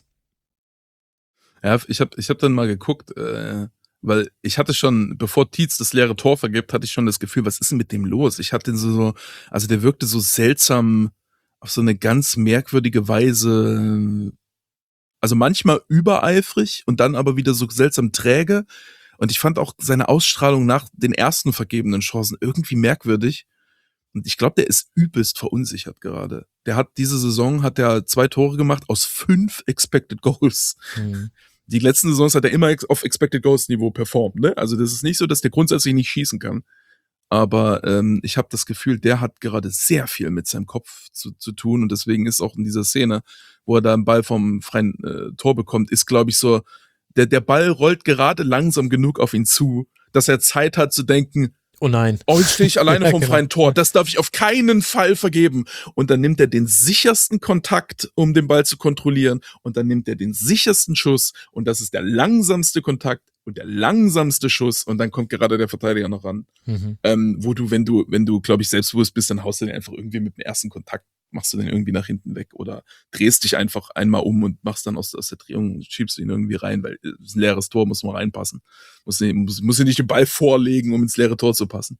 Ja, ich hab dann mal geguckt, weil ich hatte schon, bevor Tietz das leere Tor vergibt, hatte ich schon das Gefühl, was ist denn mit dem los? Ich hatte den also der wirkte so seltsam, auf so eine ganz merkwürdige Weise, also manchmal übereifrig und dann aber wieder so seltsam träge. Und ich fand auch seine Ausstrahlung nach den ersten vergebenen Chancen irgendwie merkwürdig. Und ich glaube, der ist übelst verunsichert gerade. Diese Saison hat er 2 Tore gemacht aus 5 Expected Goals. Die letzten Saisons hat er immer auf Expected Goals Niveau performt, ne? Also das ist nicht so, dass der grundsätzlich nicht schießen kann. Aber ich habe das Gefühl, der hat gerade sehr viel mit seinem Kopf zu tun. Und deswegen ist auch in dieser Szene, wo er da einen Ball vom freien Tor bekommt, ist, glaube ich, so, der Ball rollt gerade langsam genug auf ihn zu, dass er Zeit hat zu denken, oh nein. Oh, jetzt stehe ich alleine Ja, vom genau. freien Tor. Das darf ich auf keinen Fall vergeben. Und dann nimmt er den sichersten Kontakt, um den Ball zu kontrollieren. Und dann nimmt er den sichersten Schuss. Und das ist der langsamste Kontakt und der langsamste Schuss. Und dann kommt gerade der Verteidiger noch ran. Wo du, wenn du, glaube ich, selbstbewusst bist, dann haust du den einfach irgendwie mit dem ersten Kontakt, machst du den irgendwie nach hinten weg oder drehst dich einfach einmal um und machst dann aus der Drehung, schiebst du ihn irgendwie rein, weil ein leeres Tor muss man reinpassen. Muss dir nicht den Ball vorlegen, um ins leere Tor zu passen.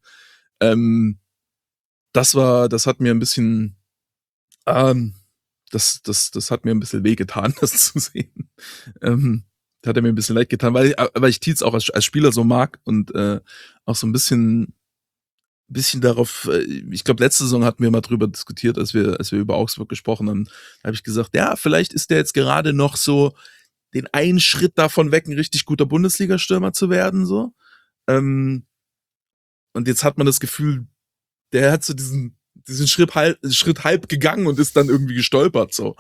Das hat mir ein bisschen, das hat mir ein bisschen wehgetan, das zu sehen. hat er mir ein bisschen leid getan, weil ich Tietz auch als Spieler so mag und auch so ein bisschen darauf, ich glaube, letzte Saison hatten wir mal drüber diskutiert, als wir über Augsburg gesprochen haben, habe ich gesagt, ja, vielleicht ist der jetzt gerade noch so den einen Schritt davon weg, ein richtig guter Bundesliga-Stürmer zu werden, so. Und jetzt hat man das Gefühl, der hat so diesen Schritt halb gegangen und ist dann irgendwie gestolpert, so.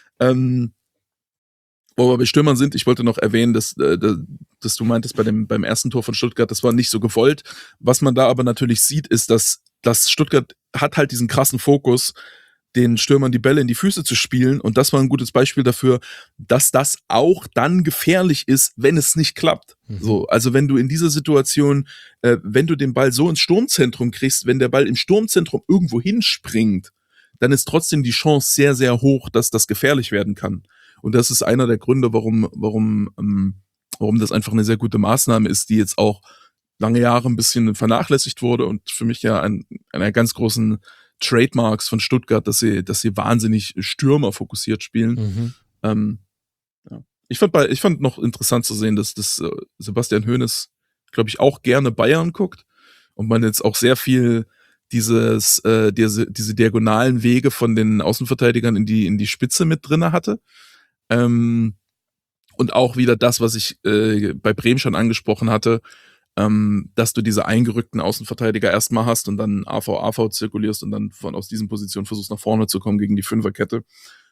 Wo wir bei Stürmern sind, ich wollte noch erwähnen, dass du meintest beim ersten Tor von Stuttgart, das war nicht so gewollt. Was man da aber natürlich sieht, ist, dass Stuttgart hat halt diesen krassen Fokus, den Stürmern die Bälle in die Füße zu spielen. Und das war ein gutes Beispiel dafür, dass das auch dann gefährlich ist, wenn es nicht klappt. So, also wenn du in dieser Situation, wenn du den Ball so ins Sturmzentrum kriegst, wenn der Ball im Sturmzentrum irgendwo hinspringt, dann ist trotzdem die Chance sehr, sehr hoch, dass das gefährlich werden kann. Und das ist einer der Gründe, warum das einfach eine sehr gute Maßnahme ist, die jetzt auch lange Jahre ein bisschen vernachlässigt wurde und für mich ja einer ganz großen Trademarks von Stuttgart, dass sie wahnsinnig stürmerfokussiert spielen. Ja. Ich fand noch interessant zu sehen, dass Sebastian Hoeneß, glaube ich, auch gerne Bayern guckt und man jetzt auch sehr viel diese diagonalen Wege von den Außenverteidigern in die Spitze mit drinne hatte. Und auch wieder das, was ich bei Bremen schon angesprochen hatte, dass du diese eingerückten Außenverteidiger erstmal hast und dann AV zirkulierst und dann aus diesen Positionen versuchst nach vorne zu kommen gegen die Fünferkette.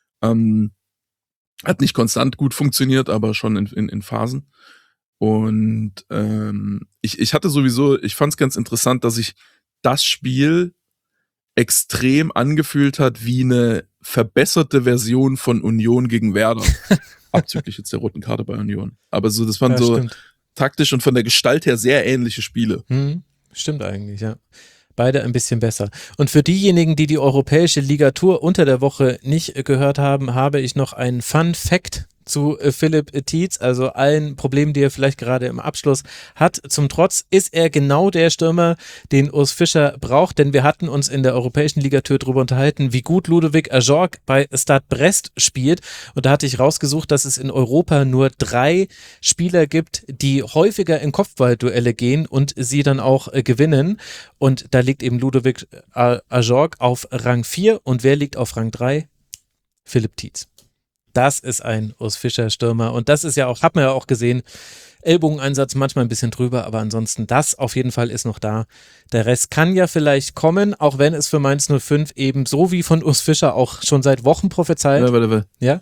Hat nicht konstant gut funktioniert, aber schon in Phasen. Und ich fand es ganz interessant, dass sich das Spiel extrem angefühlt hat wie eine verbesserte Version von Union gegen Werder. Abzüglich jetzt der roten Karte bei Union. Aber so, das waren so stimmt. Taktisch und von der Gestalt her sehr ähnliche Spiele. Stimmt eigentlich, ja. Beide ein bisschen besser. Und für diejenigen, die die europäische Ligatur unter der Woche nicht gehört haben, habe ich noch einen Fun Fact zu Philipp Tietz, also allen Problemen, die er vielleicht gerade im Abschluss hat. Zum Trotz ist er genau der Stürmer, den Urs Fischer braucht, denn wir hatten uns in der europäischen Ligatur darüber unterhalten, wie gut Ludovic Ajorg bei Stade Brest spielt. Und da hatte ich rausgesucht, dass es in Europa nur 3 Spieler gibt, die häufiger in Kopfballduelle gehen und sie dann auch gewinnen. Und da liegt eben Ludovic Ajorg auf Rang 4. Und wer liegt auf Rang 3? Philipp Tietz. Das ist ein Urs Fischer Stürmer und das ist ja auch, hat man ja auch gesehen, Ellbogeneinsatz manchmal ein bisschen drüber, aber ansonsten das auf jeden Fall ist noch da. Der Rest kann ja vielleicht kommen, auch wenn es für Mainz 05 eben so wie von Urs Fischer auch schon seit Wochen prophezeit. Warte. Ja?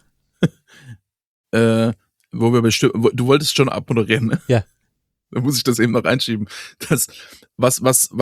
Du wolltest schon abmoderieren, ne? Ja. Da muss ich das eben noch einschieben. Das, was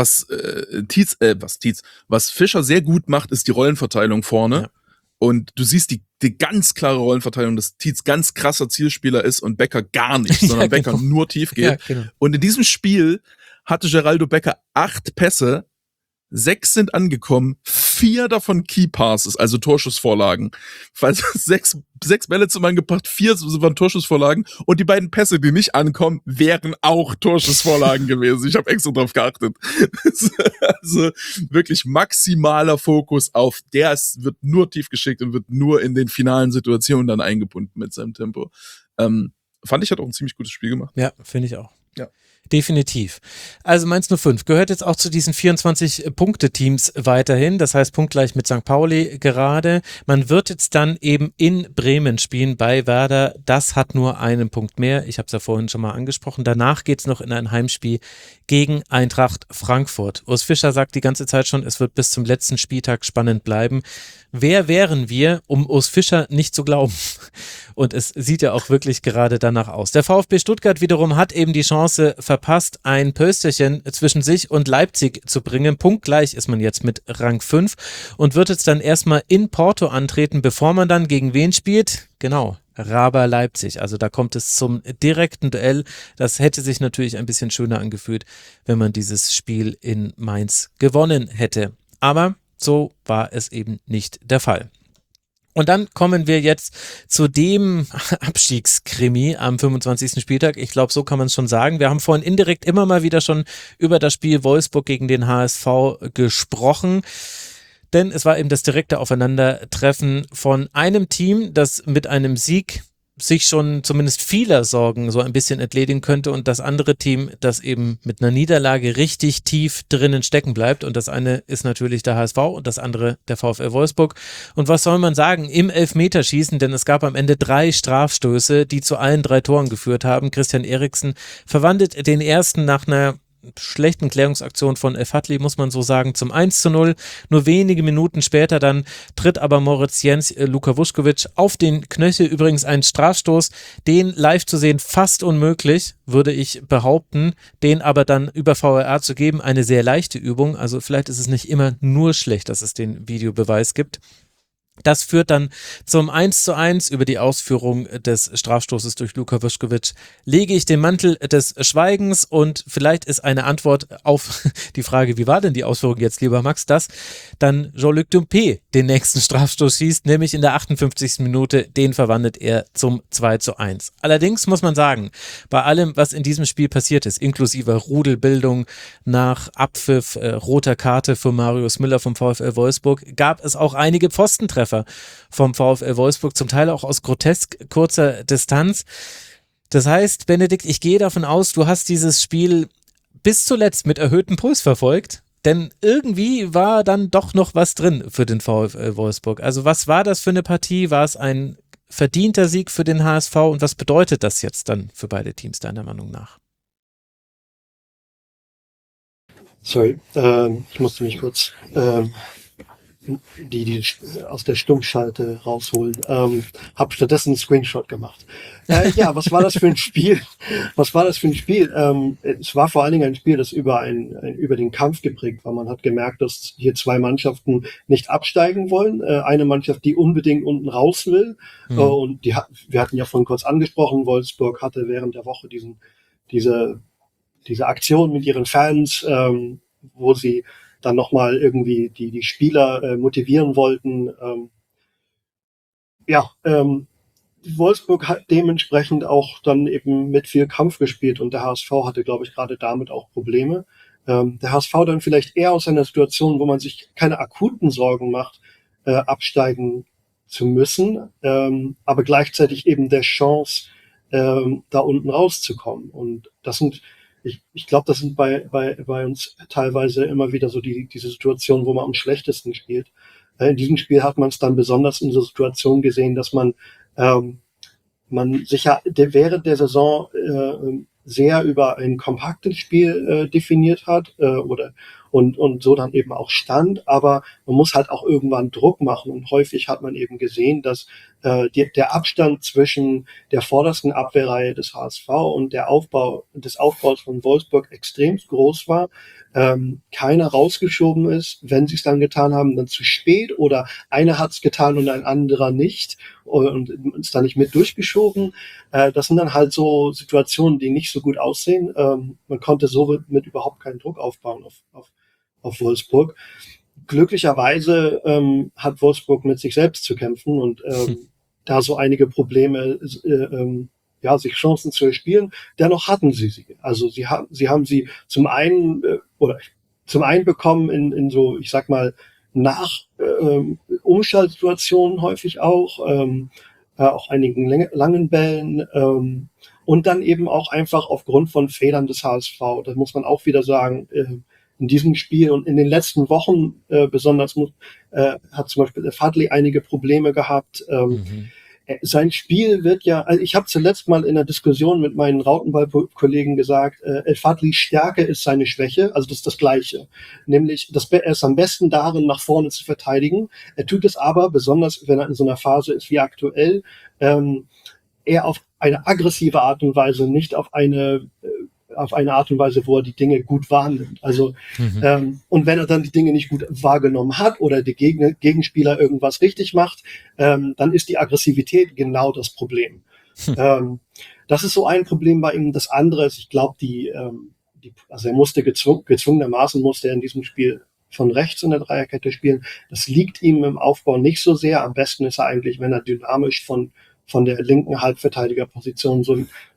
Fischer sehr gut macht, ist die Rollenverteilung vorne. Ja. Und du siehst die ganz klare Rollenverteilung, dass Tietz ganz krasser Zielspieler ist und Becker gar nicht, sondern ja, Becker nur tief geht. Ja, genau. Und in diesem Spiel hatte Geraldo Becker 8 Pässe, 6 sind angekommen, 4 davon Key Passes, also Torschussvorlagen. Also 6 Bälle zum Mann gebracht, 4 waren Torschussvorlagen und die beiden Pässe, die nicht ankommen, wären auch Torschussvorlagen gewesen. Ich habe extra drauf geachtet. Also wirklich maximaler Fokus auf, wird nur tief geschickt und wird nur in den finalen Situationen dann eingebunden mit seinem Tempo. Fand ich, hat auch ein ziemlich gutes Spiel gemacht. Ja, finde ich auch. Ja. Definitiv. Also Mainz 05 gehört jetzt auch zu diesen 24-Punkte-Teams weiterhin, das heißt punktgleich mit St. Pauli gerade. Man wird jetzt dann eben in Bremen spielen bei Werder. Das hat nur einen Punkt mehr. Ich habe es ja vorhin schon mal angesprochen. Danach geht es noch in ein Heimspiel gegen Eintracht Frankfurt. Urs Fischer sagt die ganze Zeit schon, es wird bis zum letzten Spieltag spannend bleiben. Wer wären wir, um Urs Fischer nicht zu glauben? Und es sieht ja auch wirklich gerade danach aus. Der VfB Stuttgart wiederum hat eben die Chance verpasst, ein Pösterchen zwischen sich und Leipzig zu bringen. Punktgleich ist man jetzt mit Rang 5 und wird jetzt dann erstmal in Porto antreten, bevor man dann gegen wen spielt? Genau, Raber Leipzig. Also da kommt es zum direkten Duell. Das hätte sich natürlich ein bisschen schöner angefühlt, wenn man dieses Spiel in Mainz gewonnen hätte. Aber so war es eben nicht der Fall. Und dann kommen wir jetzt zu dem Abstiegskrimi am 25. Spieltag. Ich glaube, so kann man es schon sagen. Wir haben vorhin indirekt immer mal wieder schon über das Spiel Wolfsburg gegen den HSV gesprochen. Denn es war eben das direkte Aufeinandertreffen von einem Team, das mit einem Sieg sich schon zumindest vieler Sorgen so ein bisschen entledigen könnte und das andere Team, das eben mit einer Niederlage richtig tief drinnen stecken bleibt. Und das eine ist natürlich der HSV und das andere der VfL Wolfsburg. Und was soll man sagen? Im Elfmeterschießen, denn es gab am Ende 3 Strafstöße, die zu allen 3 Toren geführt haben. Christian Eriksen verwandelt den ersten nach einer schlechten Klärungsaktion von El-Fadli, muss man so sagen, zum 1:0. Nur wenige Minuten später dann tritt aber Moritz Jens Luka Vuskovic auf den Knöchel. Übrigens ein Strafstoß, den live zu sehen fast unmöglich, würde ich behaupten, den aber dann über VAR zu geben, eine sehr leichte Übung. Also vielleicht ist es nicht immer nur schlecht, dass es den Videobeweis gibt. Das führt dann zum 1:1. Über die Ausführung des Strafstoßes durch Luka Vuskovic lege ich den Mantel des Schweigens und vielleicht ist eine Antwort auf die Frage, wie war denn die Ausführung jetzt, lieber Max, dass dann Jean-Luc Dumpé den nächsten Strafstoß schießt, nämlich in der 58. Minute, den verwandelt er zum 2:1. Allerdings muss man sagen, bei allem, was in diesem Spiel passiert ist, inklusive Rudelbildung nach Abpfiff, roter Karte für Marius Müller vom VfL Wolfsburg, gab es auch einige Pfostentreffer vom VfL Wolfsburg, zum Teil auch aus grotesk kurzer Distanz. Das heißt, Benedikt, ich gehe davon aus, du hast dieses Spiel bis zuletzt mit erhöhtem Puls verfolgt, denn irgendwie war dann doch noch was drin für den VfL Wolfsburg. Also was war das für eine Partie? War es ein verdienter Sieg für den HSV und was bedeutet das jetzt dann für beide Teams deiner Meinung nach? Sorry, ich musste mich kurz die aus der Stummschalte rausholen. Hab stattdessen einen Screenshot gemacht. Ja, was war das für ein Spiel? Was war das für ein Spiel? Es war vor allen Dingen ein Spiel, das über den Kampf geprägt war. Man hat gemerkt, dass hier 2 Mannschaften nicht absteigen wollen. Eine Mannschaft, die unbedingt unten raus will. Und wir hatten ja vorhin kurz angesprochen, Wolfsburg hatte während der Woche diese Aktion mit ihren Fans, wo sie dann nochmal irgendwie die Spieler motivieren wollten. Wolfsburg hat dementsprechend auch dann eben mit viel Kampf gespielt und der HSV hatte, glaube ich, gerade damit auch Probleme. Der HSV dann vielleicht eher aus einer Situation, wo man sich keine akuten Sorgen macht, absteigen zu müssen, aber gleichzeitig eben der Chance, da unten rauszukommen. Und das sind ich glaube, das sind bei uns teilweise immer wieder so diese Situation, wo man am schlechtesten spielt. In diesem Spiel hat man es dann besonders in so Situationen gesehen, dass man sich ja während der Saison sehr über ein kompaktes Spiel definiert hat und so dann eben auch stand, aber man muss halt auch irgendwann Druck machen und häufig hat man eben gesehen, dass der Abstand zwischen der vordersten Abwehrreihe des HSV und des Aufbaus von Wolfsburg extrem groß war, keiner rausgeschoben ist, wenn sie es dann getan haben, dann zu spät oder einer hat es getan und ein anderer nicht und ist dann nicht mit durchgeschoben. Das sind dann halt so Situationen, die nicht so gut aussehen. Man konnte so mit überhaupt keinen Druck aufbauen auf Wolfsburg. Glücklicherweise hat Wolfsburg mit sich selbst zu kämpfen und da so einige Probleme, sich Chancen zu erspielen, dennoch hatten sie. Also sie haben sie zum einen bekommen in so, ich sag mal, nach Umschaltsituationen häufig auch einigen langen Bällen und dann eben auch einfach aufgrund von Fehlern des HSV. Das muss man auch wieder sagen. In diesem Spiel und in den letzten Wochen besonders hat zum Beispiel El-Fadli einige Probleme gehabt. Sein Spiel wird ja, also ich habe zuletzt mal in einer Diskussion mit meinen Rautenball-Kollegen gesagt, El-Fadlis Stärke ist seine Schwäche, also das ist das Gleiche. Nämlich, er ist am besten darin, nach vorne zu verteidigen. Er tut es aber, besonders wenn er in so einer Phase ist wie aktuell, eher auf eine aggressive Art und Weise, nicht auf eine Art und Weise, wo er die Dinge gut wahrnimmt. Also und wenn er dann die Dinge nicht gut wahrgenommen hat oder der Gegenspieler irgendwas richtig macht, dann ist die Aggressivität genau das Problem. Das ist so ein Problem bei ihm. Das andere ist, ich glaube, also er musste gezwungenermaßen musste er in diesem Spiel von rechts in der Dreierkette spielen. Das liegt ihm im Aufbau nicht so sehr. Am besten ist er eigentlich, wenn er dynamisch von der linken Halbverteidigerposition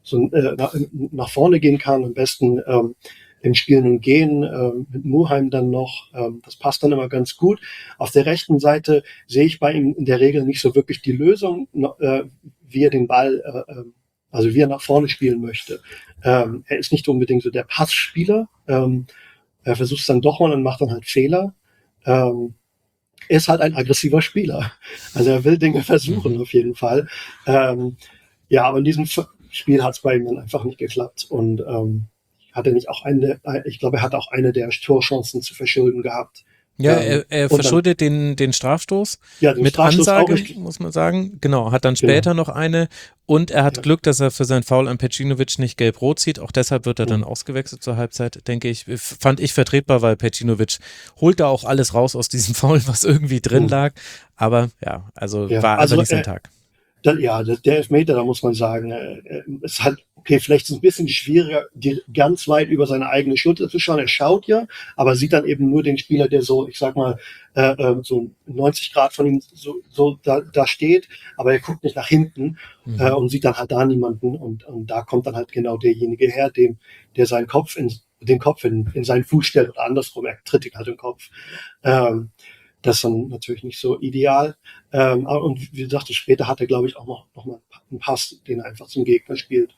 nach vorne gehen kann, am besten im Spielen und Gehen, mit Muheim dann noch, das passt dann immer ganz gut. Auf der rechten Seite sehe ich bei ihm in der Regel nicht so wirklich die Lösung, wie er den Ball, also wie er nach vorne spielen möchte. Er ist nicht unbedingt so der Passspieler. Er versucht es dann doch mal und macht dann halt Fehler. Er ist halt ein aggressiver Spieler. Also er will Dinge versuchen auf jeden Fall. Ja, aber in diesem Spiel hat es bei ihm dann einfach nicht geklappt. Und hat er nicht auch ich glaube, er hat auch eine der Torchancen zu verschulden gehabt. Ja, er verschuldet den Strafstoß den mit Strafstoß Ansage, auch muss man sagen. Genau, hat dann später noch eine und er hat Glück, dass er für sein Foul an Pecinovic nicht gelb-rot zieht. Auch deshalb wird er dann ausgewechselt zur Halbzeit, denke ich. Fand ich vertretbar, weil Pecinovic holt da auch alles raus aus diesem Foul, was irgendwie drin lag. Aber ja, also war also nicht sein Tag. Der Elfmeter, da muss man sagen, ist halt, okay, vielleicht ist es ein bisschen schwieriger, ganz weit über seine eigene Schulter zu schauen. Er schaut ja, aber sieht dann eben nur den Spieler, der so, ich sag mal, so 90 Grad von ihm so da steht, aber er guckt nicht nach hinten und sieht dann halt da niemanden und da kommt dann halt genau derjenige her, der seinen Kopf in seinen Fuß stellt oder andersrum, er tritt ihn halt im Kopf. Das ist dann natürlich nicht so ideal. Und wie gesagt, später hat er, glaube ich, auch noch mal einen Pass, den er einfach zum Gegner spielt.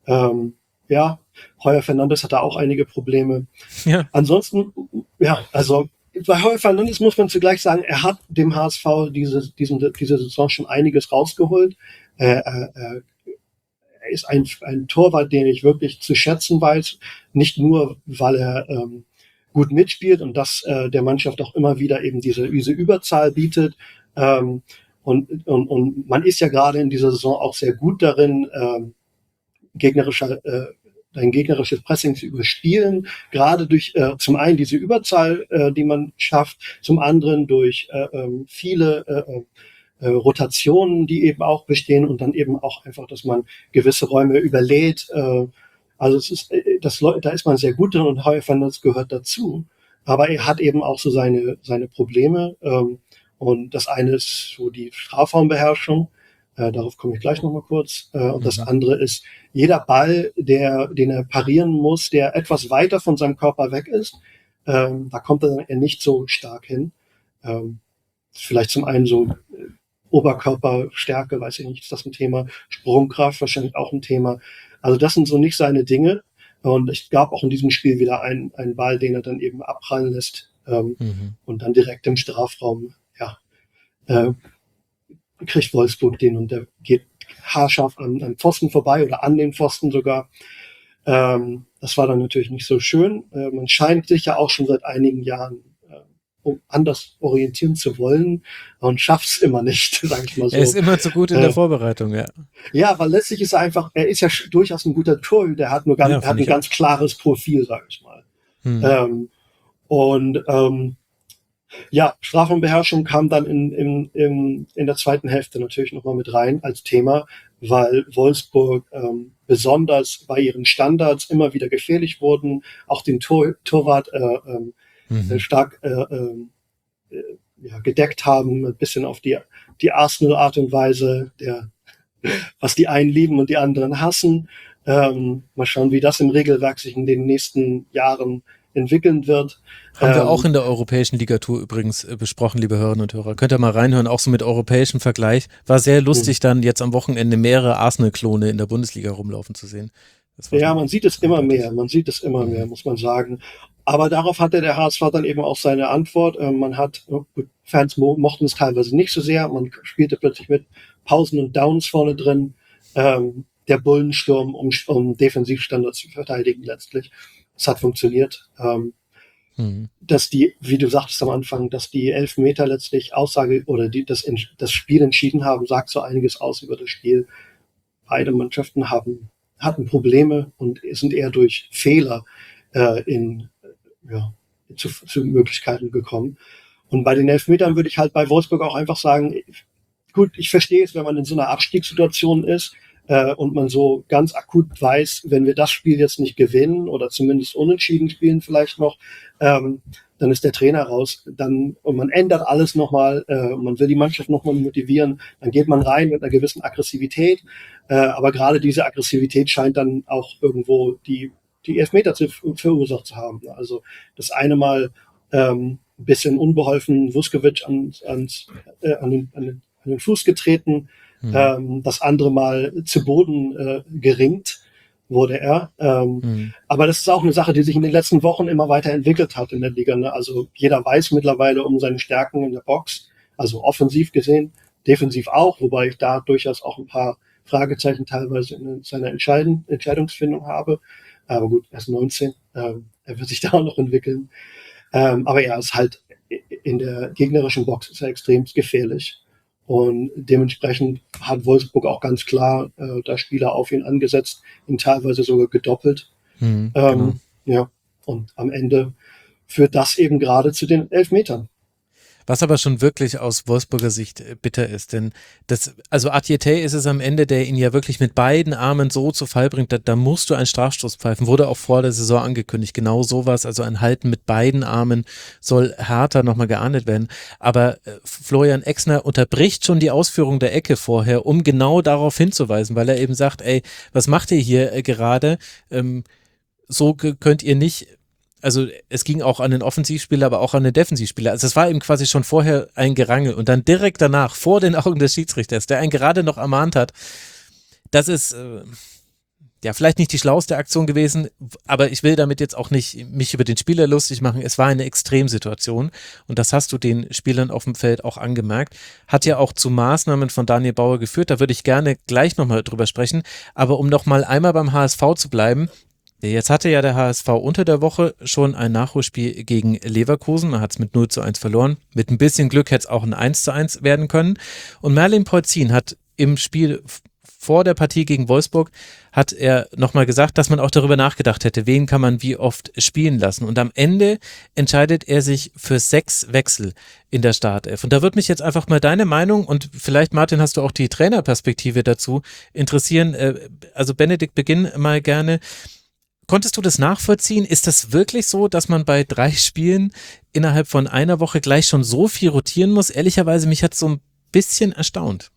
Heuer Fernandes hat da auch einige Probleme. Ja. Ansonsten, also bei Heuer Fernandes muss man zugleich sagen, er hat dem HSV diese Saison schon einiges rausgeholt. Er ist ein Torwart, den ich wirklich zu schätzen weiß. Nicht nur, weil er gut mitspielt und das der Mannschaft auch immer wieder eben diese Überzahl bietet. Und man ist ja gerade in dieser Saison auch sehr gut darin, ein gegnerisches Pressing zu überspielen, gerade durch zum einen diese Überzahl, die man schafft, zum anderen durch viele Rotationen, die eben auch bestehen und dann eben auch einfach, dass man gewisse Räume überlädt. Also es ist, da ist man sehr gut drin und Heuer Fernandes gehört dazu. Aber er hat eben auch so seine Probleme. Und das eine ist so die Strafraumbeherrschung. Darauf komme ich gleich nochmal kurz. Und das andere ist jeder Ball, den er parieren muss, der etwas weiter von seinem Körper weg ist. Da kommt er nicht so stark hin. Vielleicht zum einen so Oberkörperstärke, weiß ich nicht, ist das ein Thema. Sprungkraft wahrscheinlich auch ein Thema. Also das sind so nicht seine Dinge. Und es gab auch in diesem Spiel wieder einen Ball, den er dann eben abprallen lässt und dann direkt im Strafraum, kriegt Wolfsburg den und der geht haarscharf an Pfosten vorbei oder an den Pfosten sogar. Das war dann natürlich nicht so schön. Man scheint sich ja auch schon seit einigen Jahren um anders orientieren zu wollen und schafft es immer nicht, sage ich mal so. Er ist immer zu gut in der Vorbereitung, ja. Ja, weil letztlich ist er ist ja durchaus ein guter Torhüter, er hat ein ganz klares Profil, sage ich mal. Strafraumbeherrschung kam dann in der zweiten Hälfte natürlich nochmal mit rein als Thema, weil Wolfsburg besonders bei ihren Standards immer wieder gefährlich wurden, auch den Torwart stark gedeckt haben, ein bisschen auf die Arsenal-Art und Weise, was die einen lieben und die anderen hassen. Mal schauen, wie das im Regelwerk sich in den nächsten Jahren entwickeln wird. Haben wir auch in der Europäischen Ligatur übrigens besprochen, liebe Hörerinnen und Hörer. Könnt ihr mal reinhören, auch so mit europäischem Vergleich. War sehr lustig, dann jetzt am Wochenende mehrere Arsenal-Klone in der Bundesliga rumlaufen zu sehen. Man sieht es immer mehr, muss man sagen. Aber darauf hatte der HSV dann eben auch seine Antwort. Fans mochten es teilweise nicht so sehr. Man spielte plötzlich mit Pausen und Downs vorne drin. Der Bullensturm, um Defensivstandards zu verteidigen letztlich. Es hat funktioniert. Dass wie du sagtest am Anfang, dass die Elfmeter letztlich Aussage oder das Spiel entschieden haben, sagt so einiges aus über das Spiel. Beide Mannschaften hatten Probleme und sind eher durch Fehler zu Möglichkeiten gekommen. Und bei den Elfmetern würde ich halt bei Wolfsburg auch einfach sagen, gut, ich verstehe es, wenn man in so einer Abstiegssituation ist und man so ganz akut weiß, wenn wir das Spiel jetzt nicht gewinnen oder zumindest unentschieden spielen vielleicht noch, dann ist der Trainer raus. Und man ändert alles nochmal, man will die Mannschaft nochmal motivieren, dann geht man rein mit einer gewissen Aggressivität, aber gerade diese Aggressivität scheint dann auch irgendwo die Elfmeter verursacht zu haben. Also das eine Mal ein bisschen unbeholfen Vuskovic an den Fuß getreten, Das andere Mal zu Boden geringt wurde er. Aber das ist auch eine Sache, die sich in den letzten Wochen immer weiter entwickelt hat in der Liga. Ne? Also jeder weiß mittlerweile um seine Stärken in der Box, also offensiv gesehen, defensiv auch, wobei ich da durchaus auch ein paar Fragezeichen teilweise in seiner Entscheidungsfindung habe. Aber gut, er ist 19, er wird sich da auch noch entwickeln. Aber er ist halt in der gegnerischen Box ist er extrem gefährlich. Und dementsprechend hat Wolfsburg auch ganz klar da Spieler auf ihn angesetzt, ihn teilweise sogar gedoppelt. Genau. Ja, und am Ende führt das eben gerade zu den Elfmetern. Was aber schon wirklich aus Wolfsburger Sicht bitter ist, denn also Atjeté ist es am Ende, der ihn ja wirklich mit beiden Armen so zu Fall bringt, da musst du einen Strafstoß pfeifen, wurde auch vor der Saison angekündigt, genau sowas, also ein Halten mit beiden Armen soll härter nochmal geahndet werden, aber Florian Exner unterbricht schon die Ausführung der Ecke vorher, um genau darauf hinzuweisen, weil er eben sagt, ey, was macht ihr hier gerade, so könnt ihr nicht. Also es ging auch an den Offensivspieler, aber auch an den Defensivspieler. Also es war eben quasi schon vorher ein Gerangel und dann direkt danach, vor den Augen des Schiedsrichters, der einen gerade noch ermahnt hat. Das ist ja vielleicht nicht die schlauste Aktion gewesen, aber ich will damit jetzt auch nicht mich über den Spieler lustig machen. Es war eine Extremsituation und das hast du den Spielern auf dem Feld auch angemerkt. Hat ja auch zu Maßnahmen von Daniel Bauer geführt, da würde ich gerne gleich nochmal drüber sprechen. Aber um nochmal einmal beim HSV zu bleiben, jetzt hatte ja der HSV unter der Woche schon ein Nachholspiel gegen Leverkusen. Man hat es mit 0:1 verloren. Mit ein bisschen Glück hätte es auch ein 1:1 werden können. Und Merlin Polzin hat im Spiel vor der Partie gegen Wolfsburg, hat er nochmal gesagt, dass man auch darüber nachgedacht hätte, wen kann man wie oft spielen lassen. Und am Ende entscheidet er sich für 6 Wechsel in der Startelf. Und da würde mich jetzt einfach mal deine Meinung und vielleicht, Martin, hast du auch die Trainerperspektive dazu interessieren. Also Benedikt, beginn mal gerne. Konntest du das nachvollziehen? Ist das wirklich so, dass man bei 3 Spielen innerhalb von einer Woche gleich schon so viel rotieren muss? Ehrlicherweise, mich hat es so ein bisschen erstaunt.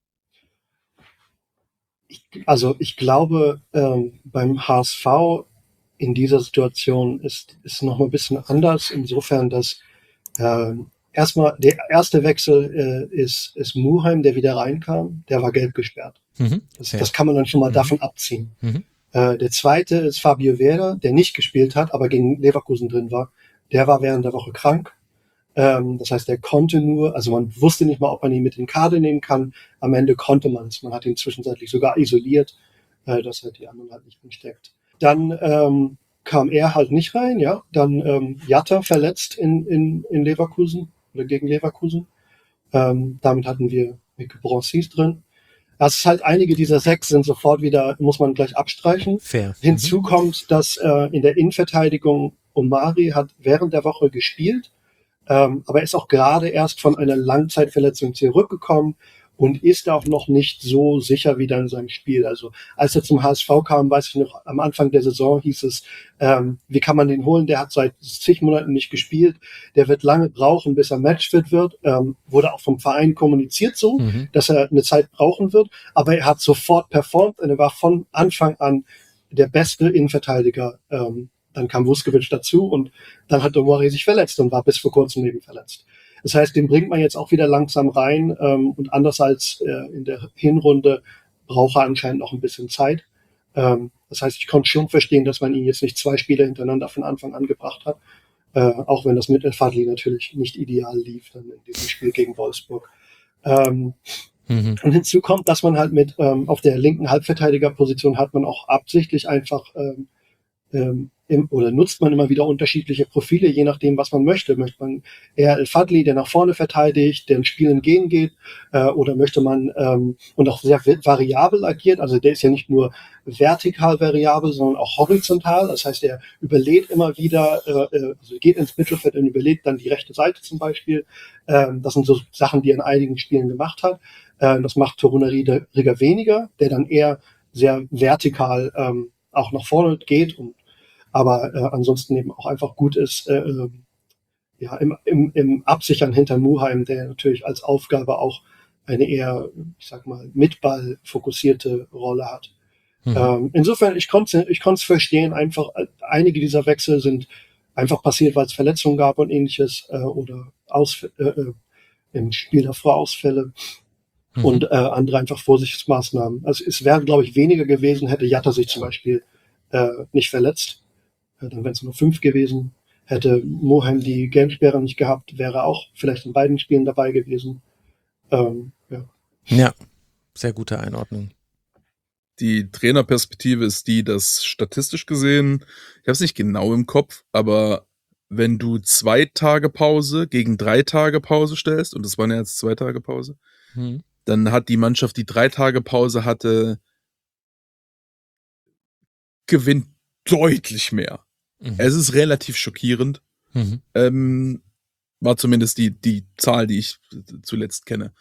Ich glaube, beim HSV in dieser Situation ist noch mal ein bisschen anders, insofern, dass erstmal der erste Wechsel ist Muheim, der wieder reinkam, der war gelb gesperrt. Das kann man dann schon mal davon abziehen. Der zweite ist Fabio Vera, der nicht gespielt hat, aber gegen Leverkusen drin war. Der war während der Woche krank. Das heißt, der konnte nur, also man wusste nicht mal, ob man ihn mit in den Kader nehmen kann. Am Ende konnte man es. Man hat ihn zwischenzeitlich sogar isoliert, dass er die anderen halt nicht ansteckt. Dann kam er halt nicht rein, ja. Dann Jatta verletzt in Leverkusen oder gegen Leverkusen. Damit hatten wir Mick Bronsis drin. Das ist halt, einige dieser 6 sind sofort wieder, muss man gleich abstreichen. Fair. Hinzu kommt, dass in der Innenverteidigung Omari hat während der Woche gespielt, aber er ist auch gerade erst von einer Langzeitverletzung zurückgekommen und ist auch noch nicht so sicher wieder in seinem Spiel. Also als er zum HSV kam, weiß ich noch, am Anfang der Saison hieß es, wie kann man den holen? Der hat seit zig Monaten nicht gespielt. Der wird lange brauchen, bis er matchfit wird. Wurde auch vom Verein kommuniziert so, dass er eine Zeit brauchen wird. Aber er hat sofort performt und er war von Anfang an der beste Innenverteidiger. Dann kam Vuskovic dazu und dann hat Omari sich verletzt und war bis vor kurzem eben verletzt. Das heißt, den bringt man jetzt auch wieder langsam rein und anders als in der Hinrunde braucht er anscheinend noch ein bisschen Zeit. Das heißt, ich konnte schon verstehen, dass man ihn jetzt nicht 2 Spiele hintereinander von Anfang an gebracht hat, auch wenn das mit El-Fadli natürlich nicht ideal lief dann in diesem Spiel gegen Wolfsburg. Und hinzu kommt, dass man halt mit auf der linken Halbverteidigerposition hat man auch absichtlich einfach oder nutzt man immer wieder unterschiedliche Profile, je nachdem, was man möchte. Möchte man eher El-Fadli, der nach vorne verteidigt, der ins Spiel entgehen geht, oder möchte man und auch sehr variabel agiert, also der ist ja nicht nur vertikal variabel, sondern auch horizontal, das heißt, er überlädt immer wieder, also geht ins Mittelfeld und überlädt dann die rechte Seite zum Beispiel. Das sind so Sachen, die er in einigen Spielen gemacht hat. Das macht Toruna Riga weniger, der dann eher sehr vertikal auch nach vorne geht und aber ansonsten eben auch einfach gut ist, ja, im Absichern hinter Muheim, der natürlich als Aufgabe auch eine eher, ich sag mal, mit Ball fokussierte Rolle hat. Insofern, ich konnte es verstehen, einfach einige dieser Wechsel sind einfach passiert, weil es Verletzungen gab und ähnliches oder im Spiel davor Ausfälle. und andere einfach Vorsichtsmaßnahmen. Also es wäre, glaube ich, weniger gewesen, hätte Jatta sich zum Beispiel nicht verletzt. Dann wären es nur 5 gewesen. Hätte Moheim die Gamesperre nicht gehabt, wäre auch vielleicht in beiden Spielen dabei gewesen. Ja, sehr gute Einordnung. Die Trainerperspektive ist die, dass statistisch gesehen, ich habe es nicht genau im Kopf, aber wenn du 2 Tage Pause gegen 3 Tage Pause stellst, und das waren ja jetzt 2 Tage Pause, dann hat die Mannschaft, die 3 Tage Pause hatte, gewinnt deutlich mehr. Es ist relativ schockierend. War zumindest die Zahl, die ich zuletzt kenne.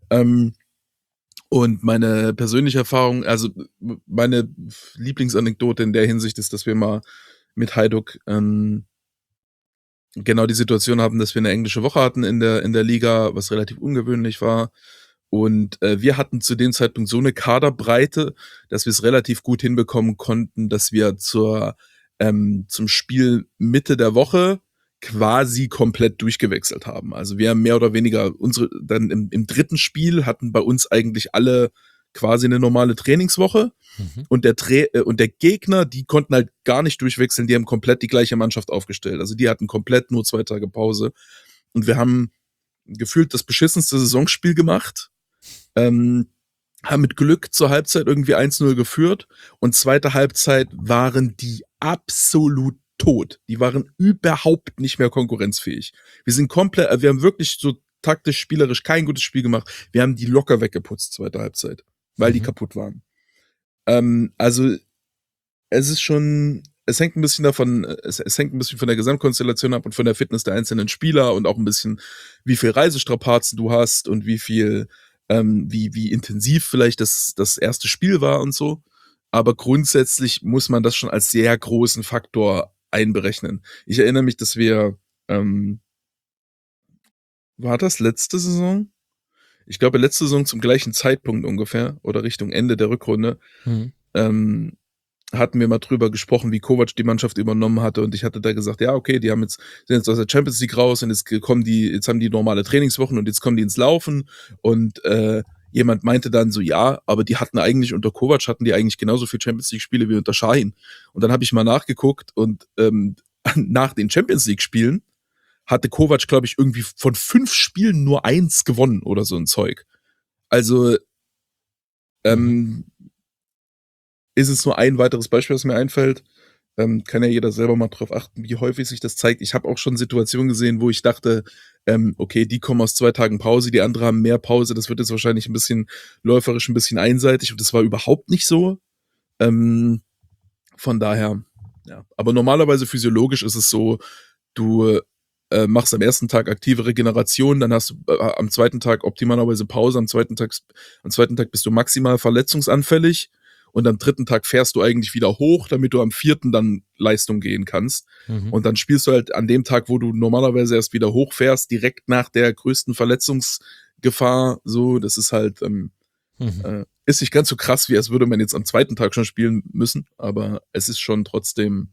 Und meine persönliche Erfahrung, also meine Lieblingsanekdote in der Hinsicht ist, dass wir mal mit Hajduk genau die Situation haben, dass wir eine englische Woche hatten in der Liga, was relativ ungewöhnlich war. Und wir hatten zu dem Zeitpunkt so eine Kaderbreite, dass wir es relativ gut hinbekommen konnten, dass wir zum Spiel Mitte der Woche quasi komplett durchgewechselt haben. Also wir haben mehr oder weniger dann im dritten Spiel hatten bei uns eigentlich alle quasi eine normale Trainingswoche und der Gegner, die konnten halt gar nicht durchwechseln, die haben komplett die gleiche Mannschaft aufgestellt. Also die hatten komplett nur 2 Tage Pause und wir haben gefühlt das beschissenste Saisonspiel gemacht, haben mit Glück zur Halbzeit irgendwie 1-0 geführt und zweite Halbzeit waren die absolut tot. Die waren überhaupt nicht mehr konkurrenzfähig. Wir haben wirklich so taktisch, spielerisch kein gutes Spiel gemacht. Wir haben die locker weggeputzt, zweite Halbzeit, weil die kaputt waren. Also, es hängt ein bisschen davon, es hängt ein bisschen von der Gesamtkonstellation ab und von der Fitness der einzelnen Spieler und auch ein bisschen, wie viel Reisestrapazen du hast und wie viel, wie intensiv vielleicht das erste Spiel war und so. Aber grundsätzlich muss man das schon als sehr großen Faktor einberechnen. Ich erinnere mich, dass wir, war das letzte Saison? Ich glaube, letzte Saison zum gleichen Zeitpunkt ungefähr oder Richtung Ende der Rückrunde, hatten wir mal drüber gesprochen, wie Kovac die Mannschaft übernommen hatte und ich hatte da gesagt, ja, okay, sind jetzt aus der Champions League raus und jetzt haben die normale Trainingswochen und jetzt kommen die ins Laufen und jemand meinte dann so, ja, aber die hatten eigentlich unter Kovac eigentlich genauso viel Champions League Spiele wie unter Şahin. Und dann habe ich mal nachgeguckt und nach den Champions League Spielen hatte Kovac, glaube ich, irgendwie von 5 Spielen nur 1 gewonnen oder so ein Zeug. Also ist es nur ein weiteres Beispiel, was mir einfällt. Kann ja jeder selber mal drauf achten, wie häufig sich das zeigt. Ich habe auch schon Situationen gesehen, wo ich dachte, okay, die kommen aus 2 Tagen Pause, die anderen haben mehr Pause, das wird jetzt wahrscheinlich ein bisschen läuferisch, ein bisschen einseitig und das war überhaupt nicht so. Von daher, ja. Aber normalerweise physiologisch ist es so, du machst am ersten Tag aktive Regeneration, dann hast du am zweiten Tag optimalerweise Pause, am zweiten Tag bist du maximal verletzungsanfällig und am dritten Tag fährst du eigentlich wieder hoch, damit du am 4. dann Leistung gehen kannst. Und dann spielst du halt an dem Tag, wo du normalerweise erst wieder hochfährst, direkt nach der größten Verletzungsgefahr. So, das ist halt, ist nicht ganz so krass, wie als würde man jetzt am 2. Tag schon spielen müssen, aber es ist schon trotzdem,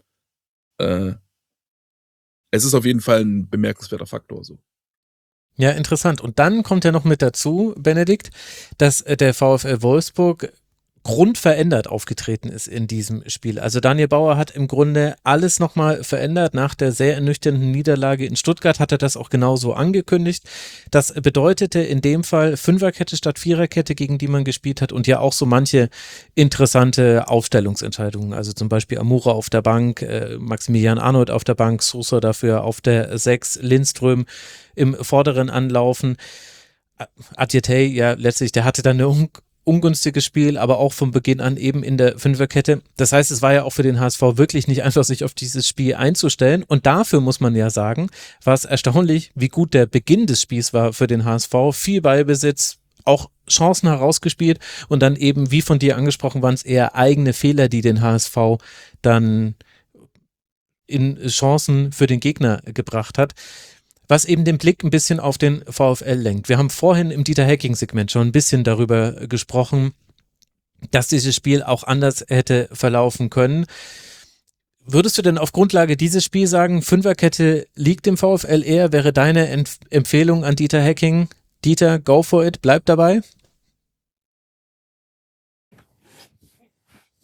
es ist auf jeden Fall ein bemerkenswerter Faktor, so. Ja, interessant. Und dann kommt ja noch mit dazu, Benedikt, dass der VfL Wolfsburg grundverändert aufgetreten ist in diesem Spiel. Also Daniel Bauer hat im Grunde alles nochmal verändert. Nach der sehr ernüchternden Niederlage in Stuttgart hat er das auch genauso angekündigt. Das bedeutete in dem Fall 5er-Kette statt 4er-Kette, gegen die man gespielt hat und ja auch so manche interessante Aufstellungsentscheidungen. Also zum Beispiel Amura auf der Bank, Maximilian Arnold auf der Bank, Sosa dafür auf der 6, Lindström im vorderen Anlaufen. Adjetey, ja letztlich, der hatte dann eine ungünstiges Spiel, aber auch von Beginn an eben in der 5er-Kette. Das heißt, es war ja auch für den HSV wirklich nicht einfach, sich auf dieses Spiel einzustellen. Und dafür muss man ja sagen, war es erstaunlich, wie gut der Beginn des Spiels war für den HSV. Viel Ballbesitz, auch Chancen herausgespielt und dann eben, wie von dir angesprochen, waren es eher eigene Fehler, die den HSV dann in Chancen für den Gegner gebracht hat. Was eben den Blick ein bisschen auf den VfL lenkt. Wir haben vorhin im Dieter-Hecking-Segment schon ein bisschen darüber gesprochen, dass dieses Spiel auch anders hätte verlaufen können. Würdest du denn auf Grundlage dieses Spiels sagen, 5er-Kette liegt dem VfL eher? Wäre deine Empfehlung an Dieter Hecking, Dieter, go for it, bleib dabei?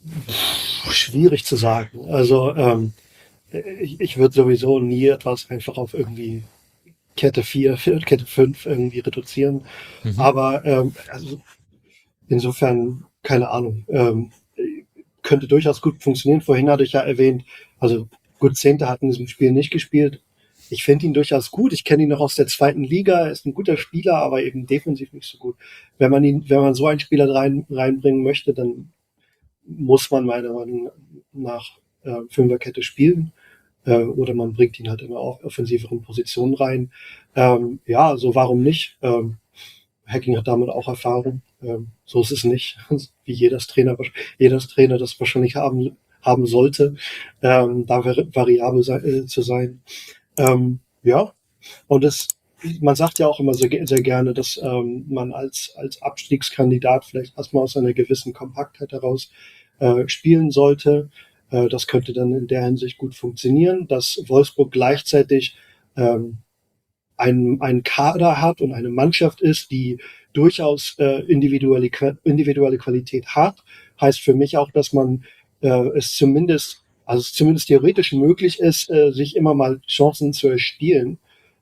Schwierig zu sagen. Also ich würde sowieso nie etwas einfach auf irgendwie Kette 4, Kette 5 irgendwie reduzieren. Aber also insofern, keine Ahnung. Könnte durchaus gut funktionieren. Vorhin hatte ich ja erwähnt, also gut, Zehnter hat in diesem Spiel nicht gespielt. Ich finde ihn durchaus gut. Ich kenne ihn noch aus der 2. Liga. Er ist ein guter Spieler, aber eben defensiv nicht so gut. Wenn man so einen Spieler reinbringen möchte, dann muss man meiner Meinung nach Fünferkette spielen. Oder man bringt ihn halt in einer offensiveren Position rein. Ja, so warum nicht? Hacking hat damit auch Erfahrung. So ist es nicht, wie jedes Trainer das wahrscheinlich haben sollte, da variabel zu sein. Ja, und man sagt ja auch immer sehr gerne, dass man als Abstiegskandidat vielleicht erstmal aus einer gewissen Kompaktheit heraus spielen sollte. Das könnte dann in der Hinsicht gut funktionieren, dass Wolfsburg gleichzeitig einen Kader hat und eine Mannschaft ist, die durchaus individuelle Qualität hat. Heißt für mich auch, dass man es zumindest theoretisch möglich ist, sich immer mal Chancen zu erspielen.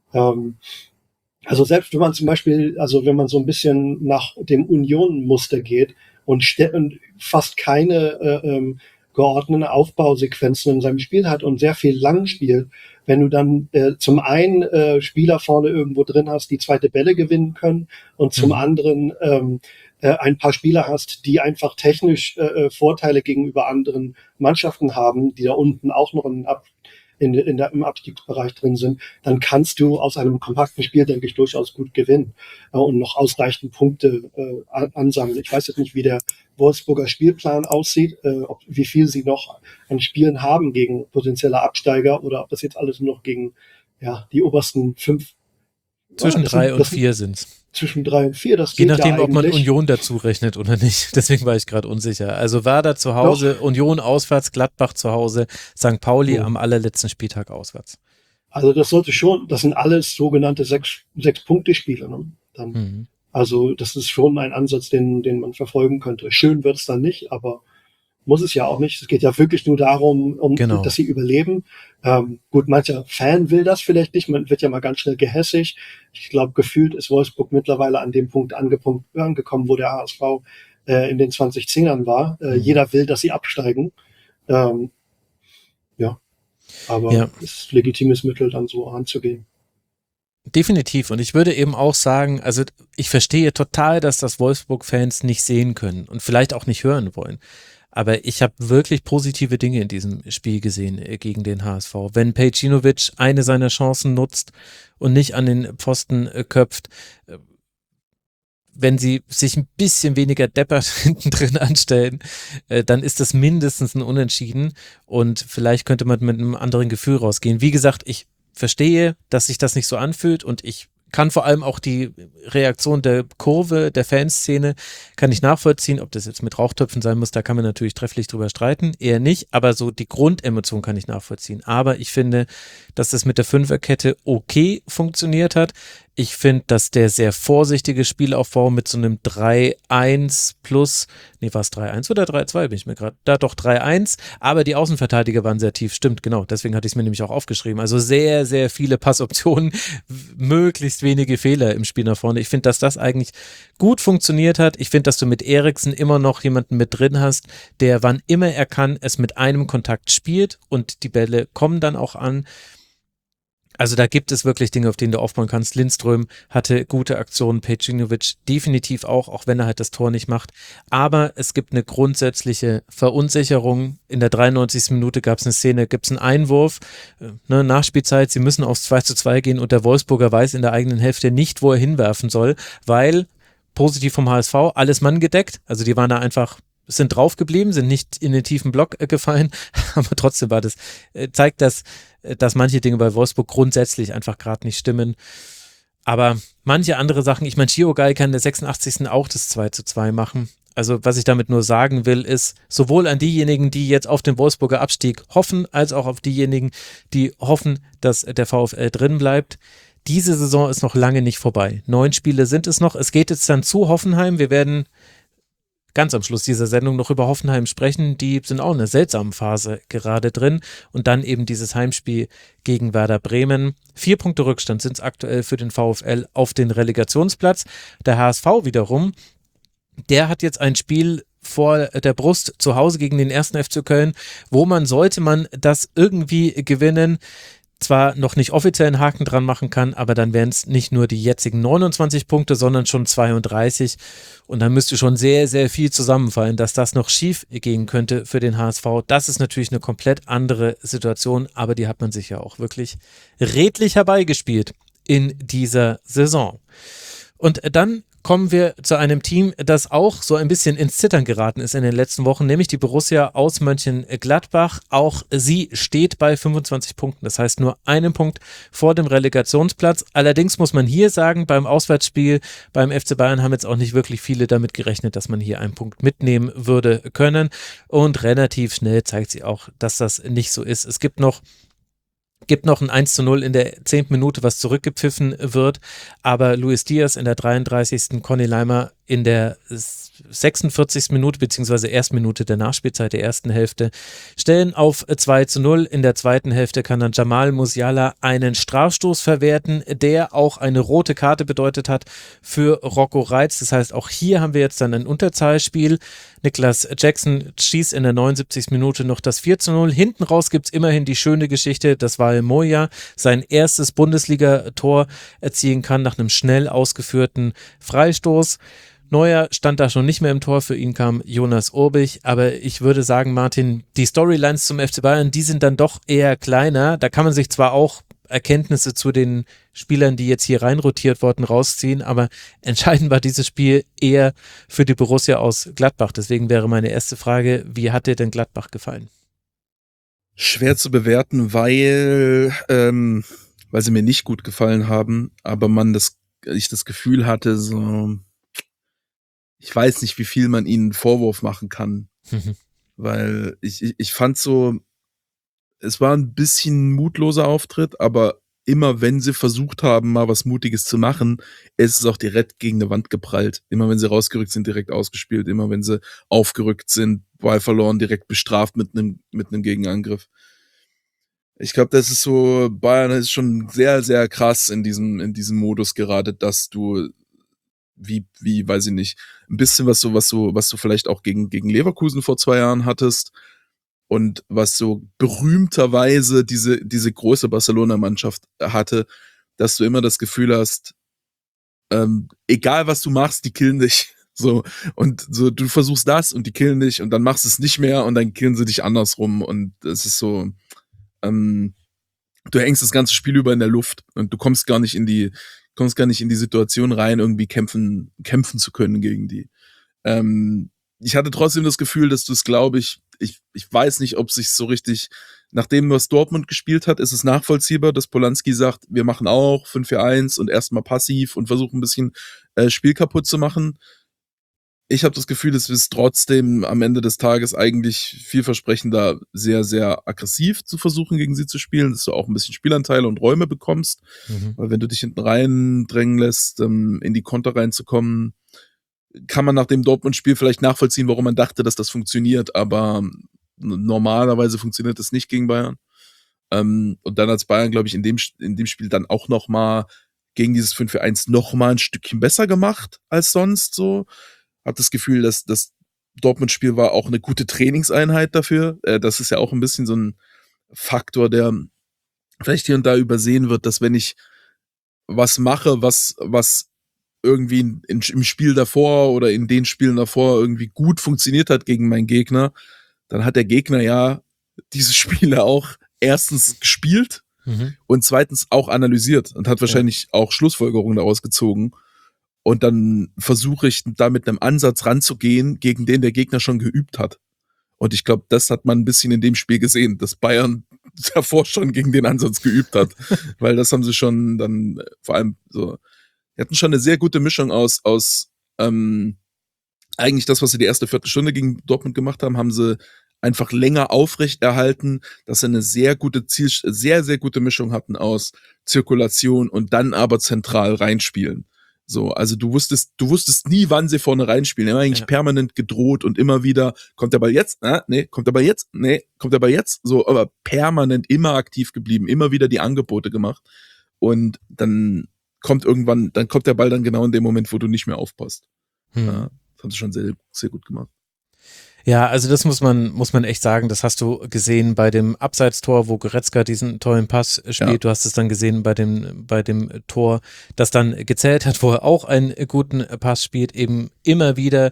Also selbst wenn man zum Beispiel, also wenn man so ein bisschen nach dem Union-Muster geht und fast keine geordnete Aufbausequenzen in seinem Spiel hat und sehr viel lang spielt, wenn du dann zum einen Spieler vorne irgendwo drin hast, die zweite Bälle gewinnen können und zum anderen ein paar Spieler hast, die einfach technisch Vorteile gegenüber anderen Mannschaften haben, die da unten auch noch im Abstiegsbereich drin sind, dann kannst du aus einem kompakten Spiel, denke ich, durchaus gut gewinnen und noch ausreichend Punkte ansammeln. Ich weiß jetzt nicht, wie der Wolfsburger Spielplan aussieht, wie viel sie noch an Spielen haben gegen potenzielle Absteiger oder ob das jetzt alles nur noch gegen die obersten 5. Zwischen 3 und 4 sind's. Zwischen 3 und 4, das Je geht nachdem, ja ob man eigentlich. Union dazu rechnet oder nicht. Deswegen war ich gerade unsicher. Also Werder zu Hause, Union auswärts, Gladbach zu Hause, St. Pauli am allerletzten Spieltag auswärts. Also das sind alles sogenannte 6-Punkte-Spiele. Ne? Dann, Also das ist schon ein Ansatz, den man verfolgen könnte. Schön wird's dann nicht, aber muss es ja auch nicht. Es geht ja wirklich nur darum, dass sie überleben. Gut, mancher Fan will das vielleicht nicht. Man wird ja mal ganz schnell gehässig. Ich glaube, gefühlt ist Wolfsburg mittlerweile an dem Punkt angekommen, wo der HSV in den 2010ern war. Jeder will, dass sie absteigen. Aber es ist ein legitimes Mittel, dann so anzugehen. Definitiv. Und ich würde eben auch sagen, also ich verstehe total, dass das Wolfsburg-Fans nicht sehen können und vielleicht auch nicht hören wollen. Aber ich habe wirklich positive Dinge in diesem Spiel gesehen gegen den HSV. Wenn Pejcinovic eine seiner Chancen nutzt und nicht an den Pfosten köpft, wenn sie sich ein bisschen weniger deppert hinten drin anstellen, dann ist das mindestens ein Unentschieden und vielleicht könnte man mit einem anderen Gefühl rausgehen. Wie gesagt, ich verstehe, dass sich das nicht so anfühlt und ich kann vor allem auch die Reaktion der Kurve, der Fanszene, kann ich nachvollziehen, ob das jetzt mit Rauchtöpfen sein muss, da kann man natürlich trefflich drüber streiten, eher nicht, aber so die Grundemotion kann ich nachvollziehen. Aber ich finde, dass das mit der Fünferkette okay funktioniert hat. Ich finde, dass der sehr vorsichtige Spielaufbau mit so einem 3-1 plus, war es 3-1 oder 3-2, bin ich mir gerade, da doch 3-1, aber die Außenverteidiger waren sehr tief, stimmt, genau, deswegen hatte ich es mir nämlich auch aufgeschrieben, also sehr, sehr viele Passoptionen, möglichst wenige Fehler im Spiel nach vorne. Ich finde, dass das eigentlich gut funktioniert hat. Ich finde, dass du mit Eriksen immer noch jemanden mit drin hast, der wann immer er kann, es mit einem Kontakt spielt und die Bälle kommen dann auch an. Also da gibt es wirklich Dinge, auf denen du aufbauen kannst. Lindström hatte gute Aktionen, Pejcinovic definitiv auch wenn er halt das Tor nicht macht. Aber es gibt eine grundsätzliche Verunsicherung. In der 93. Minute gab es eine Szene, gibt es einen Einwurf, Nachspielzeit, sie müssen aufs 2:2 gehen und der Wolfsburger weiß in der eigenen Hälfte nicht, wo er hinwerfen soll, weil, positiv vom HSV, alles Mann gedeckt. Also die waren da einfach, sind drauf geblieben, sind nicht in den tiefen Block gefallen, aber trotzdem zeigt das, dass manche Dinge bei Wolfsburg grundsätzlich einfach gerade nicht stimmen. Aber manche andere Sachen, ich meine, Chiogai kann in der 86. auch das 2:2 machen. Also was ich damit nur sagen will, ist, sowohl an diejenigen, die jetzt auf den Wolfsburger Abstieg hoffen, als auch auf diejenigen, die hoffen, dass der VfL drin bleibt. Diese Saison ist noch lange nicht vorbei. 9 Spiele sind es noch. Es geht jetzt dann zu Hoffenheim. Wir werden ganz am Schluss dieser Sendung noch über Hoffenheim sprechen. Die sind auch in einer seltsamen Phase gerade drin. Und dann eben dieses Heimspiel gegen Werder Bremen. 4 Punkte Rückstand sind es aktuell für den VfL auf den Relegationsplatz. Der HSV wiederum, der hat jetzt ein Spiel vor der Brust zu Hause gegen den 1. FC Köln, sollte man das irgendwie gewinnen, zwar noch nicht offiziell einen Haken dran machen kann, aber dann wären es nicht nur die jetzigen 29 Punkte, sondern schon 32 und dann müsste schon sehr, sehr viel zusammenfallen, dass das noch schief gehen könnte für den HSV. Das ist natürlich eine komplett andere Situation, aber die hat man sich ja auch wirklich redlich herbeigespielt in dieser Saison. Und dann kommen wir zu einem Team, das auch so ein bisschen ins Zittern geraten ist in den letzten Wochen, nämlich die Borussia aus Mönchengladbach. Auch sie steht bei 25 Punkten, das heißt nur einen Punkt vor dem Relegationsplatz. Allerdings muss man hier sagen, beim Auswärtsspiel beim FC Bayern haben jetzt auch nicht wirklich viele damit gerechnet, dass man hier einen Punkt mitnehmen würde können. Und relativ schnell zeigt sie auch, dass das nicht so ist. Es gibt noch ein 1:0 in der 10. Minute, was zurückgepfiffen wird, aber Luis Diaz in der 33., Conny Leimer in der 46. Minute beziehungsweise ersten Minute der Nachspielzeit der ersten Hälfte stellen auf 2:0. In der zweiten Hälfte kann dann Jamal Musiala einen Strafstoß verwerten, der auch eine rote Karte bedeutet hat für Rocco Reitz. Das heißt, auch hier haben wir jetzt dann ein Unterzahlspiel. Niklas Jackson schießt in der 79. Minute noch das 4:0. Hinten raus gibt es immerhin die schöne Geschichte, dass Wael Moya sein erstes Bundesliga-Tor erzielen kann nach einem schnell ausgeführten Freistoß. Neuer stand da schon nicht mehr im Tor, für ihn kam Jonas Urbich, aber ich würde sagen, Martin, die Storylines zum FC Bayern, die sind dann doch eher kleiner. Da kann man sich zwar auch Erkenntnisse zu den Spielern, die jetzt hier reinrotiert wurden, rausziehen, aber entscheidend war dieses Spiel eher für die Borussia aus Gladbach. Deswegen wäre meine erste Frage, wie hat dir denn Gladbach gefallen? Schwer zu bewerten, weil sie mir nicht gut gefallen haben, aber ich das Gefühl hatte, so, ich weiß nicht, wie viel man ihnen einen Vorwurf machen kann, weil ich fand so, es war ein bisschen mutloser Auftritt, aber immer wenn sie versucht haben, mal was Mutiges zu machen, ist es auch direkt gegen eine Wand geprallt. Immer wenn sie rausgerückt sind, direkt ausgespielt. Immer wenn sie aufgerückt sind, Ball verloren, direkt bestraft mit einem Gegenangriff. Ich glaube, das ist so, Bayern ist schon sehr, sehr krass in diesem Modus gerade, dass du wie, weiß ich nicht, ein bisschen was du vielleicht auch gegen Leverkusen vor 2 Jahren hattest und was so berühmterweise diese große Barcelona-Mannschaft hatte, dass du immer das Gefühl hast, egal was du machst, die killen dich. So, und so, du versuchst das und die killen dich und dann machst du es nicht mehr und dann killen sie dich andersrum und es ist so, du hängst das ganze Spiel über in der Luft und du kommst gar nicht in die Situation rein, irgendwie kämpfen zu können gegen die. Ich hatte trotzdem das Gefühl, dass du es, glaube ich weiß nicht, ob sich so richtig, nachdem was Dortmund gespielt hat, ist es nachvollziehbar, dass Polanski sagt, wir machen auch 5-4-1 und erstmal passiv und versuchen ein bisschen Spiel kaputt zu machen. Ich habe das Gefühl, es ist trotzdem am Ende des Tages eigentlich vielversprechender, sehr, sehr aggressiv zu versuchen, gegen sie zu spielen, dass du auch ein bisschen Spielanteile und Räume bekommst. Weil wenn du dich hinten rein drängen lässt, in die Konter reinzukommen, kann man nach dem Dortmund-Spiel vielleicht nachvollziehen, warum man dachte, dass das funktioniert, aber normalerweise funktioniert das nicht gegen Bayern. Und dann als Bayern, glaube ich, in dem Spiel dann auch nochmal gegen dieses 5-4-1 nochmal ein Stückchen besser gemacht als sonst so. Hat das Gefühl, dass das Dortmund-Spiel war auch eine gute Trainingseinheit dafür. Das ist ja auch ein bisschen so ein Faktor, der vielleicht hier und da übersehen wird, dass wenn ich was mache, was irgendwie im Spiel davor oder in den Spielen davor irgendwie gut funktioniert hat gegen meinen Gegner, dann hat der Gegner ja diese Spiele auch erstens gespielt und zweitens auch analysiert und hat wahrscheinlich auch Schlussfolgerungen daraus gezogen. Und dann versuche ich da mit einem Ansatz ranzugehen, gegen den der Gegner schon geübt hat. Und ich glaube, das hat man ein bisschen in dem Spiel gesehen, dass Bayern davor schon gegen den Ansatz geübt hat. Weil das haben sie schon dann vor allem so, die hatten schon eine sehr gute Mischung aus eigentlich das, was sie die erste Viertelstunde gegen Dortmund gemacht haben sie einfach länger aufrechterhalten, dass sie eine sehr, sehr gute Mischung hatten aus Zirkulation und dann aber zentral reinspielen. So, also du wusstest nie, wann sie vorne reinspielen. Immer eigentlich permanent gedroht und immer wieder, kommt der Ball jetzt? Nee, kommt der Ball jetzt? Nee, kommt der Ball jetzt? So, aber permanent immer aktiv geblieben, immer wieder die Angebote gemacht. Und dann kommt der Ball dann genau in dem Moment, wo du nicht mehr aufpasst. Ja, das haben sie schon sehr, sehr gut gemacht. Ja, also das muss man echt sagen, das hast du gesehen bei dem Abseitstor, wo Goretzka diesen tollen Pass spielt. Ja. Du hast es dann gesehen bei dem Tor, das dann gezählt hat, wo er auch einen guten Pass spielt, eben immer wieder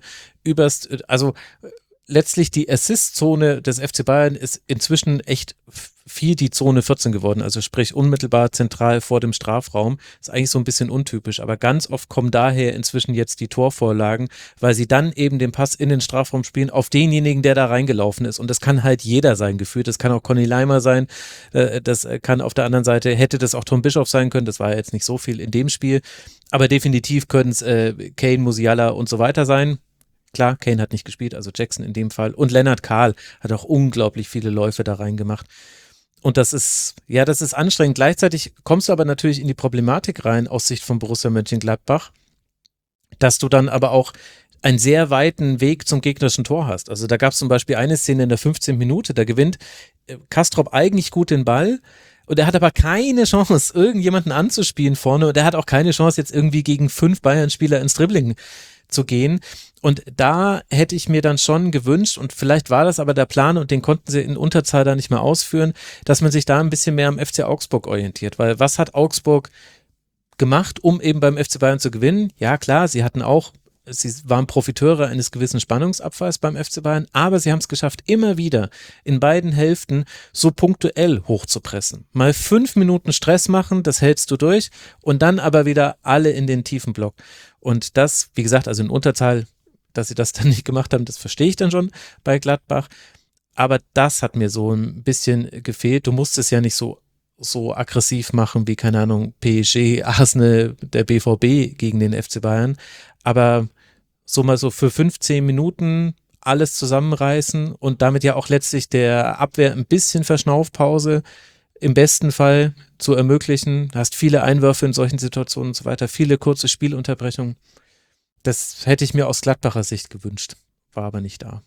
also letztlich die Assist-Zone des FC Bayern ist inzwischen echt viel die Zone 14 geworden, also sprich unmittelbar zentral vor dem Strafraum. Ist eigentlich so ein bisschen untypisch, aber ganz oft kommen daher inzwischen jetzt die Torvorlagen, weil sie dann eben den Pass in den Strafraum spielen auf denjenigen, der da reingelaufen ist, und das kann halt jeder sein gefühlt, das kann auch Conny Leimer sein, das kann auf der anderen Seite, hätte das auch Tom Bischoff sein können, das war ja jetzt nicht so viel in dem Spiel, aber definitiv können es Kane, Musiala und so weiter sein. Klar, Kane hat nicht gespielt, also Jackson in dem Fall. Und Lennart Kahl hat auch unglaublich viele Läufe da reingemacht. Und das ist anstrengend. Gleichzeitig kommst du aber natürlich in die Problematik rein aus Sicht von Borussia Mönchengladbach, dass du dann aber auch einen sehr weiten Weg zum gegnerischen Tor hast. Also da gab es zum Beispiel eine Szene in der 15. Minute, da gewinnt Kastrop eigentlich gut den Ball, und er hat aber keine Chance, irgendjemanden anzuspielen vorne, und er hat auch keine Chance, jetzt irgendwie gegen 5 Bayern-Spieler ins Dribbling zu gehen. Und da hätte ich mir dann schon gewünscht, und vielleicht war das aber der Plan und den konnten sie in Unterzahl da nicht mehr ausführen, dass man sich da ein bisschen mehr am FC Augsburg orientiert, weil was hat Augsburg gemacht, um eben beim FC Bayern zu gewinnen? Ja klar, sie waren Profiteure eines gewissen Spannungsabfalls beim FC Bayern, aber sie haben es geschafft, immer wieder in beiden Hälften so punktuell hochzupressen. Mal 5 Minuten Stress machen, das hältst du durch, und dann aber wieder alle in den tiefen Block. Und das, wie gesagt, also in Unterzahl, dass sie das dann nicht gemacht haben, das verstehe ich dann schon bei Gladbach. Aber das hat mir so ein bisschen gefehlt. Du musst es ja nicht so aggressiv machen wie, keine Ahnung, PSG, Arsenal, der BVB gegen den FC Bayern. Aber so mal so für 15 Minuten alles zusammenreißen und damit ja auch letztlich der Abwehr ein bisschen Verschnaufpause im besten Fall zu ermöglichen. Du hast viele Einwürfe in solchen Situationen und so weiter, viele kurze Spielunterbrechungen. Das hätte ich mir aus Gladbacher Sicht gewünscht, war aber nicht da.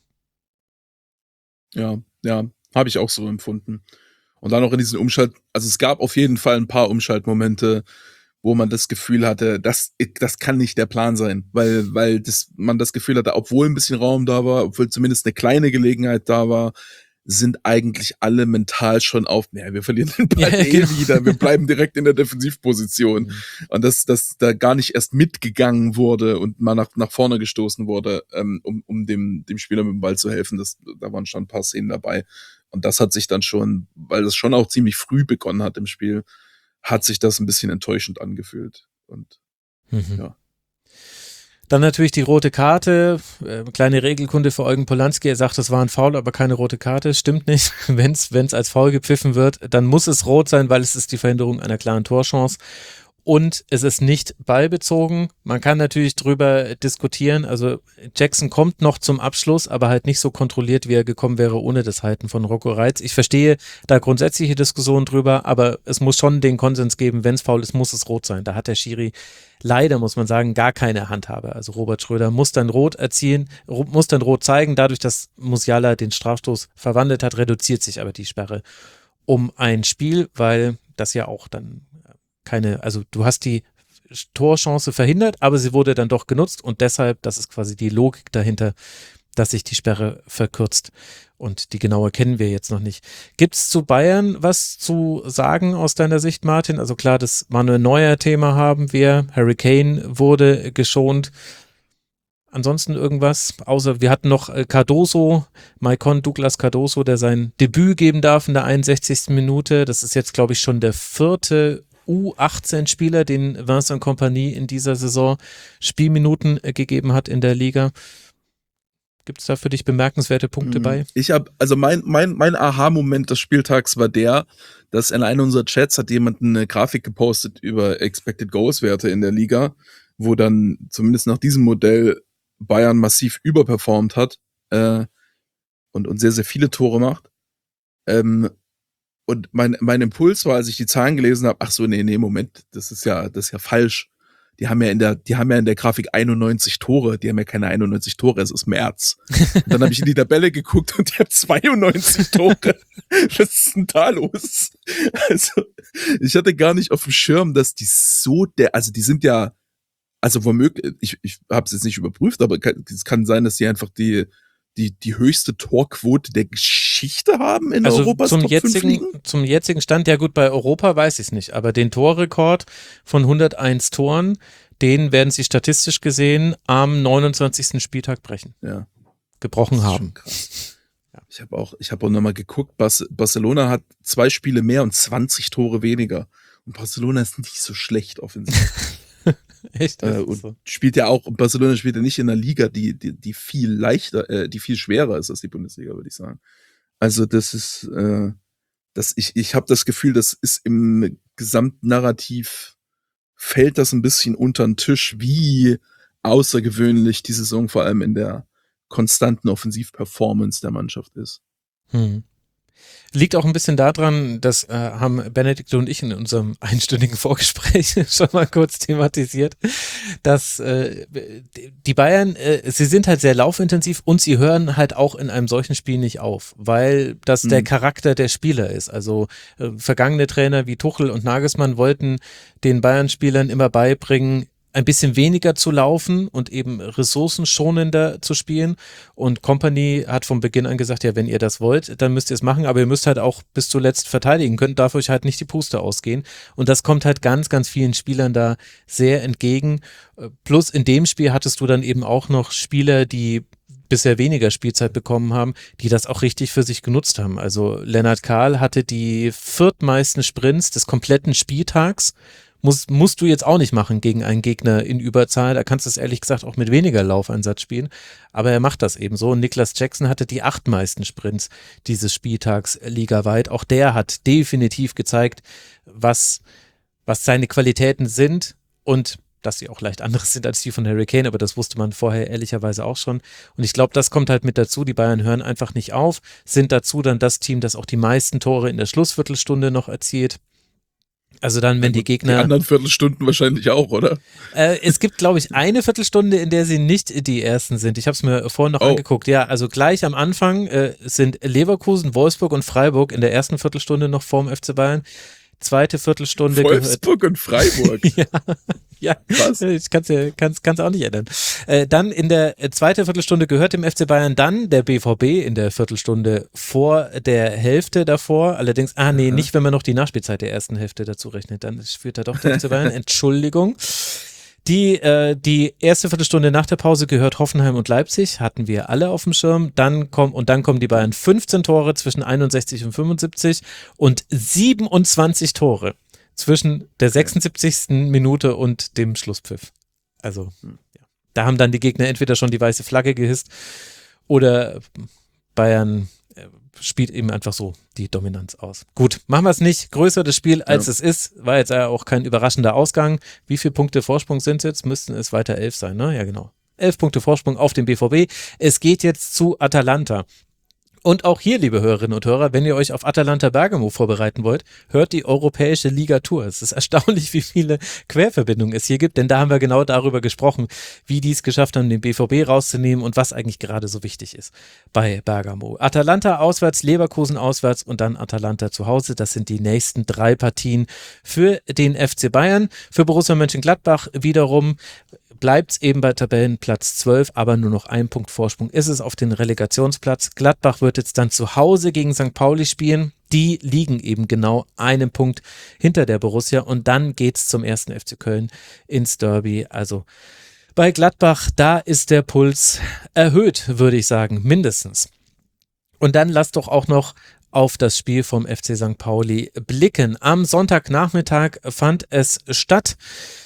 Ja, habe ich auch so empfunden. Und dann noch in diesen also es gab auf jeden Fall ein paar Umschaltmomente, wo man das Gefühl hatte, das kann nicht der Plan sein, weil man das Gefühl hatte, obwohl ein bisschen Raum da war, obwohl zumindest eine kleine Gelegenheit da war, sind eigentlich alle mental schon wir verlieren den Ball wieder, wir bleiben direkt in der Defensivposition. Und dass da gar nicht erst mitgegangen wurde und mal nach vorne gestoßen wurde, um dem Spieler mit dem Ball zu helfen, da waren schon ein paar Szenen dabei. Und das hat sich dann schon, weil das schon auch ziemlich früh begonnen hat im Spiel, hat sich das ein bisschen enttäuschend angefühlt. Und ja. Dann natürlich die rote Karte, kleine Regelkunde für Eugen Polanski, er sagt, das war ein Foul, aber keine rote Karte, stimmt nicht. Wenn's als Foul gepfiffen wird, dann muss es rot sein, weil es ist die Verhinderung einer klaren Torchance. Und es ist nicht ballbezogen. Man kann natürlich drüber diskutieren. Also Jackson kommt noch zum Abschluss, aber halt nicht so kontrolliert, wie er gekommen wäre ohne das Halten von Rocco Reitz. Ich verstehe da grundsätzliche Diskussionen drüber, aber es muss schon den Konsens geben, wenn es faul ist, muss es rot sein. Da hat der Schiri leider, muss man sagen, gar keine Handhabe. Also Robert Schröder muss dann rot zeigen. Dadurch, dass Musiala den Strafstoß verwandelt hat, reduziert sich aber die Sperre um ein Spiel, weil das ja auch dann also du hast die Torchance verhindert, aber sie wurde dann doch genutzt, und deshalb, das ist quasi die Logik dahinter, dass sich die Sperre verkürzt, und die genaue kennen wir jetzt noch nicht. Gibt es zu Bayern was zu sagen aus deiner Sicht, Martin? Also klar, das Manuel Neuer-Thema haben wir, Harry Kane wurde geschont. Ansonsten irgendwas, außer wir hatten noch Cardoso, Maicon Douglas Cardoso, der sein Debüt geben darf in der 61. Minute. Das ist jetzt, glaube ich, schon der 4. U18-Spieler, den Vincent Kompany in dieser Saison Spielminuten gegeben hat in der Liga. Gibt es da für dich bemerkenswerte Punkte bei? Ich habe, also mein Aha-Moment des Spieltags war dass in einem unserer Chats hat jemand eine Grafik gepostet über Expected Goals-Werte in der Liga, wo dann zumindest nach diesem Modell Bayern massiv überperformt hat und sehr, sehr viele Tore macht. Und mein Impuls war, als ich die Zahlen gelesen habe, ach so, nee, Moment, das ist ja falsch. die haben ja in der Grafik 91 Tore, die haben ja keine 91 Tore, es ist März. Und dann habe ich in die Tabelle geguckt und die haben 92 Tore. Was ist denn da los? Also, ich hatte gar nicht auf dem Schirm, dass die die sind ja, also womöglich, ich habe es jetzt nicht überprüft, aber es kann sein, dass die einfach die höchste Torquote der Geschichte haben in Europas Top 5 Ligen? Zum jetzigen Stand, ja gut, bei Europa weiß ich es nicht, aber den Torrekord von 101 Toren, den werden sie statistisch gesehen am 29. Spieltag brechen. Ja. Gebrochen Das ist haben. schon krass. Ich habe auch nochmal geguckt, Barcelona hat 2 Spiele mehr und 20 Tore weniger. Und Barcelona ist nicht so schlecht offensiv. Echt? Und So. Barcelona spielt ja nicht in einer Liga, die viel leichter, die viel schwerer ist als die Bundesliga, würde ich sagen. Also das ist, ich habe das Gefühl, das ist im Gesamtnarrativ, fällt das ein bisschen unter den Tisch, wie außergewöhnlich die Saison vor allem in der konstanten Offensivperformance der Mannschaft ist. Liegt auch ein bisschen daran, das haben Benedikt und ich in unserem einstündigen Vorgespräch schon mal kurz thematisiert, dass die Bayern, sie sind halt sehr laufintensiv und sie hören halt auch in einem solchen Spiel nicht auf, weil das der Charakter der Spieler ist. Also vergangene Trainer wie Tuchel und Nagelsmann wollten den Bayern-Spielern immer beibringen, ein bisschen weniger zu laufen und eben ressourcenschonender zu spielen. Und Kompany hat von Beginn an gesagt, ja, wenn ihr das wollt, dann müsst ihr es machen, aber ihr müsst halt auch bis zuletzt verteidigen können, darf euch halt nicht die Puste ausgehen. Und das kommt halt ganz, ganz vielen Spielern da sehr entgegen. Plus in dem Spiel hattest du dann eben auch noch Spieler, die bisher weniger Spielzeit bekommen haben, die das auch richtig für sich genutzt haben. Also Lennart Kahl hatte die viertmeisten Sprints des kompletten Spieltags. Musst du jetzt auch nicht machen gegen einen Gegner in Überzahl. Da kannst du es ehrlich gesagt auch mit weniger Laufeinsatz spielen. Aber er macht das eben so. Und Niklas Jackson hatte die 8 meisten Sprints dieses Spieltags ligaweit. Auch der hat definitiv gezeigt, was seine Qualitäten sind und dass sie auch leicht anderes sind als die von Harry Kane. Aber das wusste man vorher ehrlicherweise auch schon. Und ich glaube, das kommt halt mit dazu. Die Bayern hören einfach nicht auf, sind dazu dann das Team, das auch die meisten Tore in der Schlussviertelstunde noch erzielt. Also dann, wenn die Gegner... Die anderen Viertelstunden wahrscheinlich auch, oder? Es gibt, glaube ich, eine Viertelstunde, in der sie nicht die Ersten sind. Ich habe es mir vorhin noch angeguckt. Ja, also gleich am Anfang sind Leverkusen, Wolfsburg und Freiburg in der ersten Viertelstunde noch vorm FC Bayern. Zweite Viertelstunde Wolfsburg und Freiburg. Ja, Was? Ich kann's auch nicht ändern. Dann in der zweiten Viertelstunde gehört dem FC Bayern dann der BVB in der Viertelstunde vor der Hälfte davor. Allerdings, nicht, wenn man noch die Nachspielzeit der ersten Hälfte dazu rechnet. Dann führt da doch der FC Bayern. Entschuldigung. Die erste Viertelstunde nach der Pause gehört Hoffenheim und Leipzig, hatten wir alle auf dem Schirm. Dann kommen die Bayern 15 Tore zwischen 61 und 75 und 27 Tore zwischen der 76. Minute und dem Schlusspfiff. Also, ja. Da haben dann die Gegner entweder schon die weiße Flagge gehisst oder Bayern spielt eben einfach so die Dominanz aus. Gut, machen wir es nicht größer das Spiel, als es ist. War jetzt auch kein überraschender Ausgang. Wie viele Punkte Vorsprung sind es jetzt? Müssten es weiter 11 sein, ne? Ja, genau. 11 Punkte Vorsprung auf den BVB. Es geht jetzt zu Atalanta. Und auch hier, liebe Hörerinnen und Hörer, wenn ihr euch auf Atalanta Bergamo vorbereiten wollt, hört die Europäische Liga Tour. Es ist erstaunlich, wie viele Querverbindungen es hier gibt, denn da haben wir genau darüber gesprochen, wie die es geschafft haben, den BVB rauszunehmen und was eigentlich gerade so wichtig ist bei Bergamo. Atalanta auswärts, Leverkusen auswärts und dann Atalanta zu Hause. Das sind die nächsten 3 Partien für den FC Bayern. Für Borussia Mönchengladbach wiederum bleibt es eben bei Tabellenplatz 12, aber nur noch 1 Punkt Vorsprung ist es auf den Relegationsplatz. Gladbach wird jetzt dann zu Hause gegen St. Pauli spielen. Die liegen eben genau 1 Punkt hinter der Borussia und dann geht's zum 1. FC Köln ins Derby. Also bei Gladbach, da ist der Puls erhöht, würde ich sagen, mindestens. Und dann lasst doch auch noch auf das Spiel vom FC St. Pauli blicken. Am Sonntagnachmittag fand es statt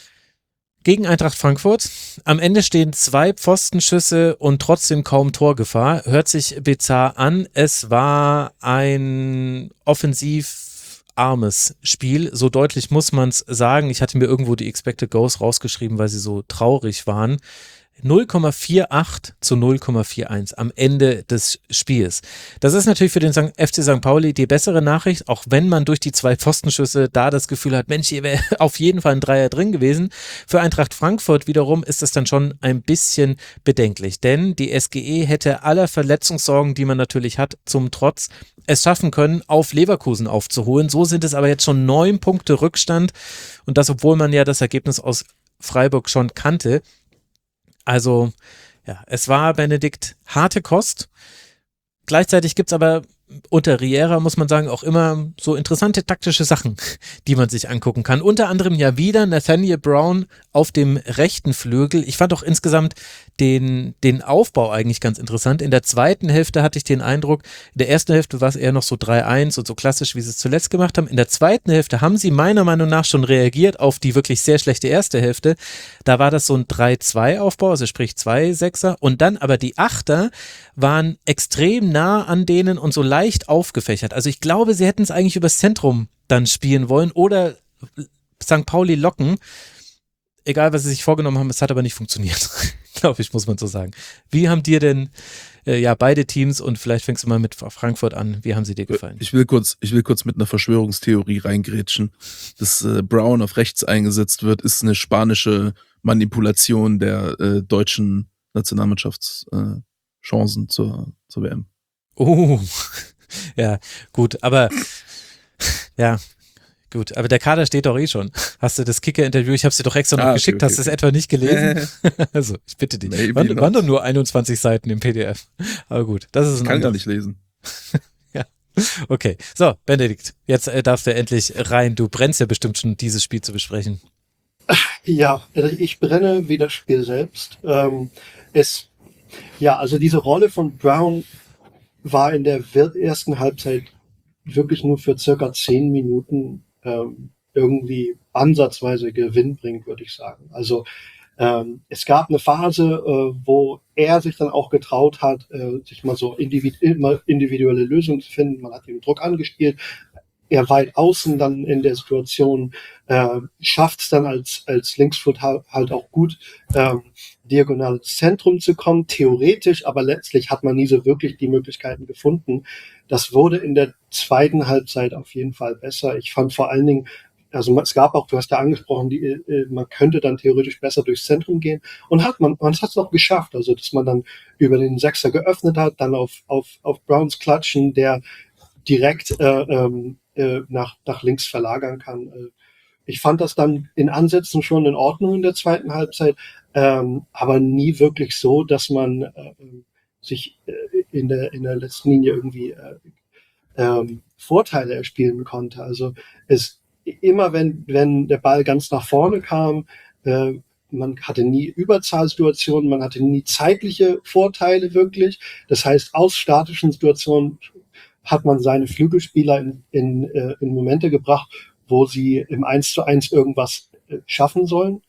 gegen Eintracht Frankfurt. Am Ende stehen 2 Pfostenschüsse und trotzdem kaum Torgefahr. Hört sich bizarr an. Es war ein offensivarmes Spiel. So deutlich muss man es sagen. Ich hatte mir irgendwo die Expected Goals rausgeschrieben, weil sie so traurig waren. 0,48 zu 0,41 am Ende des Spiels. Das ist natürlich für den FC St. Pauli die bessere Nachricht, auch wenn man durch die 2 Pfostenschüsse da das Gefühl hat, Mensch, hier wäre auf jeden Fall ein Dreier drin gewesen. Für Eintracht Frankfurt wiederum ist das dann schon ein bisschen bedenklich, denn die SGE hätte aller Verletzungssorgen, die man natürlich hat, zum Trotz es schaffen können, auf Leverkusen aufzuholen. So sind es aber jetzt schon 9 Punkte Rückstand und das, obwohl man ja das Ergebnis aus Freiburg schon kannte. Also, ja, es war, Benedikt, harte Kost. Gleichzeitig gibt es aber unter Riera, muss man sagen, auch immer so interessante taktische Sachen, die man sich angucken kann. Unter anderem ja wieder Nathaniel Brown auf dem rechten Flügel. Ich fand auch insgesamt den Aufbau eigentlich ganz interessant. In der zweiten Hälfte hatte ich den Eindruck, in der ersten Hälfte war es eher noch so 3-1 und so klassisch, wie sie es zuletzt gemacht haben. In der zweiten Hälfte haben sie meiner Meinung nach schon reagiert auf die wirklich sehr schlechte erste Hälfte. Da war das so ein 3-2-Aufbau, also sprich 2 Sechser. Und dann aber die Achter waren extrem nah an denen und so leicht aufgefächert. Also ich glaube, sie hätten es eigentlich übers Zentrum dann spielen wollen oder St. Pauli locken. Egal, was sie sich vorgenommen haben, es hat aber nicht funktioniert. Glaube ich, muss man so sagen. Wie haben dir denn beide Teams, und vielleicht fängst du mal mit Frankfurt an, wie haben sie dir gefallen? Ich will kurz mit einer Verschwörungstheorie reingrätschen. Dass Brown auf rechts eingesetzt wird, ist eine spanische Manipulation der deutschen Nationalmannschaftschancen zur WM. Oh, ja, gut, aber aber der Kader steht doch eh schon. Hast du das Kicker-Interview, ich habe es dir doch extra noch geschickt, hast du es etwa nicht gelesen? Also, ich bitte dich. Waren doch nur 21 Seiten im PDF. Aber gut, das ist ein kann gar nicht lesen. Ja, okay. So, Benedikt, jetzt darfst du endlich rein. Du brennst ja bestimmt schon, dieses Spiel zu besprechen. Ja, ich brenne wie das Spiel selbst. Also diese Rolle von Brown war in der ersten Halbzeit wirklich nur für circa 10 Minuten irgendwie ansatzweise gewinnbringend, würde ich sagen. Also es gab eine Phase, wo er sich dann auch getraut hat, sich mal so individuelle Lösungen zu finden. Man hat den Druck angespielt. Er weit außen dann in der Situation schafft es dann als Linksfuß halt auch gut, diagonal ins Zentrum zu kommen, theoretisch, aber letztlich hat man nie so wirklich die Möglichkeiten gefunden. Das wurde in der zweiten Halbzeit auf jeden Fall besser. Ich fand vor allen Dingen, also es gab auch, du hast ja angesprochen, man könnte dann theoretisch besser durchs Zentrum gehen und man hat es auch geschafft, also dass man dann über den Sechser geöffnet hat, dann auf Browns klatschen, der direkt nach links verlagern kann. Ich fand das dann in Ansätzen schon in Ordnung in der zweiten Halbzeit, aber nie wirklich so, dass man sich in der letzten Linie irgendwie Vorteile erspielen konnte. Also immer wenn der Ball ganz nach vorne kam, man hatte nie Überzahlsituationen, man hatte nie zeitliche Vorteile wirklich. Das heißt, aus statischen Situationen hat man seine Flügelspieler in Momente gebracht, wo sie im 1:1 irgendwas schaffen sollen.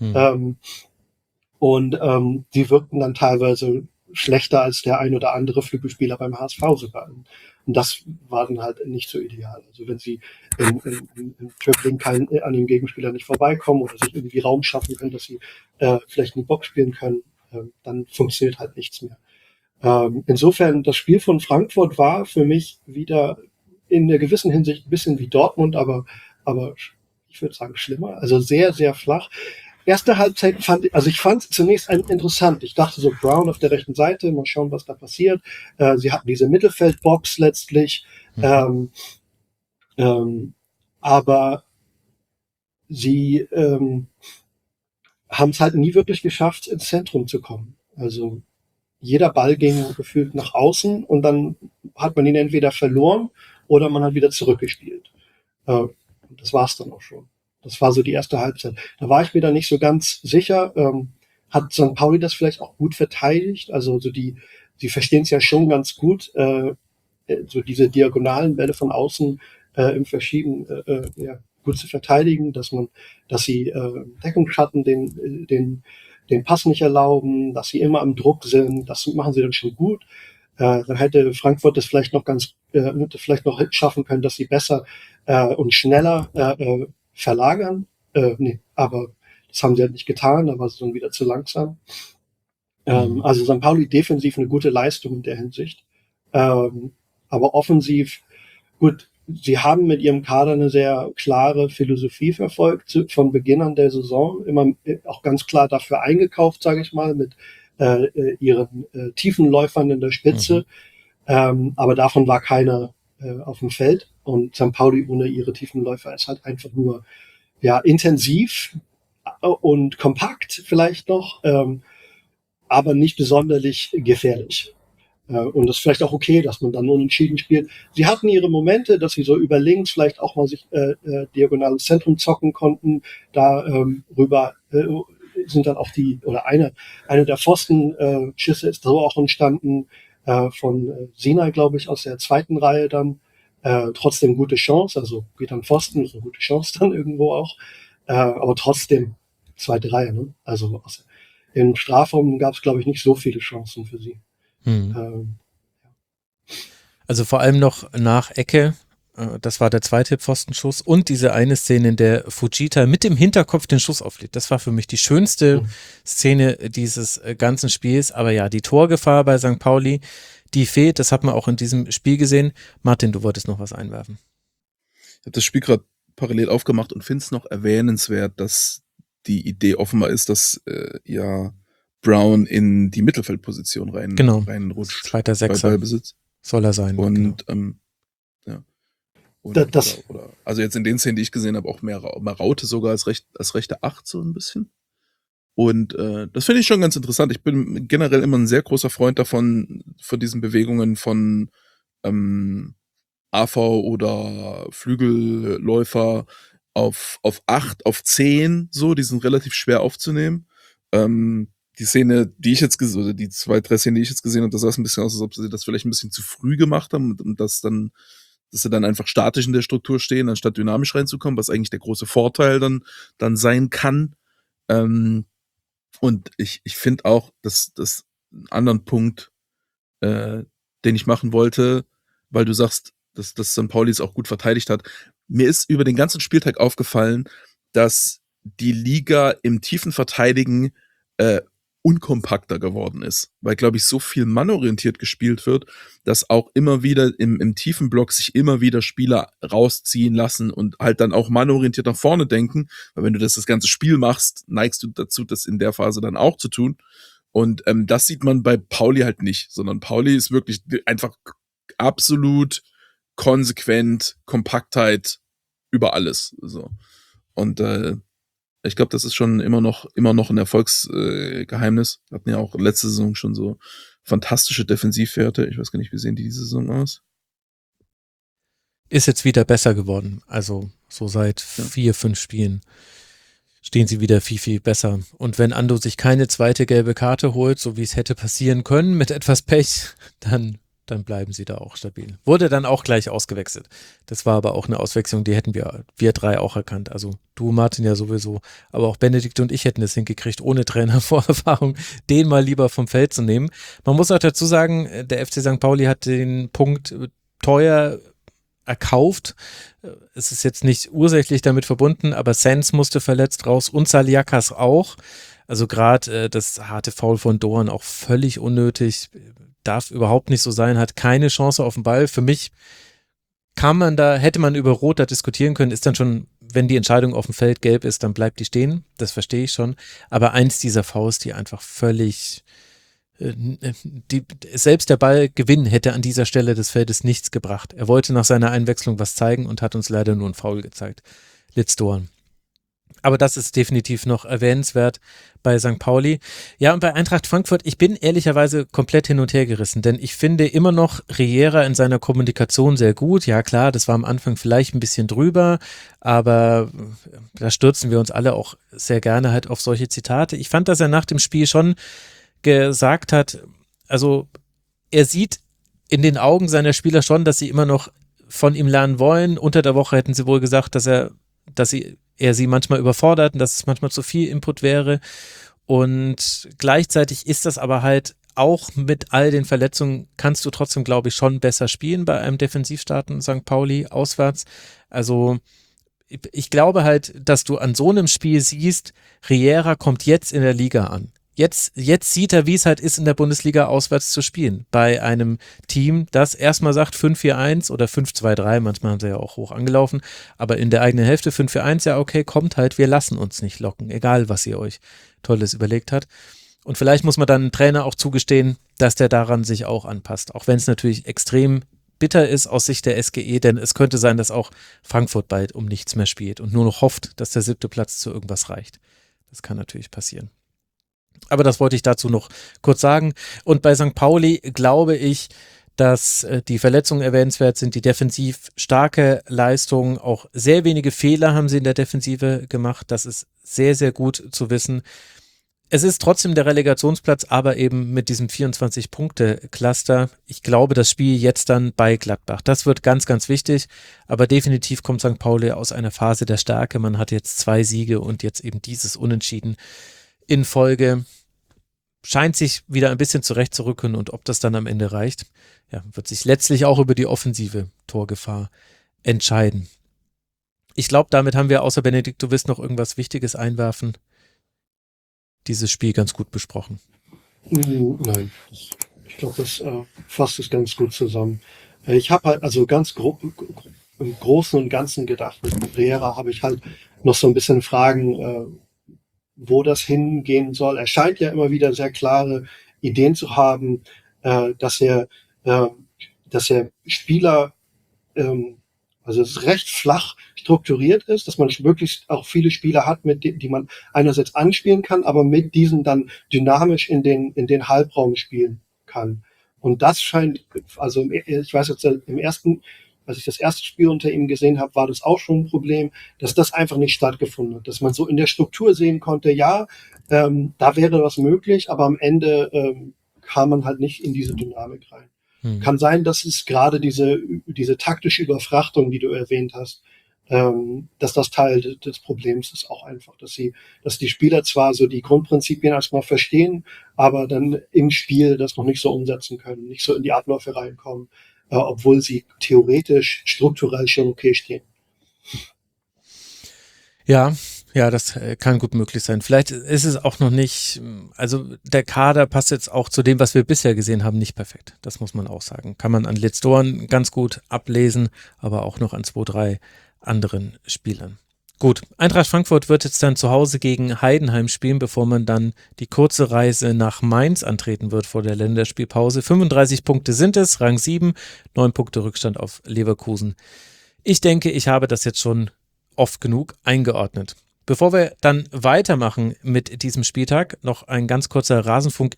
Die wirkten dann teilweise schlechter als der ein oder andere Flügelspieler beim HSV sogar. Und das war dann halt nicht so ideal. Also wenn sie im Dribbling an dem Gegenspieler nicht vorbeikommen oder sich irgendwie Raum schaffen können, dass sie vielleicht in die Box spielen können, dann funktioniert halt nichts mehr. Insofern, das Spiel von Frankfurt war für mich wieder in einer gewissen Hinsicht ein bisschen wie Dortmund, aber ich würde sagen schlimmer. Also sehr, sehr flach. Erste Halbzeit fand ich zunächst interessant. Ich dachte so, Brown auf der rechten Seite, mal schauen, was da passiert. Sie hatten diese Mittelfeldbox letztlich. Aber sie haben es halt nie wirklich geschafft, ins Zentrum zu kommen. Also jeder Ball ging gefühlt nach außen und dann hat man ihn entweder verloren oder man hat wieder zurückgespielt. Das war's dann auch schon. Das war so die erste Halbzeit. Da war ich mir dann nicht so ganz sicher. Hat St. Pauli das vielleicht auch gut verteidigt? Also sie verstehen es ja schon ganz gut, so diese diagonalen Bälle von außen im Verschieben gut zu verteidigen, dass sie Deckungsschatten den Pass nicht erlauben, dass sie immer am Druck sind. Das machen sie dann schon gut. Dann hätte Frankfurt das vielleicht noch schaffen können, dass sie besser und schneller verlagern. Aber das haben sie halt nicht getan, da war es dann wieder zu langsam. Also St. Pauli defensiv eine gute Leistung in der Hinsicht. Aber offensiv, gut, sie haben mit ihrem Kader eine sehr klare Philosophie verfolgt, von Beginn an der Saison, immer auch ganz klar dafür eingekauft, sage ich mal, mit ihren Tiefenläufern in der Spitze. Aber davon war keiner auf dem Feld. Und St. Pauli ohne ihre Tiefenläufer ist halt einfach nur intensiv und kompakt vielleicht noch, aber nicht besonderlich gefährlich. Und das ist vielleicht auch okay, dass man dann unentschieden spielt. Sie hatten ihre Momente, dass sie so über links vielleicht auch mal sich diagonales Zentrum zocken konnten. Da rüber sind dann auch eine der Pfostenschüsse ist so auch entstanden von Sinai, glaube ich, aus der zweiten Reihe dann. Trotzdem gute Chance, also geht an Pfosten, ist eine gute Chance dann irgendwo auch. Aber trotzdem zweite Reihe, ne? Also im Strafraum gab es, glaube ich, nicht so viele Chancen für sie. Also vor allem noch nach Ecke, das war der zweite Pfostenschuss und diese eine Szene, in der Fujita mit dem Hinterkopf den Schuss auflegt. Das war für mich die schönste Szene dieses ganzen Spiels. Aber ja, die Torgefahr bei St. Pauli, die fehlt, das hat man auch in diesem Spiel gesehen. Martin, du wolltest noch was einwerfen. Ich habe das Spiel gerade parallel aufgemacht und finde es noch erwähnenswert, dass die Idee offenbar ist, dass Brown in die Mittelfeldposition reinrutscht. Zweiter Sechser. Bei Ballbesitz. Soll er sein. Und genau. Also jetzt in den Szenen, die ich gesehen habe, auch mehr Raute sogar als rechte Acht so ein bisschen. Und das finde ich schon ganz interessant. Ich bin generell immer ein sehr großer Freund von diesen Bewegungen von AV oder Flügelläufer auf 8, auf 10, so, die sind relativ schwer aufzunehmen. Die Szene, die ich jetzt gesehen, oder die 2, 3 Szenen, die ich jetzt gesehen habe, das sah es ein bisschen aus, als ob sie das vielleicht ein bisschen zu früh gemacht haben und dass sie dann einfach statisch in der Struktur stehen, anstatt dynamisch reinzukommen, was eigentlich der große Vorteil dann sein kann. Und ich finde auch, dass das einen anderen Punkt, den ich machen wollte, weil du sagst, dass St. Pauli es auch gut verteidigt hat. Mir ist über den ganzen Spieltag aufgefallen, dass die Liga im tiefen Verteidigen unkompakter geworden ist, weil, glaube ich, so viel mannorientiert gespielt wird, dass auch immer wieder im tiefen Block sich immer wieder Spieler rausziehen lassen und halt dann auch mannorientiert nach vorne denken, weil wenn du das ganze Spiel machst, neigst du dazu, das in der Phase dann auch zu tun. Und das sieht man bei Pauli halt nicht, sondern Pauli ist wirklich einfach absolut konsequent, Kompaktheit über alles. So. Und ich glaube, das ist schon immer noch ein Erfolgsgeheimnis. Wir hatten ja auch letzte Saison schon so fantastische Defensivwerte. Ich weiß gar nicht, wie sehen die diese Saison aus? Ist jetzt wieder besser geworden. Also so seit 4, 5 Spielen stehen sie wieder viel, viel besser. Und wenn Ando sich keine zweite gelbe Karte holt, so wie es hätte passieren können, mit etwas Pech, dann bleiben sie da auch stabil. Wurde dann auch gleich ausgewechselt. Das war aber auch eine Auswechslung, die hätten wir 3 auch erkannt. Also du, Martin, ja sowieso, aber auch Benedikt und ich hätten es hingekriegt, ohne Trainervorerfahrung, den mal lieber vom Feld zu nehmen. Man muss auch dazu sagen, der FC St. Pauli hat den Punkt teuer erkauft. Es ist jetzt nicht ursächlich damit verbunden, aber Sens musste verletzt raus und Saliakas auch. Also gerade das harte Foul von Doan auch völlig unnötig. Darf überhaupt nicht so sein, hat keine Chance auf den Ball. Für mich hätte man über Rot da diskutieren können, ist dann schon, wenn die Entscheidung auf dem Feld gelb ist, dann bleibt die stehen. Das verstehe ich schon. Aber eins dieser Fouls, die einfach völlig, selbst der Ballgewinn hätte an dieser Stelle des Feldes nichts gebracht. Er wollte nach seiner Einwechslung was zeigen und hat uns leider nur ein Foul gezeigt. Litz Doan. Aber das ist definitiv noch erwähnenswert bei St. Pauli. Ja, und bei Eintracht Frankfurt, ich bin ehrlicherweise komplett hin und her gerissen, denn ich finde immer noch Riera in seiner Kommunikation sehr gut. Ja klar, das war am Anfang vielleicht ein bisschen drüber, aber da stürzen wir uns alle auch sehr gerne halt auf solche Zitate. Ich fand, dass er nach dem Spiel schon gesagt hat, also er sieht in den Augen seiner Spieler schon, dass sie immer noch von ihm lernen wollen. Unter der Woche hätten sie wohl gesagt, dass er sie manchmal überfordert und dass es manchmal zu viel Input wäre. Und gleichzeitig ist das aber halt auch mit all den Verletzungen kannst du trotzdem, glaube ich, schon besser spielen bei einem Defensivstarten St. Pauli auswärts. Also ich glaube halt, dass du an so einem Spiel siehst, Riera kommt jetzt in der Liga an. Jetzt sieht er, wie es halt ist, in der Bundesliga auswärts zu spielen. Bei einem Team, das erstmal sagt 5-4-1 oder 5-2-3, manchmal haben sie ja auch hoch angelaufen, aber in der eigenen Hälfte 5-4-1, ja okay, kommt halt, wir lassen uns nicht locken, egal was ihr euch Tolles überlegt hat. Und vielleicht muss man dann einem Trainer auch zugestehen, dass der daran sich auch anpasst, auch wenn es natürlich extrem bitter ist aus Sicht der SGE, denn es könnte sein, dass auch Frankfurt bald um nichts mehr spielt und nur noch hofft, dass der 7. Platz zu irgendwas reicht. Das kann natürlich passieren. Aber das wollte ich dazu noch kurz sagen. Und bei St. Pauli glaube ich, dass die Verletzungen erwähnenswert sind, die defensiv starke Leistung, auch sehr wenige Fehler haben sie in der Defensive gemacht. Das ist sehr, sehr gut zu wissen. Es ist trotzdem der Relegationsplatz, aber eben mit diesem 24-Punkte-Cluster. Ich glaube, das Spiel jetzt dann bei Gladbach, das wird ganz, ganz wichtig. Aber definitiv kommt St. Pauli aus einer Phase der Stärke. Man hat jetzt 2 Siege und jetzt eben dieses Unentschieden in Folge, scheint sich wieder ein bisschen zurechtzurücken und ob das dann am Ende reicht, ja, wird sich letztlich auch über die offensive Torgefahr entscheiden. Ich glaube, damit haben wir außer Benedikt, du willst noch irgendwas Wichtiges einwerfen, dieses Spiel ganz gut besprochen. Nein, ich glaube, das fasst es ganz gut zusammen. Ich habe halt also ganz im Großen und Ganzen gedacht, mit Pereira habe ich halt noch so ein bisschen Fragen, wo das hingehen soll. Er scheint ja immer wieder sehr klare Ideen zu haben, dass er Spieler, also es recht flach strukturiert ist, dass man wirklich auch viele Spieler hat, mit die man einerseits anspielen kann, aber mit diesen dann dynamisch in den Halbraum spielen kann. Und das scheint, also ich weiß jetzt als ich das erste Spiel unter ihm gesehen habe, war das auch schon ein Problem, dass das einfach nicht stattgefunden hat. Dass man so in der Struktur sehen konnte, ja, da wäre was möglich, aber am Ende kam man halt nicht in diese Dynamik rein. Kann sein, dass es gerade diese taktische Überfrachtung, die du erwähnt hast, dass das Teil des Problems ist auch einfach, dass die Spieler zwar so die Grundprinzipien erstmal verstehen, aber dann im Spiel das noch nicht so umsetzen können, nicht so in die Abläufe reinkommen, obwohl sie theoretisch, strukturell schon okay stehen. Ja, das kann gut möglich sein. Vielleicht ist es auch noch nicht, also der Kader passt jetzt auch zu dem, was wir bisher gesehen haben, nicht perfekt. Das muss man auch sagen. Kann man an Litz Doan ganz gut ablesen, aber auch noch an 2, 3 anderen Spielern. Gut, Eintracht Frankfurt wird jetzt dann zu Hause gegen Heidenheim spielen, bevor man dann die kurze Reise nach Mainz antreten wird vor der Länderspielpause. 35 Punkte sind es, Rang 7, 9 Punkte Rückstand auf Leverkusen. Ich denke, ich habe das jetzt schon oft genug eingeordnet. Bevor wir dann weitermachen mit diesem Spieltag, noch ein ganz kurzer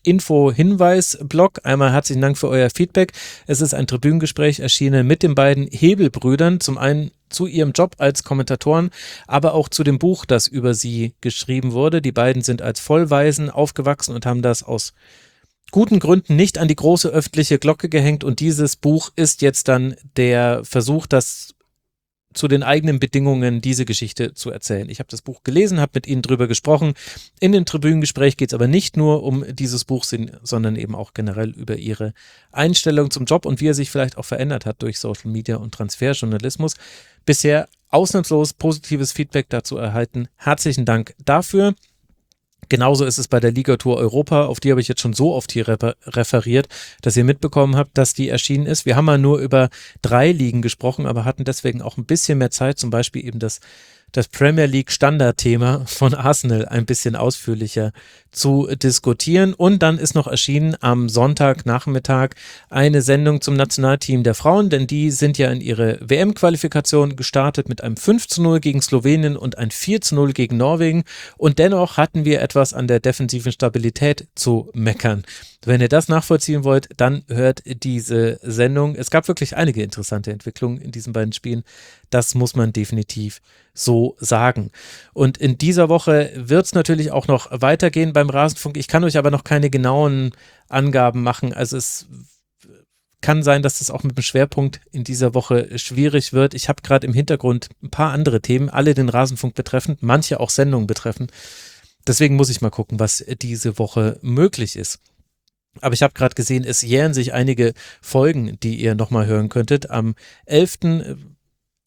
Rasenfunk-Info-Hinweis-Blog. Einmal herzlichen Dank für euer Feedback. Es ist ein Tribünengespräch erschienen mit den beiden Hebel-Brüdern. Zum einen zu ihrem Job als Kommentatoren, aber auch zu dem Buch, das über sie geschrieben wurde. Die beiden sind als Vollwaisen aufgewachsen und haben das aus guten Gründen nicht an die große öffentliche Glocke gehängt. Und dieses Buch ist jetzt dann der Versuch, das zu den eigenen Bedingungen diese Geschichte zu erzählen. Ich habe das Buch gelesen, habe mit ihnen drüber gesprochen. In dem Tribünengespräch geht es aber nicht nur um dieses Buch, sondern eben auch generell über ihre Einstellung zum Job und wie er sich vielleicht auch verändert hat durch Social Media und Transferjournalismus. Bisher ausnahmslos positives Feedback dazu erhalten. Herzlichen Dank dafür. Genauso ist es bei der Ligatur Europa, auf die habe ich jetzt schon so oft hier referiert, dass ihr mitbekommen habt, dass die erschienen ist. Wir haben mal nur über 3 Ligen gesprochen, aber hatten deswegen auch ein bisschen mehr Zeit, zum Beispiel eben das Premier League Standardthema von Arsenal ein bisschen ausführlicher zu diskutieren. Und dann ist noch erschienen am Sonntagnachmittag eine Sendung zum Nationalteam der Frauen, denn die sind ja in ihre WM-Qualifikation gestartet mit einem 5:0 gegen Slowenien und ein 4:0 gegen Norwegen. Und dennoch hatten wir etwas an der defensiven Stabilität zu meckern. Wenn ihr das nachvollziehen wollt, dann hört diese Sendung. Es gab wirklich einige interessante Entwicklungen in diesen beiden Spielen. Das muss man definitiv so sagen. Und in dieser Woche wird es natürlich auch noch weitergehen beim Rasenfunk. Ich kann euch aber noch keine genauen Angaben machen. Also es kann sein, dass das auch mit dem Schwerpunkt in dieser Woche schwierig wird. Ich habe gerade im Hintergrund ein paar andere Themen, alle den Rasenfunk betreffend, manche auch Sendungen betreffend. Deswegen muss ich mal gucken, was diese Woche möglich ist. Aber ich habe gerade gesehen, es jähren sich einige Folgen, die ihr nochmal hören könntet. Am 11.,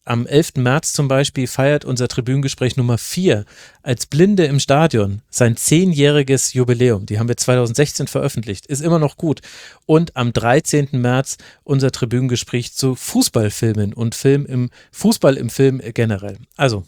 am 11. März zum Beispiel feiert unser Tribünengespräch Nummer 4 als Blinde im Stadion sein 10-jähriges Jubiläum. Die haben wir 2016 veröffentlicht. Ist immer noch gut. Und am 13. März unser Tribünengespräch zu Fußballfilmen und Fußball im Film generell. Also,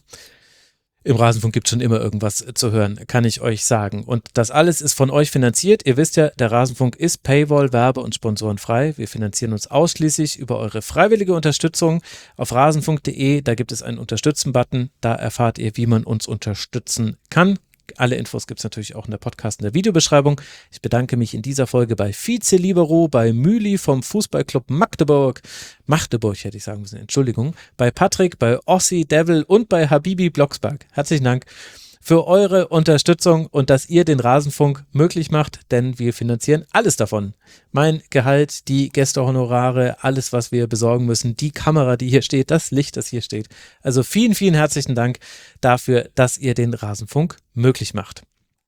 im Rasenfunk gibt es schon immer irgendwas zu hören, kann ich euch sagen. Und das alles ist von euch finanziert. Ihr wisst ja, der Rasenfunk ist Paywall, Werbe- und Sponsorenfrei. Wir finanzieren uns ausschließlich über eure freiwillige Unterstützung auf rasenfunk.de. Da gibt es einen Unterstützen-Button. Da erfahrt ihr, wie man uns unterstützen kann. Alle Infos gibt es natürlich auch in der Podcast, in der Videobeschreibung. Ich bedanke mich in dieser Folge bei Vize Libero, bei Mühli vom Fußballclub Magdeburg hätte ich sagen müssen, Entschuldigung, bei Patrick, bei Ossi Devil und bei Habibi Blocksberg. Herzlichen Dank für eure Unterstützung und dass ihr den Rasenfunk möglich macht, denn wir finanzieren alles davon. Mein Gehalt, die Gästehonorare, alles, was wir besorgen müssen, die Kamera, die hier steht, das Licht, das hier steht. Also vielen, vielen herzlichen Dank dafür, dass ihr den Rasenfunk möglich macht.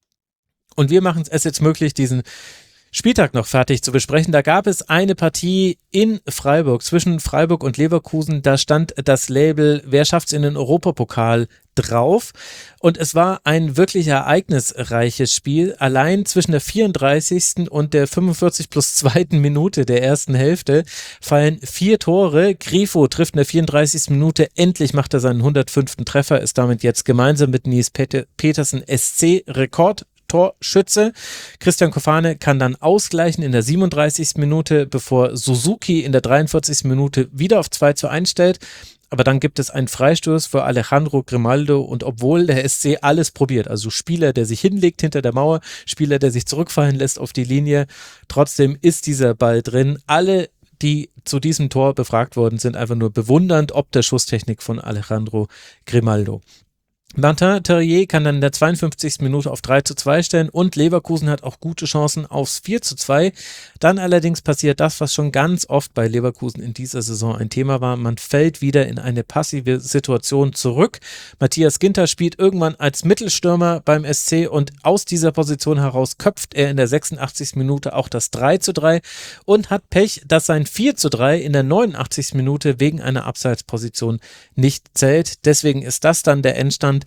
Und wir machen es jetzt möglich, diesen Spieltag noch fertig zu besprechen. Da gab es eine Partie in Freiburg, zwischen Freiburg und Leverkusen. Da stand das Label „Wer schafft's in den Europapokal" drauf. Und es war ein wirklich ereignisreiches Spiel. Allein zwischen der 34. und der 45+2. Minute der ersten Hälfte fallen 4 Tore. Grifo trifft in der 34. Minute. Endlich macht er seinen 105. Treffer, ist damit jetzt gemeinsam mit Nies Petersen SC-Rekord. Torschütze. Christian Kofane kann dann ausgleichen in der 37. Minute, bevor Suzuki in der 43. Minute wieder auf 2:1 stellt. Aber dann gibt es einen Freistoß für Alejandro Grimaldo und obwohl der SC alles probiert, also Spieler, der sich hinlegt hinter der Mauer, Spieler, der sich zurückfallen lässt auf die Linie, trotzdem ist dieser Ball drin. Alle, die zu diesem Tor befragt worden sind, einfach nur bewundernd ob der Schusstechnik von Alejandro Grimaldo. Martin Terrier kann dann in der 52. Minute auf 3:2 stellen und Leverkusen hat auch gute Chancen aufs 4:2. Dann allerdings passiert das, was schon ganz oft bei Leverkusen in dieser Saison ein Thema war. Man fällt wieder in eine passive Situation zurück. Matthias Ginter spielt irgendwann als Mittelstürmer beim SC und aus dieser Position heraus köpft er in der 86. Minute auch das 3:3 und hat Pech, dass sein 4:3 in der 89. Minute wegen einer Abseitsposition nicht zählt. Deswegen ist das dann der Endstand.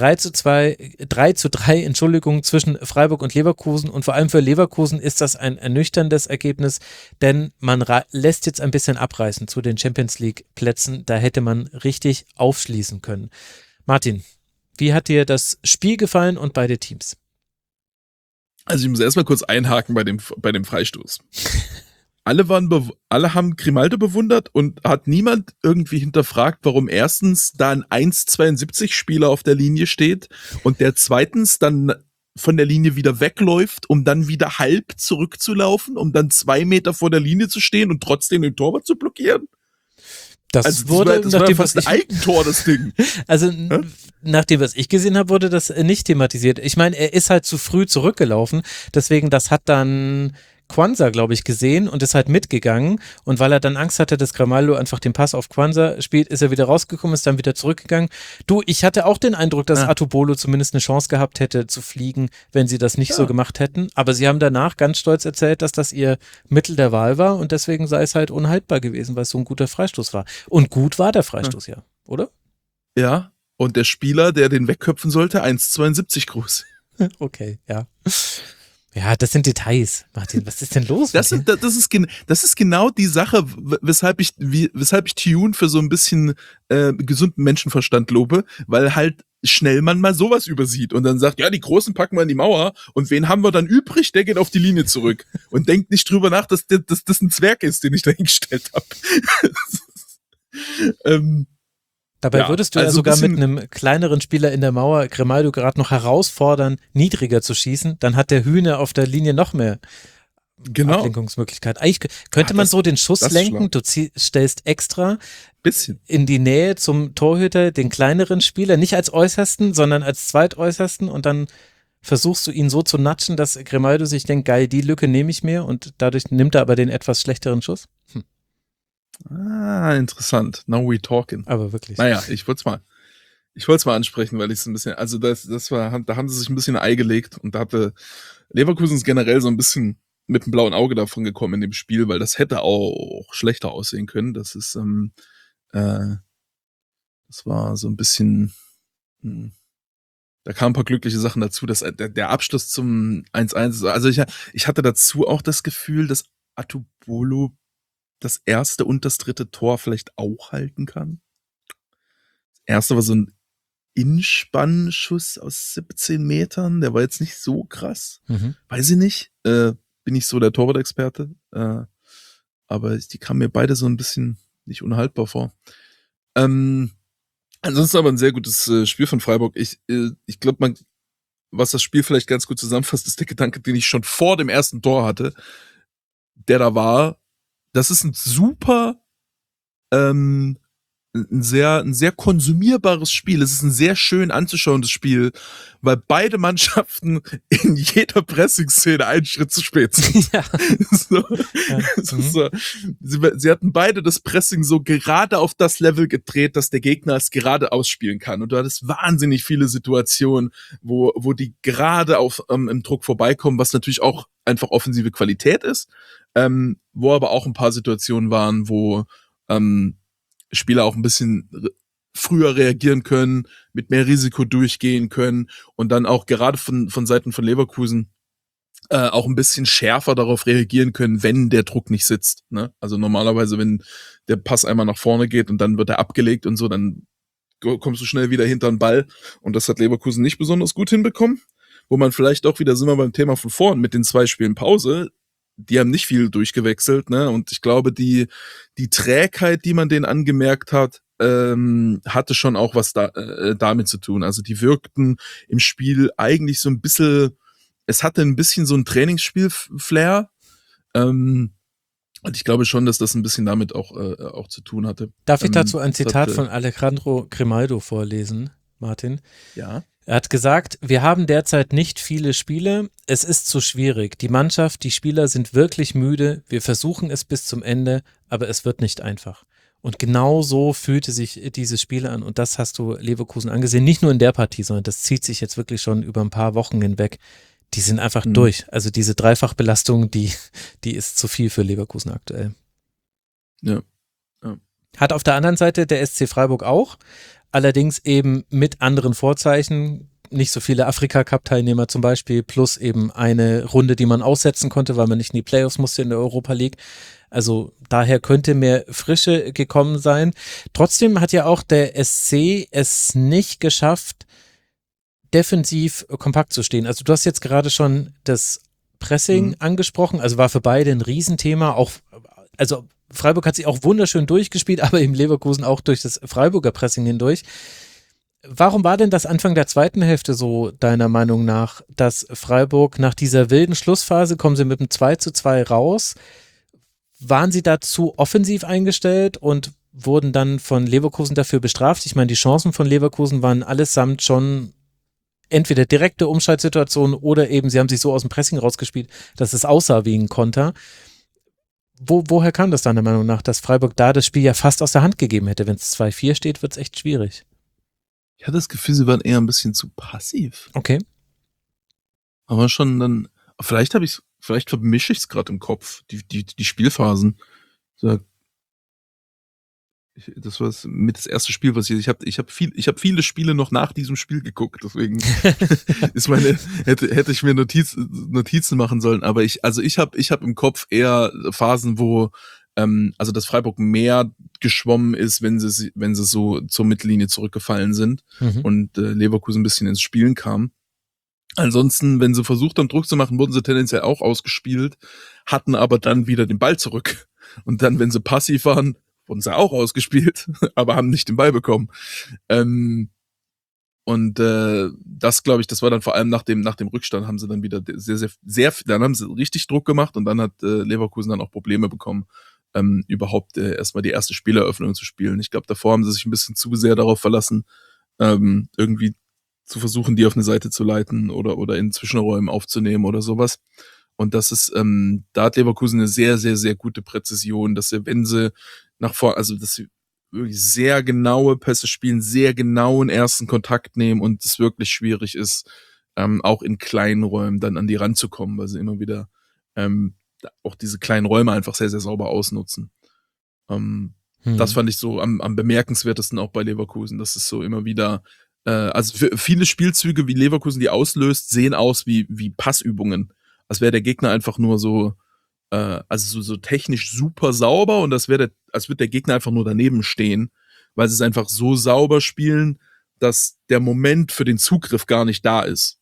3:3 zwischen Freiburg und Leverkusen und vor allem für Leverkusen ist das ein ernüchterndes Ergebnis, denn man lässt jetzt ein bisschen abreißen zu den Champions-League-Plätzen, da hätte man richtig aufschließen können. Martin, wie hat dir das Spiel gefallen und beide Teams? Also ich muss erstmal kurz einhaken bei dem Freistoß. Alle haben Grimaldo bewundert und hat niemand irgendwie hinterfragt, warum erstens da ein 1,72 Spieler auf der Linie steht und der zweitens dann von der Linie wieder wegläuft, um dann wieder halb zurückzulaufen, um dann 2 Meter vor der Linie zu stehen und trotzdem den Torwart zu blockieren. Das war fast ein Eigentor, das Ding. Also nach dem, was ich gesehen habe, wurde das nicht thematisiert. Ich meine, er ist halt zu früh zurückgelaufen, deswegen das hat dann Quansah, glaube ich, gesehen und ist halt mitgegangen und weil er dann Angst hatte, dass Grimaldo einfach den Pass auf Quansah spielt, ist er wieder rausgekommen, ist dann wieder zurückgegangen. Du, ich hatte auch den Eindruck, dass Atubolo zumindest eine Chance gehabt hätte zu fliegen, wenn sie das nicht so gemacht hätten, aber sie haben danach ganz stolz erzählt, dass das ihr Mittel der Wahl war und deswegen sei es halt unhaltbar gewesen, weil es so ein guter Freistoß war. Und gut war der Freistoß ja, oder? Ja, und der Spieler, der den wegköpfen sollte, 1,72 groß. Okay, ja. Ja, das sind Details, Martin. Was ist denn los? Das ist genau die Sache, weshalb ich Tune für so ein bisschen gesunden Menschenverstand lobe, weil halt schnell man mal sowas übersieht und dann sagt, ja, die Großen packen wir in die Mauer und wen haben wir dann übrig? Der geht auf die Linie zurück und denkt nicht drüber nach, dass das ein Zwerg ist, den ich da hingestellt habe. Dabei würdest du ja sogar mit einem kleineren Spieler in der Mauer Grimaldo gerade noch herausfordern, niedriger zu schießen. Dann hat der Hühner auf der Linie noch mehr Ablenkungsmöglichkeit. Eigentlich könnte man so den Schuss lenken. Du stellst extra in die Nähe zum Torhüter den kleineren Spieler, nicht als Äußersten, sondern als Zweitäußersten und dann versuchst du ihn so zu natschen, dass Grimaldo sich denkt, geil, die Lücke nehme ich mir und dadurch nimmt er aber den etwas schlechteren Schuss. Interessant. Now we talking. Aber wirklich. Naja, ich wollte es mal ansprechen, weil ich es ein bisschen, also da haben sie sich ein bisschen ein Ei gelegt und da hatte Leverkusen generell so ein bisschen mit dem blauen Auge davon gekommen in dem Spiel, weil das hätte auch schlechter aussehen können. Das ist, Das war so ein bisschen, da kamen ein paar glückliche Sachen dazu, dass der Abschluss zum 1-1, also ich hatte dazu auch das Gefühl, dass Atubolo das erste und das dritte Tor vielleicht auch halten kann. Das erste war so ein Innenspannenschuss aus 17 Metern, der war jetzt nicht so krass. Weiß ich nicht, bin ich so der Torwart-Experte, aber die kamen mir beide so ein bisschen nicht unhaltbar vor. Ansonsten aber ein sehr gutes Spiel von Freiburg. Ich glaube, was das Spiel vielleicht ganz gut zusammenfasst, ist der Gedanke, den ich schon vor dem ersten Tor hatte, der da war. Das ist ein super, ein sehr konsumierbares Spiel. Es ist ein sehr schön anzuschauendes Spiel, weil beide Mannschaften in jeder Pressing-Szene einen Schritt zu spät sind. Ja. So. Sie hatten beide das Pressing so gerade auf das Level gedreht, dass der Gegner es gerade ausspielen kann. Und du hattest wahnsinnig viele Situationen, wo die gerade im Druck vorbeikommen, was natürlich auch einfach offensive Qualität ist, wo aber auch ein paar Situationen waren, wo Spieler auch ein bisschen früher reagieren können, mit mehr Risiko durchgehen können und dann auch gerade von Seiten von Leverkusen auch ein bisschen schärfer darauf reagieren können, wenn der Druck nicht sitzt. Ne? Also normalerweise, wenn der Pass einmal nach vorne geht und dann wird er abgelegt und so, dann kommst du schnell wieder hinter den Ball. Und das hat Leverkusen nicht besonders gut hinbekommen. Wo man vielleicht auch wieder, sind wir beim Thema von vorn, mit den 2 Spielen Pause, die haben nicht viel durchgewechselt, ne? Und ich glaube, die Trägheit, die man denen angemerkt hat, hatte schon auch was damit zu tun. Also die wirkten im Spiel eigentlich so ein bisschen, es hatte ein bisschen so ein Trainingsspiel-Flair. Und ich glaube schon, dass das ein bisschen damit auch zu tun hatte. Darf ich dazu ein Zitat von Alejandro Grimaldo vorlesen, Martin? Ja. Er hat gesagt, wir haben derzeit nicht viele Spiele, es ist zu schwierig. Die Mannschaft, die Spieler sind wirklich müde, wir versuchen es bis zum Ende, aber es wird nicht einfach. Und genau so fühlte sich dieses Spiel an und das hast du Leverkusen angesehen, nicht nur in der Partie, sondern das zieht sich jetzt wirklich schon über ein paar Wochen hinweg. Die sind einfach durch. Also diese Dreifachbelastung, die ist zu viel für Leverkusen aktuell. Ja. Hat auf der anderen Seite der SC Freiburg auch, allerdings eben mit anderen Vorzeichen, nicht so viele Afrika-Cup-Teilnehmer zum Beispiel, plus eben eine Runde, die man aussetzen konnte, weil man nicht in die Playoffs musste in der Europa League. Also daher könnte mehr Frische gekommen sein. Trotzdem hat ja auch der SC es nicht geschafft, defensiv kompakt zu stehen. Also du hast jetzt gerade schon das Pressing angesprochen, also war für beide ein Riesenthema, auch, also Freiburg hat sich auch wunderschön durchgespielt, aber eben Leverkusen auch durch das Freiburger Pressing hindurch. Warum war denn das Anfang der zweiten Hälfte so, deiner Meinung nach, dass Freiburg nach dieser wilden Schlussphase, kommen sie mit einem 2:2 raus, waren sie da zu offensiv eingestellt und wurden dann von Leverkusen dafür bestraft? Ich meine, die Chancen von Leverkusen waren allesamt schon entweder direkte Umschaltsituationen oder eben sie haben sich so aus dem Pressing rausgespielt, dass es aussah wie ein Konter. Woher kam das deiner Meinung nach, dass Freiburg da das Spiel ja fast aus der Hand gegeben hätte? Wenn es 2:4 steht, wird es echt schwierig. Ich hatte das Gefühl, sie waren eher ein bisschen zu passiv. Okay. Aber schon dann, vielleicht vermische ich es gerade im Kopf, die Spielphasen. Das war mit das erste Spiel, was ich habe viele Spiele noch nach diesem Spiel geguckt, deswegen hätte ich mir Notizen machen sollen, aber ich habe im Kopf eher Phasen, wo also dass Freiburg mehr geschwommen ist, wenn sie so zur Mittellinie zurückgefallen sind und Leverkusen ein bisschen ins Spielen kam. Ansonsten, wenn sie versucht haben, Druck zu machen, wurden sie tendenziell auch ausgespielt, hatten aber dann wieder den Ball zurück. Und dann, wenn sie passiv waren, wurden sie auch ausgespielt, aber haben nicht den Ball bekommen. Das, glaube ich, das war dann vor allem nach dem Rückstand, haben sie dann wieder dann haben sie richtig Druck gemacht und dann hat Leverkusen dann auch Probleme bekommen, überhaupt erstmal die erste Spieleröffnung zu spielen. Ich glaube, davor haben sie sich ein bisschen zu sehr darauf verlassen, irgendwie zu versuchen, die auf eine Seite zu leiten oder in Zwischenräumen aufzunehmen oder sowas. Und das ist, da hat Leverkusen eine sehr, sehr, sehr gute Präzision, dass sie, wenn sie nach vorne, also dass sie wirklich sehr genaue Pässe spielen, sehr genauen ersten Kontakt nehmen und es wirklich schwierig ist, auch in kleinen Räumen dann an die ranzukommen, weil sie immer wieder auch diese kleinen Räume einfach sehr, sehr sauber ausnutzen. Das fand ich so am bemerkenswertesten auch bei Leverkusen. Das ist so immer wieder, also für viele Spielzüge, wie Leverkusen die auslöst, sehen aus wie Passübungen. Als wäre der Gegner einfach nur so, also so technisch super sauber und als würde der Gegner einfach nur daneben stehen, weil sie es einfach so sauber spielen, dass der Moment für den Zugriff gar nicht da ist.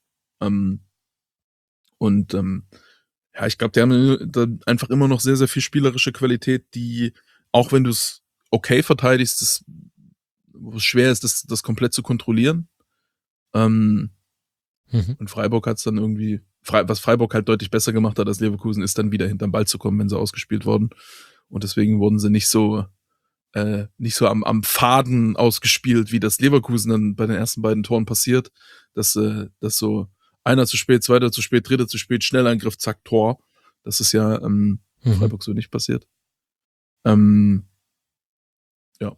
Ja, ich glaube, die haben da einfach immer noch sehr, sehr viel spielerische Qualität, die, auch wenn du es okay verteidigst, wo es schwer ist, das komplett zu kontrollieren. Und Freiburg hat es dann irgendwie, was Freiburg halt deutlich besser gemacht hat als Leverkusen, ist dann wieder hinterm Ball zu kommen, wenn sie ausgespielt wurden. Und deswegen wurden sie nicht so am Faden ausgespielt, wie das Leverkusen dann bei den ersten beiden Toren passiert, dass so einer zu spät, zweiter zu spät, dritter zu spät, Schnellangriff, zack, Tor. Das ist ja Freiburg so nicht passiert. Ja.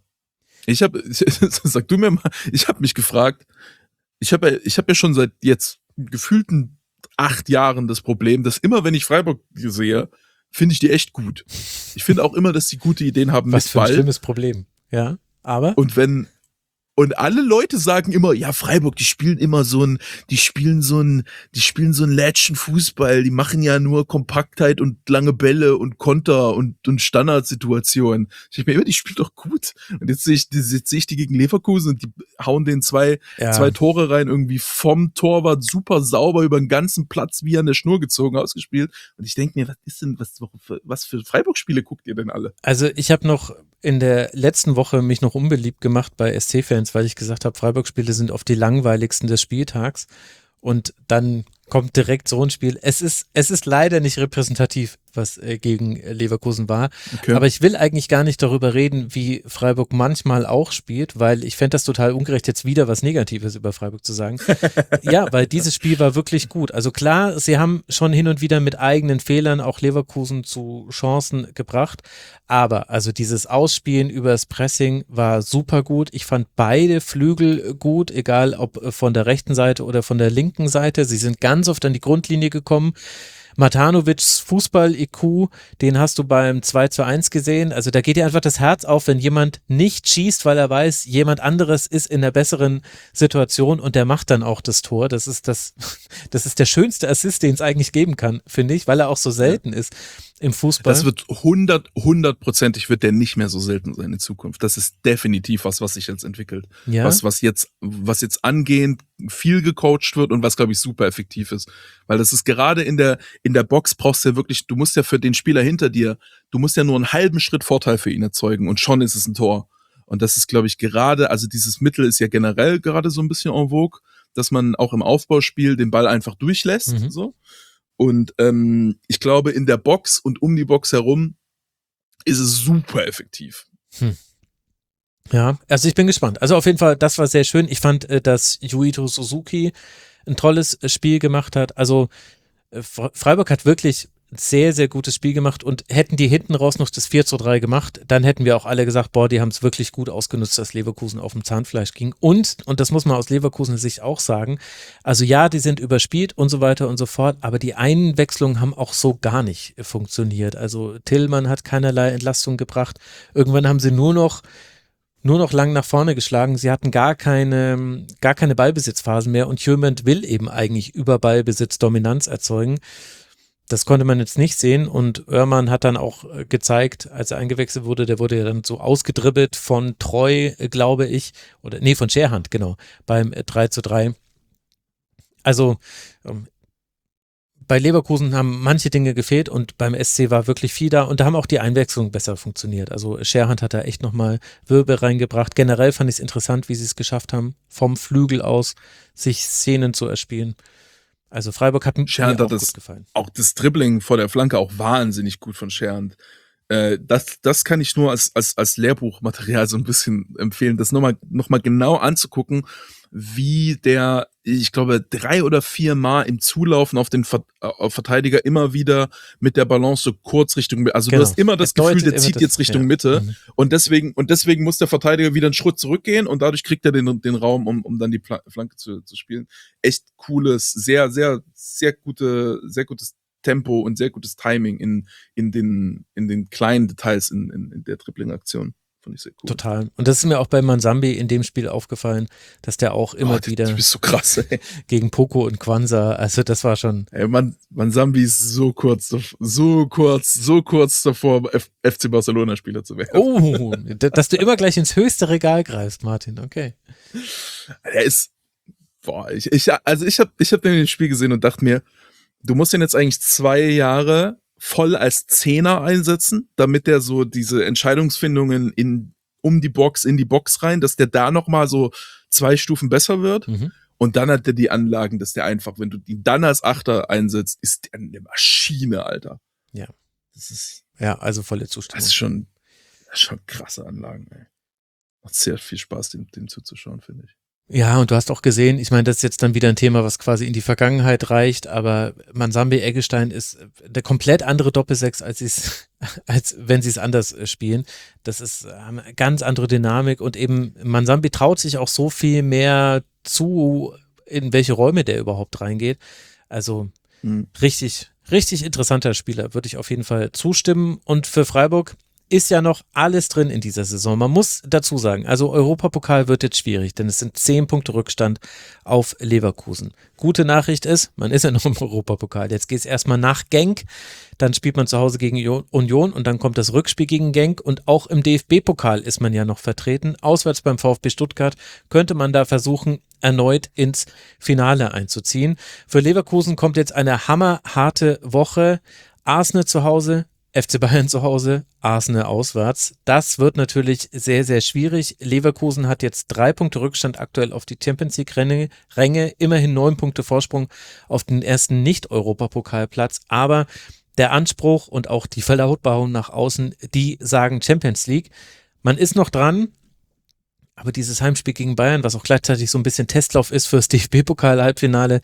Sag du mir mal, ich habe mich gefragt, ich hab ja schon seit jetzt gefühlten 8 Jahren das Problem, dass immer, wenn ich Freiburg sehe, finde ich die echt gut. Ich finde auch immer, dass die gute Ideen haben Was mit für ein Ball. schlimmes Problem. Ja, aber? Und alle Leute sagen immer, ja, Freiburg, die spielen so ein Lätschenfußball, die machen ja nur Kompaktheit und lange Bälle und Konter und Standardsituationen. Ich denke mir immer, die spielen doch gut. Und jetzt sehe ich die gegen Leverkusen und die hauen den zwei Tore rein, irgendwie vom Torwart super sauber über den ganzen Platz wie an der Schnur gezogen, ausgespielt. Und ich denke mir, was für Freiburg-Spiele guckt ihr denn alle? Also ich habe noch in der letzten Woche mich noch unbeliebt gemacht bei SC-Fans, weil ich gesagt habe, Freiburg-Spiele sind oft die langweiligsten des Spieltags und dann kommt direkt so ein Spiel. Es ist leider nicht repräsentativ, was gegen Leverkusen war, Okay. aber ich will eigentlich gar nicht darüber reden, wie Freiburg manchmal auch spielt, weil ich fände das total ungerecht, jetzt wieder was Negatives über Freiburg zu sagen. Ja, weil dieses Spiel war wirklich gut. Also klar, sie haben schon hin und wieder mit eigenen Fehlern auch Leverkusen zu Chancen gebracht, aber also dieses Ausspielen über das Pressing war super gut. Ich fand beide Flügel gut, egal ob von der rechten Seite oder von der linken Seite. Sie sind ganz oft an die Grundlinie gekommen. Matanovics Fußball-IQ, den hast du beim 2:1 gesehen. Also da geht dir einfach das Herz auf, wenn jemand nicht schießt, weil er weiß, jemand anderes ist in der besseren Situation und der macht dann auch das Tor. Das ist der schönste Assist, den es eigentlich geben kann, finde ich, weil er auch so selten ist im Fußball. Das wird 100%ig wird der nicht mehr so selten sein in Zukunft. Das ist definitiv was sich jetzt entwickelt. Ja. Was jetzt angehend viel gecoacht wird und was, glaube ich, super effektiv ist. Weil das ist gerade in der Box brauchst du ja wirklich, du musst ja für den Spieler hinter dir, du musst ja nur einen halben Schritt Vorteil für ihn erzeugen und schon ist es ein Tor. Und das ist, glaube ich, gerade, also dieses Mittel ist ja generell gerade so ein bisschen en vogue, dass man auch im Aufbauspiel den Ball einfach durchlässt, so. Und ich glaube, in der Box und um die Box herum ist es super effektiv. Ja, also ich bin gespannt. Also auf jeden Fall, das war sehr schön. Ich fand, dass Yuito Suzuki ein tolles Spiel gemacht hat. Also Freiburg hat wirklich ein sehr, sehr gutes Spiel gemacht und hätten die hinten raus noch das 4:3 gemacht, dann hätten wir auch alle gesagt, boah, die haben es wirklich gut ausgenutzt, dass Leverkusen auf dem Zahnfleisch ging. Und das muss man aus Leverkusener Sicht auch sagen, also ja, die sind überspielt und so weiter und so fort, aber die Einwechslungen haben auch so gar nicht funktioniert. Also Tillmann hat keinerlei Entlastung gebracht. Irgendwann haben sie nur noch lang nach vorne geschlagen. Sie hatten gar keine Ballbesitzphasen mehr und Hjulmand will eben eigentlich über Ballbesitz Dominanz erzeugen. Das konnte man jetzt nicht sehen und Oermann hat dann auch gezeigt, als er eingewechselt wurde, der wurde ja dann so ausgedribbelt von Treu, glaube ich, von Scherhand, genau, beim 3:3. Also bei Leverkusen haben manche Dinge gefehlt und beim SC war wirklich viel da und da haben auch die Einwechslungen besser funktioniert. Also Scherhand hat da echt nochmal Wirbel reingebracht. Generell fand ich es interessant, wie sie es geschafft haben, vom Flügel aus sich Szenen zu erspielen. Also Freiburg hat mir Scherhand auch hat gut gefallen. Auch das Dribbling vor der Flanke auch wahnsinnig gut von Scherhand. Das kann ich nur als Lehrbuchmaterial so ein bisschen empfehlen, das nochmal genau anzugucken, wie der, ich glaube, 3 oder 4 Mal im Zulaufen auf den Verteidiger immer wieder mit der Balance so kurz Richtung, also Genau. du hast immer das Er Gefühl, deutet der zieht immer jetzt Richtung Mitte und deswegen muss der Verteidiger wieder einen Schritt zurückgehen und dadurch kriegt er den Raum, um dann die Flanke zu spielen. Echt cooles, sehr, sehr, sehr gutes Tempo und sehr gutes Timing in den kleinen Details in der Dribbling-Aktion Fand ich sehr cool. Total. Und das ist mir auch bei Mansambi in dem Spiel aufgefallen, dass der auch immer wieder Du bist so krass, ey. gegen Poco und Kwanzaa, also das war schon. Ey, Mansambi ist so kurz davor, FC Barcelona-Spieler zu werden. Oh, dass du immer gleich ins höchste Regal greifst, Martin, okay. Er ist, ich hab den das Spiel gesehen und dachte mir, du musst den jetzt eigentlich 2 Jahre voll als Zehner einsetzen, damit der so diese Entscheidungsfindungen in die Box rein, dass der da nochmal so 2 Stufen besser wird. Mhm. Und dann hat der die Anlagen, dass der einfach, wenn du ihn dann als Achter einsetzt, ist der eine Maschine, Alter. Ja. Das ist Also volle Zustimmung. Das ist schon krasse Anlagen, ey. Macht sehr viel Spaß, dem zuzuschauen, finde ich. Ja, und du hast auch gesehen, ich meine, das ist jetzt dann wieder ein Thema, was quasi in die Vergangenheit reicht, aber Mansambi Eggestein ist eine komplett andere Doppelsechs, als wenn sie es anders spielen. Das ist eine ganz andere Dynamik und eben Mansambi traut sich auch so viel mehr zu, in welche Räume der überhaupt reingeht. Also richtig, richtig interessanter Spieler, würde ich auf jeden Fall zustimmen. Und für Freiburg ist ja noch alles drin in dieser Saison. Man muss dazu sagen, also Europapokal wird jetzt schwierig, denn es sind 10 Punkte Rückstand auf Leverkusen. Gute Nachricht ist, man ist ja noch im Europapokal. Jetzt geht es erstmal nach Genk, dann spielt man zu Hause gegen Union und dann kommt das Rückspiel gegen Genk und auch im DFB-Pokal ist man ja noch vertreten. Auswärts beim VfB Stuttgart könnte man da versuchen, erneut ins Finale einzuziehen. Für Leverkusen kommt jetzt eine hammerharte Woche. Arsenal zu Hause, FC Bayern zu Hause, Arsenal auswärts. Das wird natürlich sehr, sehr schwierig. Leverkusen hat jetzt 3 Punkte Rückstand aktuell auf die Champions League-Ränge, immerhin 9 Punkte Vorsprung auf den ersten Nicht-Europapokalplatz. Aber der Anspruch und auch die Verlautbarung nach außen, die sagen Champions League. Man ist noch dran, aber dieses Heimspiel gegen Bayern, was auch gleichzeitig so ein bisschen Testlauf ist fürs DFB-Pokal-Halbfinale,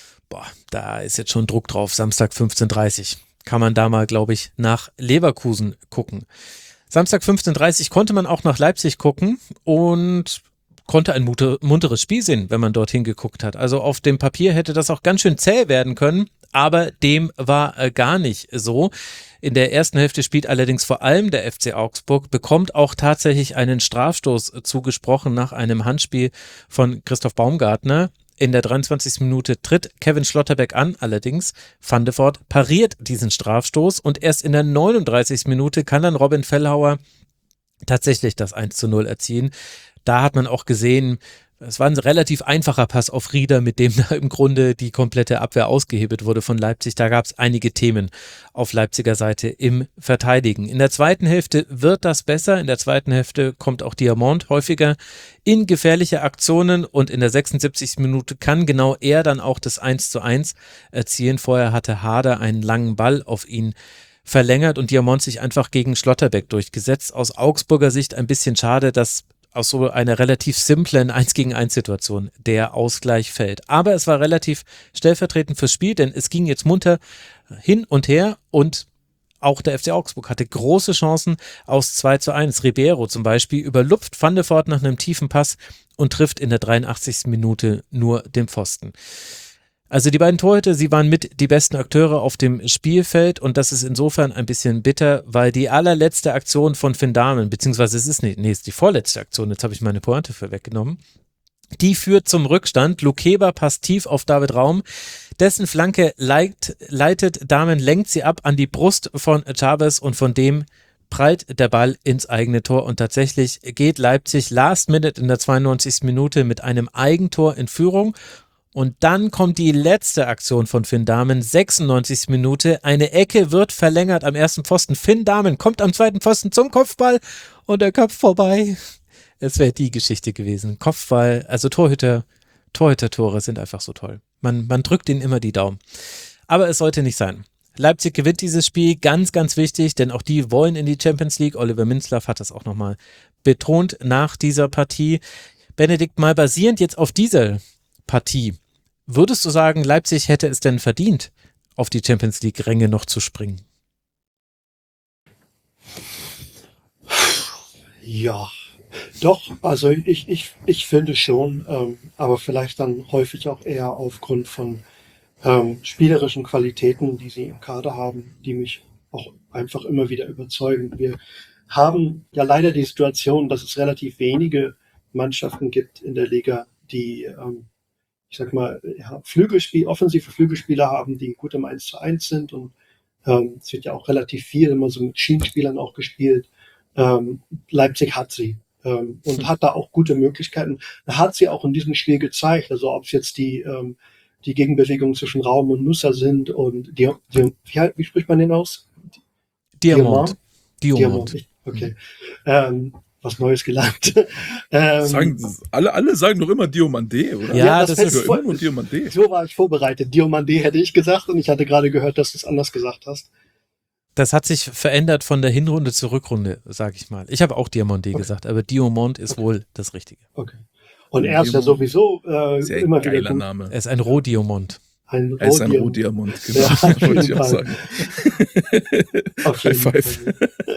da ist jetzt schon Druck drauf. Samstag 15:30 Uhr. Kann man da mal, glaube ich, nach Leverkusen gucken. Samstag 15:30 Uhr konnte man auch nach Leipzig gucken und konnte ein munteres Spiel sehen, wenn man dorthin geguckt hat. Also auf dem Papier hätte das auch ganz schön zäh werden können, aber dem war gar nicht so. In der ersten Hälfte spielt allerdings vor allem der FC Augsburg, bekommt auch tatsächlich einen Strafstoß zugesprochen nach einem Handspiel von Christoph Baumgartner. In der 23. Minute tritt Kevin Schlotterbeck an, allerdings Van de Voort pariert diesen Strafstoß und erst in der 39. Minute kann dann Robin Fellhauer tatsächlich das 1:0 erzielen. Da hat man auch gesehen, es war ein relativ einfacher Pass auf Rieder, mit dem da im Grunde die komplette Abwehr ausgehebelt wurde von Leipzig. Da gab es einige Themen auf Leipziger Seite im Verteidigen. In der zweiten Hälfte wird das besser. In der zweiten Hälfte kommt auch Diamant häufiger in gefährliche Aktionen und in der 76. Minute kann genau er dann auch das 1:1 erzielen. Vorher hatte Harder einen langen Ball auf ihn verlängert und Diamant sich einfach gegen Schlotterbeck durchgesetzt. Aus Augsburger Sicht ein bisschen schade, dass aus so einer relativ simplen 1-gegen-1-Situation der Ausgleich fällt. Aber es war relativ stellvertretend fürs Spiel, denn es ging jetzt munter hin und her und auch der FC Augsburg hatte große Chancen aus 2:1. Ribeiro zum Beispiel überlupft Van de Voort nach einem tiefen Pass und trifft in der 83. Minute nur den Pfosten. Also die beiden Torhüter, sie waren mit die besten Akteure auf dem Spielfeld und das ist insofern ein bisschen bitter, weil die allerletzte Aktion von Finn Dahmen, beziehungsweise es ist die vorletzte Aktion, jetzt habe ich meine Pointe vorweggenommen, die führt zum Rückstand. Lukeba passt tief auf David Raum, dessen Flanke leitet Dahmen, lenkt sie ab an die Brust von Chavez und von dem prallt der Ball ins eigene Tor und tatsächlich geht Leipzig last minute in der 92. Minute mit einem Eigentor in Führung. Und dann kommt die letzte Aktion von Finn Dahmen, 96. Minute. Eine Ecke wird verlängert am ersten Pfosten. Finn Dahmen kommt am zweiten Pfosten zum Kopfball und der Kopf vorbei. Es wäre die Geschichte gewesen. Kopfball, also Torhüter-Tore sind einfach so toll. Man drückt ihnen immer die Daumen. Aber es sollte nicht sein. Leipzig gewinnt dieses Spiel, ganz, ganz wichtig, denn auch die wollen in die Champions League. Oliver Minzlaff hat das auch nochmal betont nach dieser Partie. Benedikt, mal basierend jetzt auf dieser Partie, würdest du sagen, Leipzig hätte es denn verdient, auf die Champions League-Ränge noch zu springen? Ja, doch, also ich finde schon, aber vielleicht dann häufig auch eher aufgrund von spielerischen Qualitäten, die sie im Kader haben, die mich auch einfach immer wieder überzeugen. Wir haben ja leider die Situation, dass es relativ wenige Mannschaften gibt in der Liga, die, ich sag mal, ja, offensive Flügelspieler haben, die gut im 1:1 sind und es wird ja auch relativ viel immer so mit Schienenspielern auch gespielt. Leipzig hat sie und hat da auch gute Möglichkeiten. Hat sie auch in diesem Spiel gezeigt, also ob es jetzt die Gegenbewegungen zwischen Raum und Nusser sind und wie spricht man den aus? Diamant. Okay. Was Neues gelernt. Alle sagen doch immer Diomandé, oder? Ja, das ist immer nur Diomandé. So war ich vorbereitet. Diomandé hätte ich gesagt und ich hatte gerade gehört, dass du es anders gesagt hast. Das hat sich verändert von der Hinrunde zur Rückrunde, sag ich mal. Ich habe auch Diamandé gesagt, aber Diamant ist wohl das Richtige. Okay. Und er ist ja sowieso Sehr immer geiler wieder gut. Name. Er ist ein Rohdiamant. Ein Er ist ein Rohdiamant, genau. Ja, auf wollte jeden ich auch Fall. sagen. Auf jeden High five.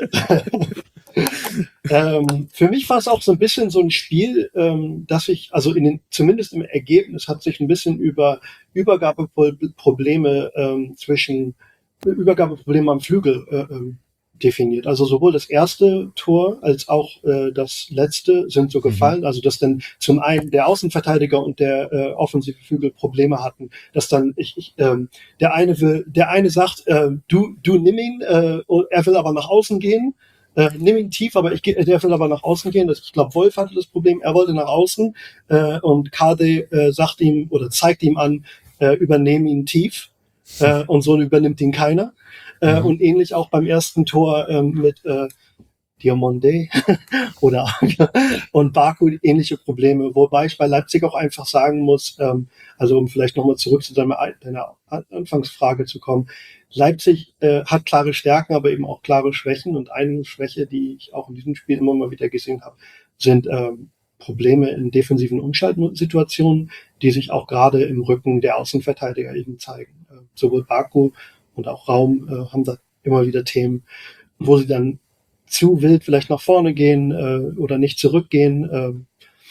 Für mich war es auch so ein bisschen so ein Spiel, dass ich, also zumindest im Ergebnis hat sich ein bisschen über Übergabeprobleme Übergabeprobleme am Flügel definiert. Also sowohl das erste Tor als auch das letzte sind so gefallen. Also dass dann zum einen der Außenverteidiger und der offensive Flügel Probleme hatten, dass dann der eine sagt, du nimm ihn, und er will aber nach außen gehen. Nimm ihn tief, aber der will aber nach außen gehen. Ich glaube, Wolf hatte das Problem, er wollte nach außen und Kade sagt ihm oder zeigt ihm an, übernehmen ihn tief und so übernimmt ihn keiner. Und ähnlich auch beim ersten Tor mit Diomandé oder und Baku ähnliche Probleme, wobei ich bei Leipzig auch einfach sagen muss, also um vielleicht nochmal zurück zu deiner Anfangsfrage zu kommen, Leipzig hat klare Stärken, aber eben auch klare Schwächen und eine Schwäche, die ich auch in diesem Spiel immer mal wieder gesehen habe, sind Probleme in defensiven Umschaltsituationen, die sich auch gerade im Rücken der Außenverteidiger eben zeigen. Sowohl Baku und auch Raum haben da immer wieder Themen, wo sie dann zu wild vielleicht nach vorne gehen oder nicht zurückgehen,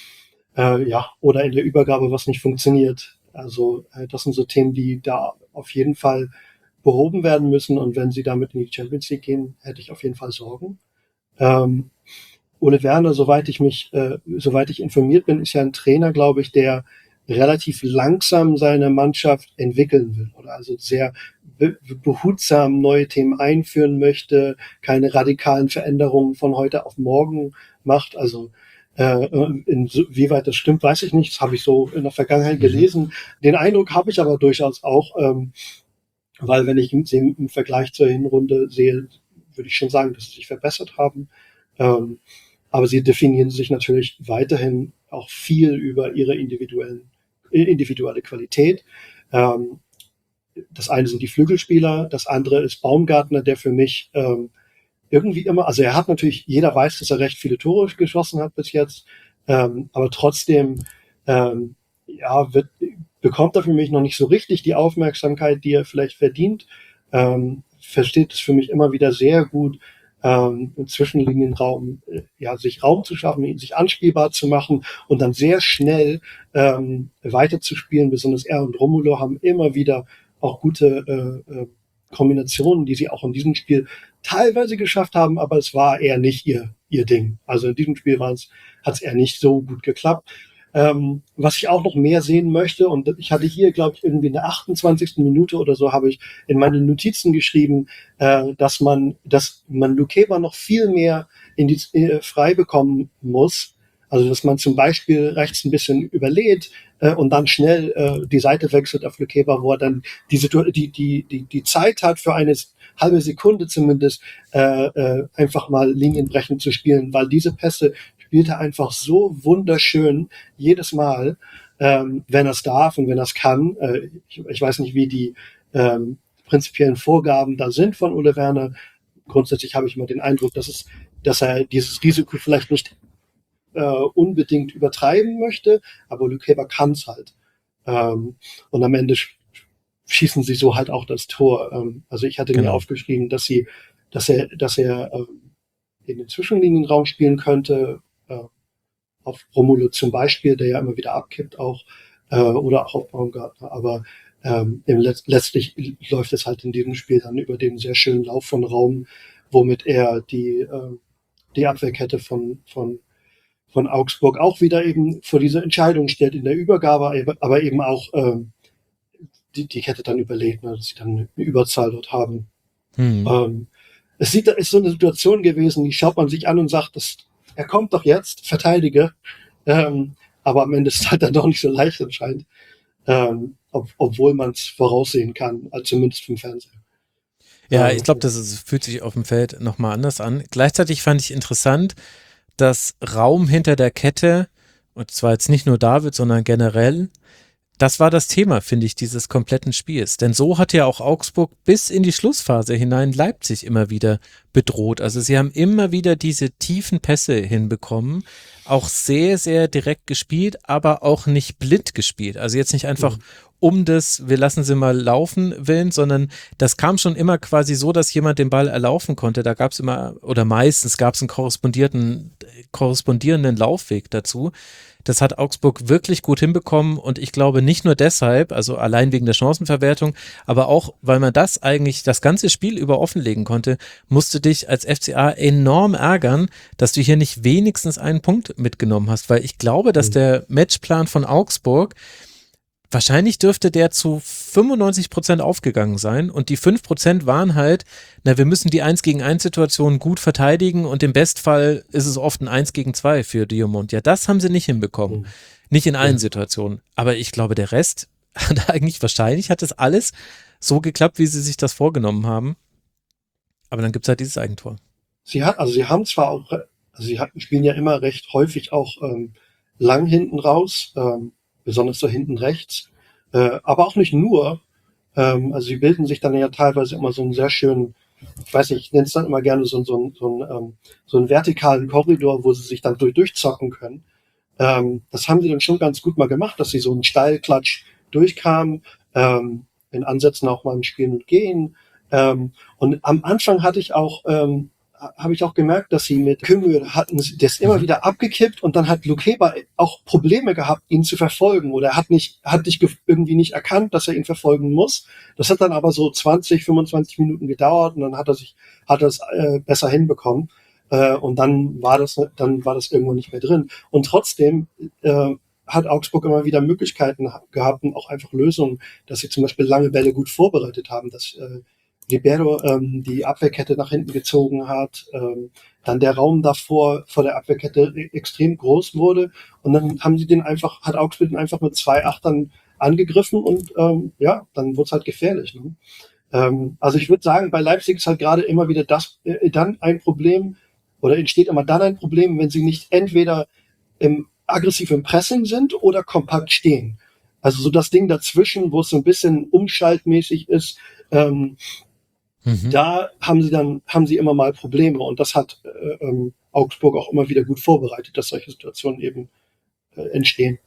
oder in der Übergabe was nicht funktioniert. Also das sind so Themen, die da auf jeden Fall behoben werden müssen und wenn sie damit in die Champions League gehen, hätte ich auf jeden Fall Sorgen. Ole Werner, soweit ich informiert bin, ist ja ein Trainer, glaube ich, der relativ langsam seine Mannschaft entwickeln will oder also sehr behutsam neue Themen einführen möchte, keine radikalen Veränderungen von heute auf morgen macht. Also inwieweit das stimmt, weiß ich nicht. Das habe ich so in der Vergangenheit gelesen. Den Eindruck habe ich aber durchaus auch, weil wenn ich ihn im Vergleich zur Hinrunde sehe, würde ich schon sagen, dass sie sich verbessert haben. Aber sie definieren sich natürlich weiterhin auch viel über ihre individuelle Qualität. Das eine sind die Flügelspieler, das andere ist Baumgartner, der für mich irgendwie immer, also er hat natürlich, jeder weiß, dass er recht viele Tore geschossen hat bis jetzt, aber trotzdem bekommt er für mich noch nicht so richtig die Aufmerksamkeit, die er vielleicht verdient. Versteht es für mich immer wieder sehr gut, im Zwischenlinienraum sich Raum zu schaffen, ihn sich anspielbar zu machen und dann sehr schnell weiterzuspielen. Besonders er und Romulo haben immer wieder auch gute Kombinationen, die sie auch in diesem Spiel teilweise geschafft haben, aber es war eher nicht ihr Ding. Also in diesem Spiel hat es eher nicht so gut geklappt. Was ich auch noch mehr sehen möchte, und ich hatte hier, glaube ich, irgendwie in der 28. Minute oder so, habe ich in meine Notizen geschrieben, dass man Lukeba noch viel mehr frei bekommen muss. Also dass man zum Beispiel rechts ein bisschen überlädt und dann schnell die Seite wechselt auf Lukeba, wo er dann die Zeit hat für eine halbe Sekunde zumindest einfach mal linienbrechend zu spielen, weil diese Pässe spielt er einfach so wunderschön jedes Mal, wenn er es darf und wenn er es kann. Ich weiß nicht, wie die prinzipiellen Vorgaben da sind von Ole Werner. Grundsätzlich habe ich immer den Eindruck, dass er dieses Risiko vielleicht nicht unbedingt übertreiben möchte, aber Lukeba kann es halt. Und am Ende schießen sie so halt auch das Tor. Also ich hatte mir aufgeschrieben, dass er in den Zwischenlinienraum spielen könnte, auf Romulo zum Beispiel, der ja immer wieder abkippt auch, oder auch auf Baumgartner. Aber letztlich läuft es halt in diesem Spiel dann über den sehr schönen Lauf von Raum, womit er die die Abwehrkette von Augsburg auch wieder eben vor diese Entscheidung stellt in der Übergabe, aber eben auch die Kette dann überlebt, ne, dass sie dann eine Überzahl dort haben. Es ist so eine Situation gewesen, die schaut man sich an und sagt, er kommt doch jetzt, verteidige, aber am Ende ist es halt dann doch nicht so leicht anscheinend, obwohl man es voraussehen kann, zumindest vom Fernseher. Ja, ich glaube, fühlt sich auf dem Feld nochmal anders an. Gleichzeitig fand ich interessant, dass Raum hinter der Kette, und zwar jetzt nicht nur David, sondern generell, das war das Thema, finde ich, dieses kompletten Spiels. Denn so hat ja auch Augsburg bis in die Schlussphase hinein Leipzig immer wieder bedroht. Also sie haben immer wieder diese tiefen Pässe hinbekommen, auch sehr, sehr direkt gespielt, aber auch nicht blind gespielt. Also jetzt nicht einfach wir lassen sie mal laufen willen, sondern das kam schon immer quasi so, dass jemand den Ball erlaufen konnte. Da gab es immer, oder meistens gab es einen korrespondierenden Laufweg dazu. Das hat Augsburg wirklich gut hinbekommen und ich glaube nicht nur deshalb, also allein wegen der Chancenverwertung, aber auch, weil man das eigentlich das ganze Spiel über offenlegen konnte, musst du dich als FCA enorm ärgern, dass du hier nicht wenigstens einen Punkt mitgenommen hast, weil ich glaube, dass der Matchplan von Augsburg wahrscheinlich dürfte der zu 95% aufgegangen sein und die 5% waren halt, wir müssen die 1-gegen-1-Situation gut verteidigen und im Bestfall ist es oft ein 1-gegen-2 für Diamond. Ja, das haben sie nicht hinbekommen. Nicht in allen Situationen. Aber ich glaube, der Rest hat es alles so geklappt, wie sie sich das vorgenommen haben. Aber dann gibt es halt dieses Eigentor. Sie spielen ja immer recht häufig auch lang hinten raus, besonders so hinten rechts, aber auch nicht nur. Also sie bilden sich dann ja teilweise immer so einen sehr schönen, ich weiß nicht, ich nenne es dann immer gerne so einen vertikalen Korridor, wo sie sich dann durchzocken können. Das haben sie dann schon ganz gut mal gemacht, dass sie so einen Steilklatsch durchkamen, in Ansätzen auch mal ein Spielen und Gehen. Und am Anfang habe ich auch gemerkt, dass sie mit Kümmel hatten das immer wieder abgekippt und dann hat Lukeba auch Probleme gehabt, ihn zu verfolgen oder er hat irgendwie nicht erkannt, dass er ihn verfolgen muss. Das hat dann aber so 20, 25 Minuten gedauert und dann hat er es besser hinbekommen. Und dann war das irgendwo nicht mehr drin. Und trotzdem hat Augsburg immer wieder Möglichkeiten gehabt und auch einfach Lösungen, dass sie zum Beispiel lange Bälle gut vorbereitet haben, dass Libero die Abwehrkette nach hinten gezogen hat, dann der Raum davor vor der Abwehrkette extrem groß wurde und dann hat Augsburg den einfach mit 2 Achtern angegriffen und dann wurde es halt gefährlich. Ne? Also ich würde sagen, bei Leipzig ist halt gerade immer wieder dann ein Problem oder entsteht immer dann ein Problem, wenn sie nicht entweder aggressiv im Pressing sind oder kompakt stehen. Also so das Ding dazwischen, wo es so ein bisschen umschaltmäßig ist, da haben sie immer mal Probleme und das hat Augsburg auch immer wieder gut vorbereitet, dass solche Situationen eben entstehen.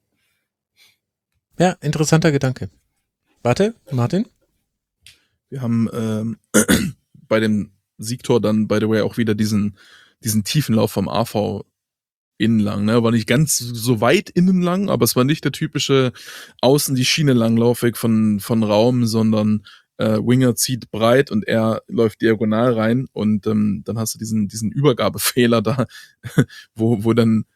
Ja, interessanter Gedanke. Warte, Martin? Wir haben bei dem Siegtor dann, by the way, auch wieder diesen tiefen Lauf vom AV innenlang, ne? War nicht ganz so weit innenlang, aber es war nicht der typische außen die Schiene Langlaufweg von Raum, sondern Winger zieht breit und er läuft diagonal rein und dann hast du diesen Übergabefehler da, wo dann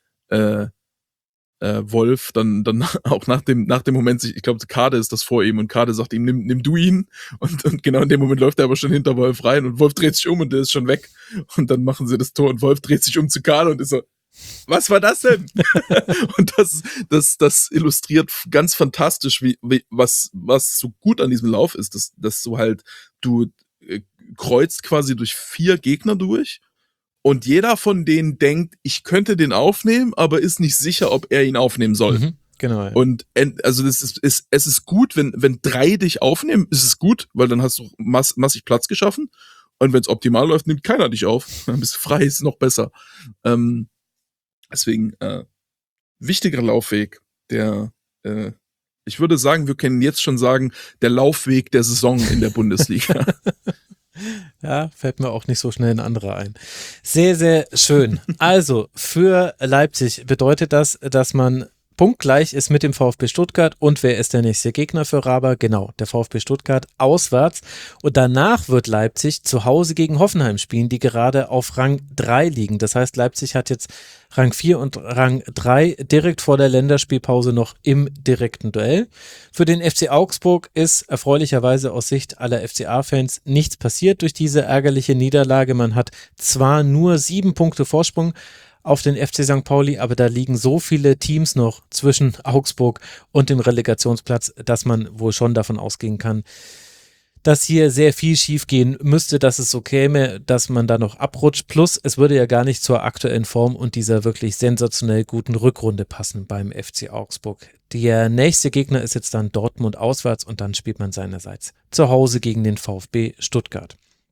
Wolf dann auch nach dem Moment ich glaube, Kade ist das vor ihm und Kade sagt ihm, nimm du ihn und genau in dem Moment läuft er aber schon hinter Wolf rein und Wolf dreht sich um und der ist schon weg und dann machen sie das Tor und Wolf dreht sich um zu Kade und ist so, was war das denn? Und das illustriert ganz fantastisch, was so gut an diesem Lauf ist, dass du kreuzt quasi durch 4 Gegner durch und jeder von denen denkt, ich könnte den aufnehmen, aber ist nicht sicher, ob er ihn aufnehmen soll. Genau. Ja. Und also es ist gut, wenn 3 dich aufnehmen, ist es gut, weil dann hast du massig Platz geschaffen und wenn es optimal läuft, nimmt keiner dich auf, dann bist du frei, ist noch besser. Deswegen wichtiger Laufweg, ich würde sagen, wir können jetzt schon sagen, der Laufweg der Saison in der Bundesliga. Ja, fällt mir auch nicht so schnell ein anderer ein. Sehr, sehr schön. Also, für Leipzig bedeutet das, dass man punktgleich ist mit dem VfB Stuttgart. Und wer ist der nächste Gegner für Raba? Genau, der VfB Stuttgart auswärts. Und danach wird Leipzig zu Hause gegen Hoffenheim spielen, die gerade auf Rang 3 liegen. Das heißt, Leipzig hat jetzt Rang 4 und Rang 3 direkt vor der Länderspielpause noch im direkten Duell. Für den FC Augsburg ist erfreulicherweise aus Sicht aller FCA-Fans nichts passiert durch diese ärgerliche Niederlage. Man hat zwar nur 7 Punkte Vorsprung auf den FC St. Pauli, aber da liegen so viele Teams noch zwischen Augsburg und dem Relegationsplatz, dass man wohl schon davon ausgehen kann, dass hier sehr viel schief gehen müsste, dass es so käme, dass man da noch abrutscht. Plus, es würde ja gar nicht zur aktuellen Form und dieser wirklich sensationell guten Rückrunde passen beim FC Augsburg. Der nächste Gegner ist jetzt dann Dortmund auswärts und dann spielt man seinerseits zu Hause gegen den VfB Stuttgart.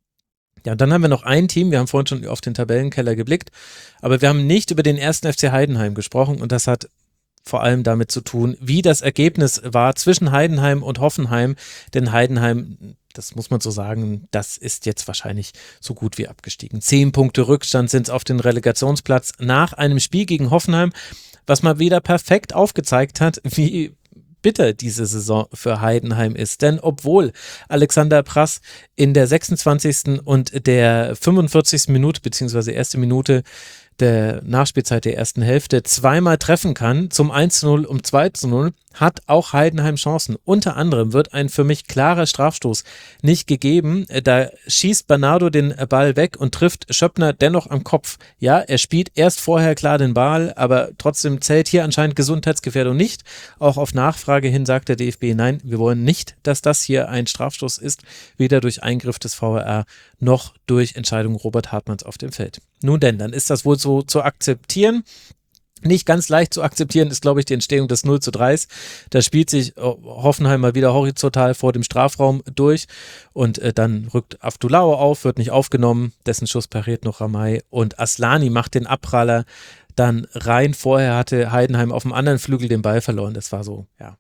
Ja, und dann haben wir noch ein Team, wir haben vorhin schon auf den Tabellenkeller geblickt, aber wir haben nicht über den ersten FC Heidenheim gesprochen und das hat vor allem damit zu tun, wie das Ergebnis war zwischen Heidenheim und Hoffenheim, denn Heidenheim, das muss man so sagen, das ist jetzt wahrscheinlich so gut wie abgestiegen. 10 Punkte Rückstand sind es auf den Relegationsplatz nach einem Spiel gegen Hoffenheim, was mal wieder perfekt aufgezeigt hat, wie bitter diese Saison für Heidenheim ist. Denn obwohl Alexander Prass in der 26. und der 45. Minute, beziehungsweise erste Minute der Nachspielzeit der ersten Hälfte zweimal treffen kann, zum 1:0 und 2:0, hat auch Heidenheim Chancen. Unter anderem wird ein für mich klarer Strafstoß nicht gegeben. Da schießt Bernardo den Ball weg und trifft Schöppner dennoch am Kopf. Ja, er spielt erst vorher klar den Ball, aber trotzdem zählt hier anscheinend Gesundheitsgefährdung nicht. Auch auf Nachfrage hin sagt der DFB, nein, wir wollen nicht, dass das hier ein Strafstoß ist, weder durch Eingriff des VAR noch durch Entscheidung Robert Hartmanns auf dem Feld. Nun denn, dann ist das wohl so zu akzeptieren. Nicht ganz leicht zu akzeptieren ist, glaube ich, die Entstehung des 0:3. Da spielt sich Hoffenheim mal wieder horizontal vor dem Strafraum durch und dann rückt Avdulao auf, wird nicht aufgenommen, dessen Schuss pariert noch Ramay und Aslani macht den Abpraller dann rein. Vorher hatte Heidenheim auf dem anderen Flügel den Ball verloren. Das war so, ja.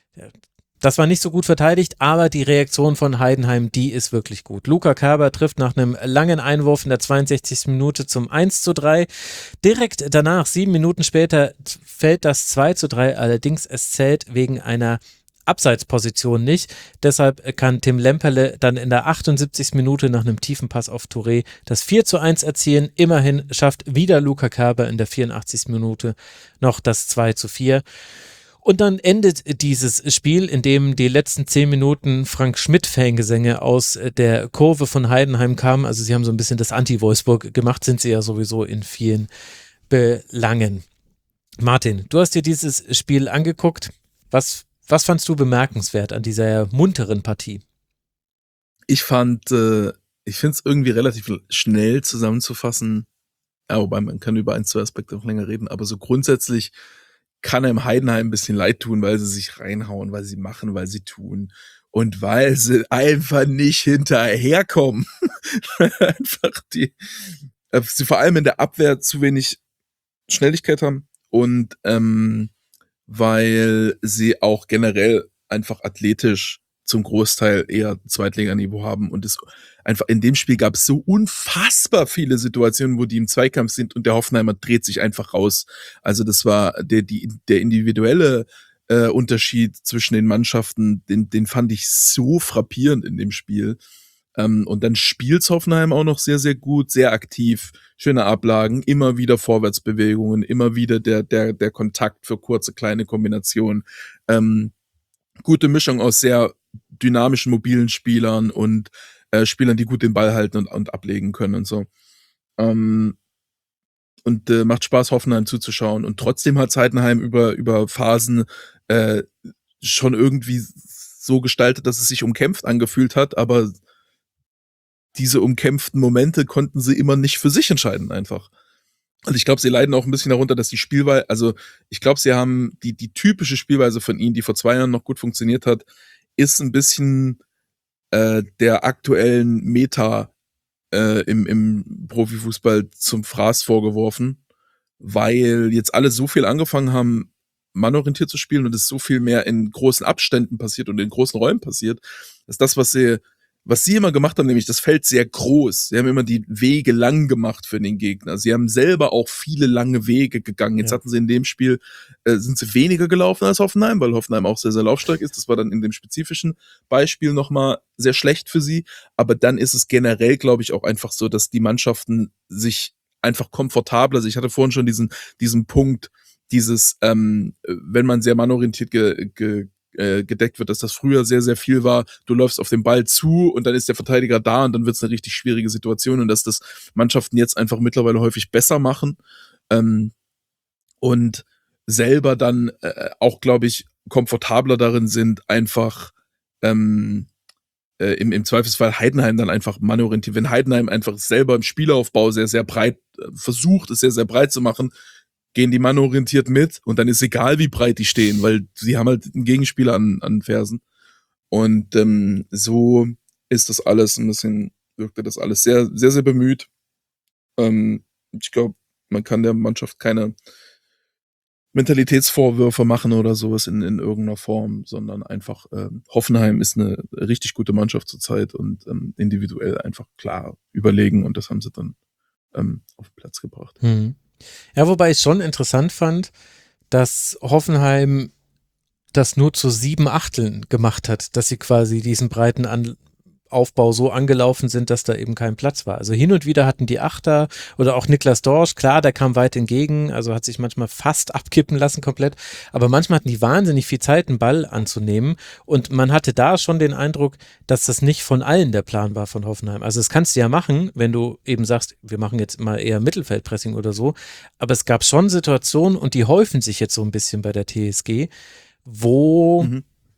Das war nicht so gut verteidigt, aber die Reaktion von Heidenheim, die ist wirklich gut. Luca Körber trifft nach einem langen Einwurf in der 62. Minute zum 1:3. Direkt danach, 7 Minuten später, fällt das 2:3. Allerdings, es zählt wegen einer Abseitsposition nicht. Deshalb kann Tim Lemperle dann in der 78. Minute nach einem tiefen Pass auf Touré das 4:1 erzielen. Immerhin schafft wieder Luca Körber in der 84. Minute noch das 2:4. Und dann endet dieses Spiel, in dem die letzten 10 Minuten Frank Schmidt-Fangesänge aus der Kurve von Heidenheim kamen. Also sie haben so ein bisschen das Anti-Wolfsburg gemacht, sind sie ja sowieso in vielen Belangen. Martin, du hast dir dieses Spiel angeguckt. Was fandst du bemerkenswert an dieser munteren Partie? Ich finde es irgendwie relativ schnell zusammenzufassen. Ja, wobei man kann über 1, 2 Aspekte noch länger reden, aber so grundsätzlich kann einem Heidenheim ein bisschen leid tun, weil sie sich reinhauen, weil sie machen, weil sie tun und weil sie einfach nicht hinterherkommen. Einfach sie vor allem in der Abwehr zu wenig Schnelligkeit haben und weil sie auch generell einfach athletisch zum Großteil eher Zweitliganiveau haben und es einfach in dem Spiel gab es so unfassbar viele Situationen, wo die im Zweikampf sind und der Hoffenheimer dreht sich einfach raus. Also das war der individuelle Unterschied zwischen den Mannschaften, den fand ich so frappierend in dem Spiel. Und dann spielt Hoffenheim auch noch sehr, sehr gut, sehr aktiv, schöne Ablagen, immer wieder Vorwärtsbewegungen, immer wieder der Kontakt für kurze, kleine Kombinationen. Gute Mischung aus sehr dynamischen, mobilen Spielern und Spielern, die gut den Ball halten und ablegen können und so. Macht Spaß, Hoffenheim zuzuschauen. Und trotzdem hat Heidenheim über Phasen schon irgendwie so gestaltet, dass es sich umkämpft angefühlt hat, aber diese umkämpften Momente konnten sie immer nicht für sich entscheiden einfach. Und ich glaube, sie leiden auch ein bisschen darunter, dass die Spielweise, also ich glaube, sie haben die typische Spielweise von ihnen, die vor 2 Jahren noch gut funktioniert hat, ist ein bisschen der aktuellen Meta im Profifußball zum Fraß vorgeworfen, weil jetzt alle so viel angefangen haben, mannorientiert zu spielen und es so viel mehr in großen Abständen passiert und in großen Räumen passiert, dass das, was sie was sie immer gemacht haben, nämlich das Feld sehr groß. Sie haben immer die Wege lang gemacht für den Gegner. Sie haben selber auch viele lange Wege gegangen. Jetzt hatten sie in dem Spiel, sind sie weniger gelaufen als Hoffenheim, weil Hoffenheim auch sehr, sehr laufstark ist. Das war dann in dem spezifischen Beispiel nochmal sehr schlecht für sie. Aber dann ist es generell, glaube ich, auch einfach so, dass die Mannschaften sich einfach komfortabler, also ich hatte vorhin schon diesen Punkt, wenn man sehr mannorientiert gedeckt wird, dass das früher sehr, sehr viel war, du läufst auf den Ball zu und dann ist der Verteidiger da und dann wird es eine richtig schwierige Situation und dass das Mannschaften jetzt einfach mittlerweile häufig besser machen und selber dann auch, glaube ich, komfortabler darin sind, einfach im Zweifelsfall Heidenheim dann einfach mannorientiert. Wenn Heidenheim einfach selber im Spielaufbau sehr, sehr breit versucht, es sehr, sehr breit zu machen, gehen die mannorientiert mit und dann ist egal, wie breit die stehen, weil sie haben halt einen Gegenspieler an Fersen. Und so ist das alles wirkte das alles sehr, sehr, sehr bemüht. Ich glaube, man kann der Mannschaft keine Mentalitätsvorwürfe machen oder sowas in irgendeiner Form, sondern einfach Hoffenheim ist eine richtig gute Mannschaft zurzeit und individuell einfach klar überlegen und das haben sie dann auf den Platz gebracht. Ja, wobei ich schon interessant fand, dass Hoffenheim das nur zu 7/8 gemacht hat, dass sie quasi diesen breiten Aufbau so angelaufen sind, dass da eben kein Platz war. Also hin und wieder hatten die Achter oder auch Niklas Dorsch, klar, der kam weit entgegen, also hat sich manchmal fast abkippen lassen komplett, aber manchmal hatten die wahnsinnig viel Zeit, einen Ball anzunehmen und man hatte da schon den Eindruck, dass das nicht von allen der Plan war von Hoffenheim. Also das kannst du ja machen, wenn du eben sagst, wir machen jetzt mal eher Mittelfeldpressing oder so, aber es gab schon Situationen und die häufen sich jetzt so ein bisschen bei der TSG, wo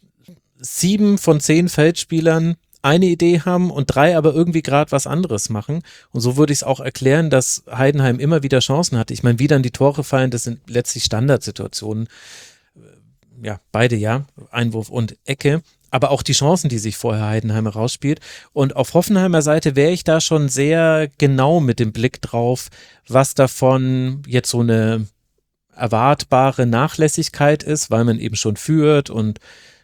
7 von 10 Feldspielern eine Idee haben und 3 aber irgendwie gerade was anderes machen. Und so würde ich es auch erklären, dass Heidenheim immer wieder Chancen hatte. Ich meine, wie dann die Tore fallen, das sind letztlich Standardsituationen. Ja, beide Einwurf und Ecke. Aber auch die Chancen, die sich vorher Heidenheim herausspielt. Und auf Hoffenheimer Seite wäre ich da schon sehr genau mit dem Blick drauf, was davon jetzt so eine erwartbare Nachlässigkeit ist, weil man eben schon führt und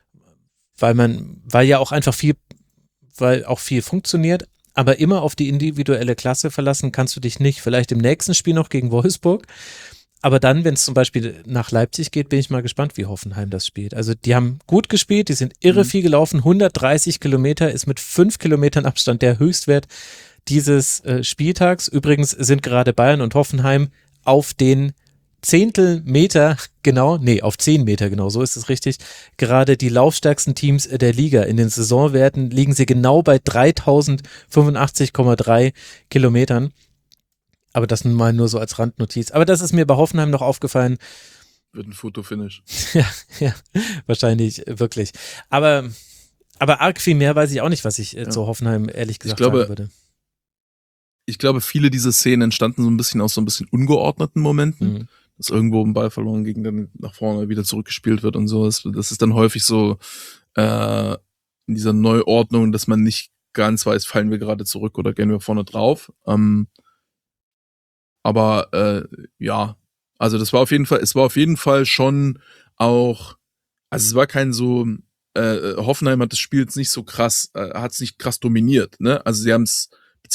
weil ja auch einfach weil auch viel funktioniert, aber immer auf die individuelle Klasse verlassen kannst du dich nicht. Vielleicht im nächsten Spiel noch gegen Wolfsburg, aber dann, wenn es zum Beispiel nach Leipzig geht, bin ich mal gespannt, wie Hoffenheim das spielt. Also die haben gut gespielt, die sind irre viel gelaufen, 130 Kilometer ist mit 5 Kilometern Abstand der Höchstwert dieses Spieltags. Übrigens sind gerade Bayern und Hoffenheim auf den Zehntelmeter genau, auf 10 Meter genau, so ist es richtig, gerade die laufstärksten Teams der Liga. In den Saisonwerten liegen sie genau bei 3085,3 Kilometern. Aber das nun mal nur so als Randnotiz. Aber das ist mir bei Hoffenheim noch aufgefallen. Wird ein Fotofinish. ja, wahrscheinlich, wirklich. Aber arg viel mehr weiß ich auch nicht, was ich zu Hoffenheim ehrlich gesagt sagen würde. Ich glaube, viele dieser Szenen entstanden so ein bisschen aus so ein bisschen ungeordneten Momenten. Dass irgendwo ein Ball verloren gegen dann nach vorne wieder zurückgespielt wird und so. Das ist dann häufig so in dieser Neuordnung, dass man nicht ganz weiß, fallen wir gerade zurück oder gehen wir vorne drauf. Also es war auf jeden Fall schon auch, also es war kein so, Hoffenheim hat das Spiel jetzt nicht so krass, hat es nicht krass dominiert, ne? Also sie haben es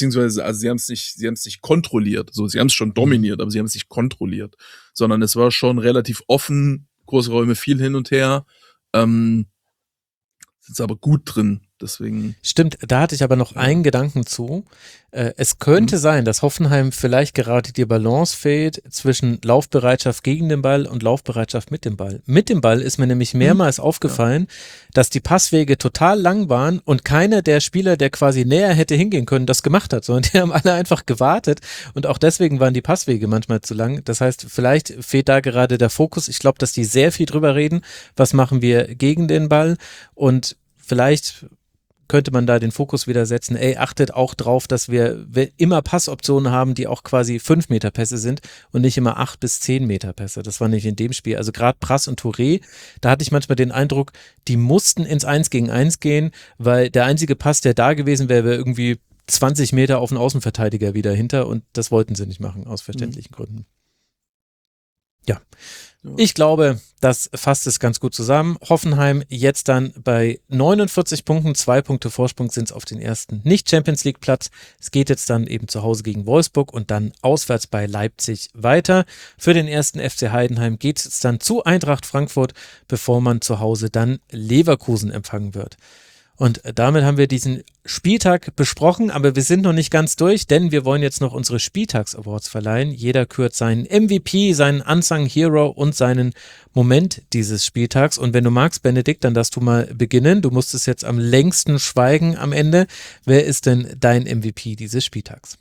nicht kontrolliert. So, sie haben es schon dominiert, aber sie haben es nicht kontrolliert. Sondern es war schon relativ offen, große Räume, viel hin und her. Sind aber gut drin, deswegen. Stimmt, da hatte ich aber noch einen Gedanken zu. Es könnte sein, dass Hoffenheim vielleicht gerade die Balance fehlt zwischen Laufbereitschaft gegen den Ball und Laufbereitschaft mit dem Ball. Mit dem Ball ist mir nämlich mehrmals aufgefallen, dass die Passwege total lang waren und keiner der Spieler, der quasi näher hätte hingehen können, das gemacht hat, sondern die haben alle einfach gewartet und auch deswegen waren die Passwege manchmal zu lang. Das heißt, vielleicht fehlt da gerade der Fokus. Ich glaube, dass die sehr viel drüber reden, was machen wir gegen den Ball und vielleicht könnte man da den Fokus wieder setzen, achtet auch drauf, dass wir immer Passoptionen haben, die auch quasi 5 Meter Pässe sind und nicht immer 8 bis 10 Meter Pässe. Das war nicht in dem Spiel. Also gerade Prass und Touré, da hatte ich manchmal den Eindruck, die mussten ins 1 gegen 1 gehen, weil der einzige Pass, der da gewesen wäre, wäre irgendwie 20 Meter auf den Außenverteidiger wieder hinter und das wollten sie nicht machen, aus verständlichen Gründen. Ja, ich glaube, das fasst es ganz gut zusammen. Hoffenheim jetzt dann bei 49 Punkten, 2 Punkte Vorsprung sind es auf den ersten Nicht-Champions-League-Platz. Es geht jetzt dann eben zu Hause gegen Wolfsburg und dann auswärts bei Leipzig weiter. Für den ersten FC Heidenheim geht es dann zu Eintracht Frankfurt, bevor man zu Hause dann Leverkusen empfangen wird. Und damit haben wir diesen Spieltag besprochen, aber wir sind noch nicht ganz durch, denn wir wollen jetzt noch unsere Spieltags-Awards verleihen. Jeder kürt seinen MVP, seinen Unsung Hero und seinen Moment dieses Spieltags. Und wenn du magst, Benedikt, dann darfst du mal beginnen. Du musstest jetzt am längsten schweigen am Ende. Wer ist denn dein MVP dieses Spieltags?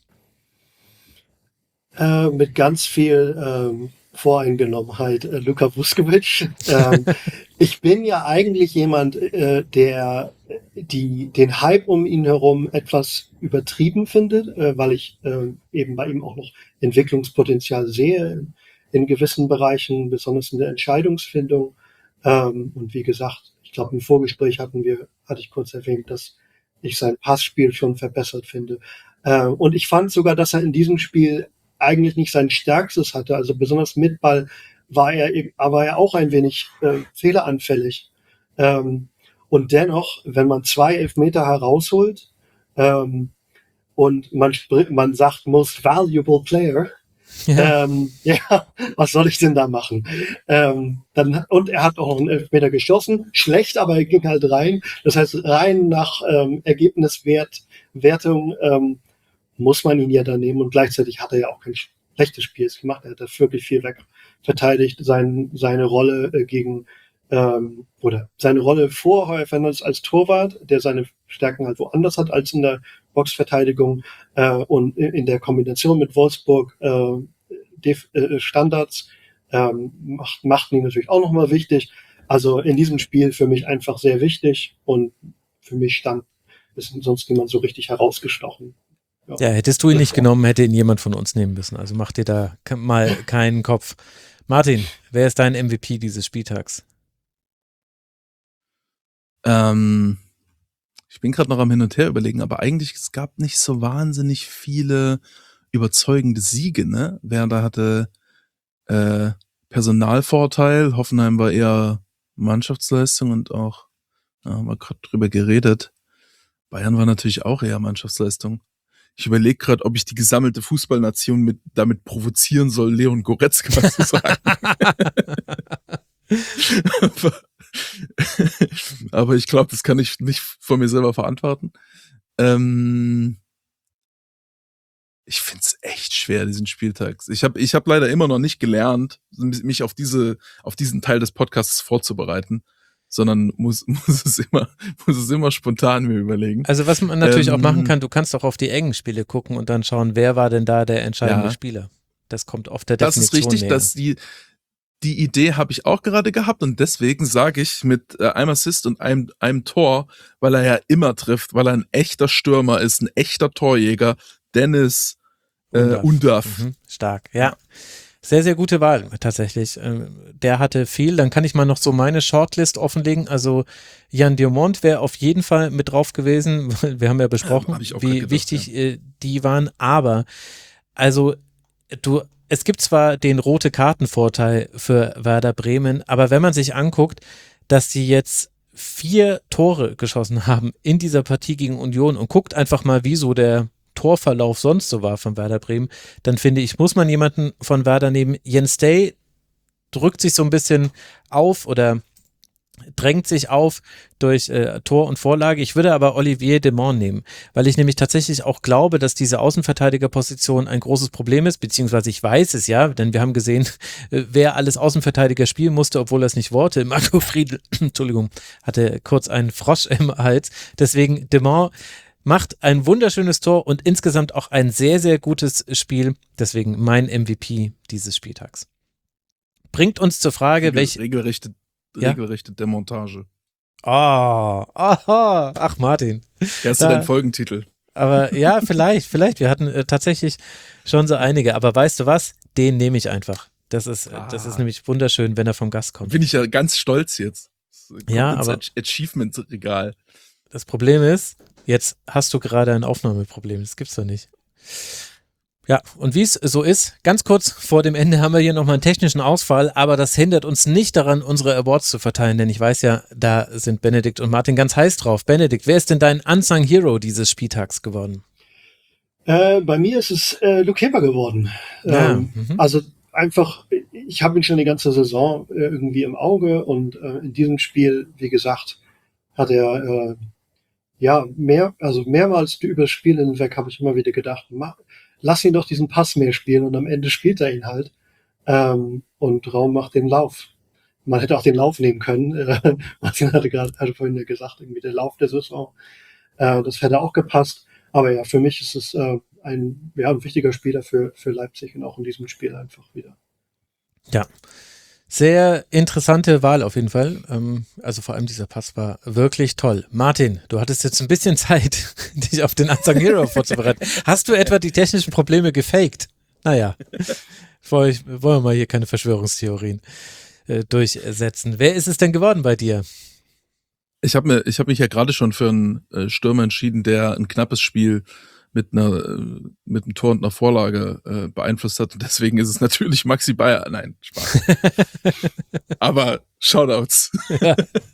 Mit ganz viel Voreingenommenheit, Luka Vuskovic. Ich bin ja eigentlich jemand, der den Hype um ihn herum etwas übertrieben findet, weil ich eben bei ihm auch noch Entwicklungspotenzial sehe in gewissen Bereichen, besonders in der Entscheidungsfindung. Und wie gesagt, ich glaube, im Vorgespräch hatte ich kurz erwähnt, dass ich sein Passspiel schon verbessert finde. Und ich fand sogar, dass er in diesem Spiel eigentlich nicht sein Stärkstes hatte. Also besonders mit Ball war er auch ein wenig fehleranfällig. Und dennoch, wenn man 2 Elfmeter herausholt und man sagt Most Valuable Player, ja, was soll ich denn da machen? Und er hat auch noch einen Elfmeter geschossen. Schlecht, aber er ging halt rein. Das heißt, rein nach Ergebniswertung muss man ihn ja da nehmen. Und gleichzeitig hat er ja auch kein schlechtes Spiel gemacht. Er hat da wirklich viel wegverteidigt. Seine Rolle seine Rolle vor Heuer Fernandes als Torwart, der seine Stärken halt woanders hat als in der Boxverteidigung und in der Kombination mit Wolfsburg Standards macht ihn natürlich auch nochmal wichtig. Also in diesem Spiel für mich einfach sehr wichtig und für mich ist sonst niemand so richtig herausgestochen. Ja, hättest du ihn nicht genommen, hätte ihn jemand von uns nehmen müssen. Also mach dir da mal keinen Kopf. Martin, wer ist dein MVP dieses Spieltags? Ich bin gerade noch am Hin und Her überlegen, aber eigentlich, es gab nicht so wahnsinnig viele überzeugende Siege, ne? Werder hatte Personalvorteil, Hoffenheim war eher Mannschaftsleistung und auch, haben wir gerade drüber geredet, Bayern war natürlich auch eher Mannschaftsleistung. Ich überlege gerade, ob ich die gesammelte Fußballnation damit provozieren soll, Leon Goretzka zu sagen. aber ich glaube, das kann ich nicht von mir selber verantworten. Ich find's echt schwer, diesen Spieltag. Ich hab leider immer noch nicht gelernt, mich auf diesen Teil des Podcasts vorzubereiten, sondern muss es immer spontan mir überlegen. Also was man natürlich auch machen kann, du kannst auch auf die engen Spiele gucken und dann schauen, wer war denn da der entscheidende Spieler. Das kommt auf der Definition Das ist richtig, näher. dass die Idee habe ich auch gerade gehabt und deswegen sage ich mit einem Assist und einem Tor, weil er ja immer trifft, weil er ein echter Stürmer ist, ein echter Torjäger, Dennis Undav. Stark, ja. Sehr, sehr gute Wahl, tatsächlich. Der hatte viel. Dann kann ich mal noch so meine Shortlist offenlegen. Also Jan Diamant wäre auf jeden Fall mit drauf gewesen. Wir haben ja besprochen, wie wichtig die waren. Aber also es gibt zwar den rote Kartenvorteil für Werder Bremen, aber wenn man sich anguckt, dass die jetzt 4 Tore geschossen haben in dieser Partie gegen Union und guckt einfach mal, wie so der Torverlauf sonst so war von Werder Bremen, dann finde ich, muss man jemanden von Werder nehmen. Jens Day drückt sich so ein bisschen auf oder drängt sich auf durch Tor und Vorlage. Ich würde aber Olivier Demont nehmen, weil ich nämlich tatsächlich auch glaube, dass diese Außenverteidigerposition ein großes Problem ist, beziehungsweise ich weiß es ja, denn wir haben gesehen, wer alles Außenverteidiger spielen musste, obwohl er es nicht wollte. Marco Friedl, Entschuldigung, hatte kurz einen Frosch im Hals. Deswegen Demont macht ein wunderschönes Tor und insgesamt auch ein sehr, sehr gutes Spiel. Deswegen mein MVP dieses Spieltags. Bringt uns zur Frage, welche... Regelrechte Demontage. Ach Martin. Hast du deinen Folgentitel? Aber ja, vielleicht. Wir hatten tatsächlich schon so einige. Aber weißt du was? Den nehme ich einfach. Das ist nämlich wunderschön, wenn er vom Gast kommt. Bin ich ja ganz stolz jetzt. Ja, aber Achievement-Regal. Das Problem ist, jetzt hast du gerade ein Aufnahmeproblem. Das gibt's doch nicht. Ja, und wie es so ist, ganz kurz vor dem Ende haben wir hier nochmal einen technischen Ausfall, aber das hindert uns nicht daran, unsere Awards zu verteilen, denn ich weiß ja, da sind Benedikt und Martin ganz heiß drauf. Benedikt, wer ist denn dein Unsung Hero dieses Spieltags geworden? Bei mir ist es Luke Keber geworden. Also einfach, ich habe ihn schon die ganze Saison irgendwie im Auge und in diesem Spiel, wie gesagt, hat er mehrmals über das Spiel hinweg habe ich immer wieder gedacht, lass ihn doch diesen Pass mehr spielen und am Ende spielt er ihn halt und Raum macht den Lauf. Man hätte auch den Lauf nehmen können. Martin hatte vorhin ja gesagt, irgendwie der Lauf der Saison. Das hätte auch gepasst. Aber ja, für mich ist es ein wichtiger Spieler für Leipzig und auch in diesem Spiel einfach wieder. Ja, sehr interessante Wahl auf jeden Fall. Also vor allem dieser Pass war wirklich toll. Martin, du hattest jetzt ein bisschen Zeit, dich auf den Unsung Hero vorzubereiten. Hast du etwa die technischen Probleme gefaked? Naja, wollen wir mal hier keine Verschwörungstheorien durchsetzen. Wer ist es denn geworden bei dir? Ich hab mich ja gerade schon für einen Stürmer entschieden, der ein knappes Spiel mit einem Tor und einer Vorlage beeinflusst hat. Und deswegen ist es natürlich Maxi Bayer. Nein, Spaß. Aber Shoutouts. Ja.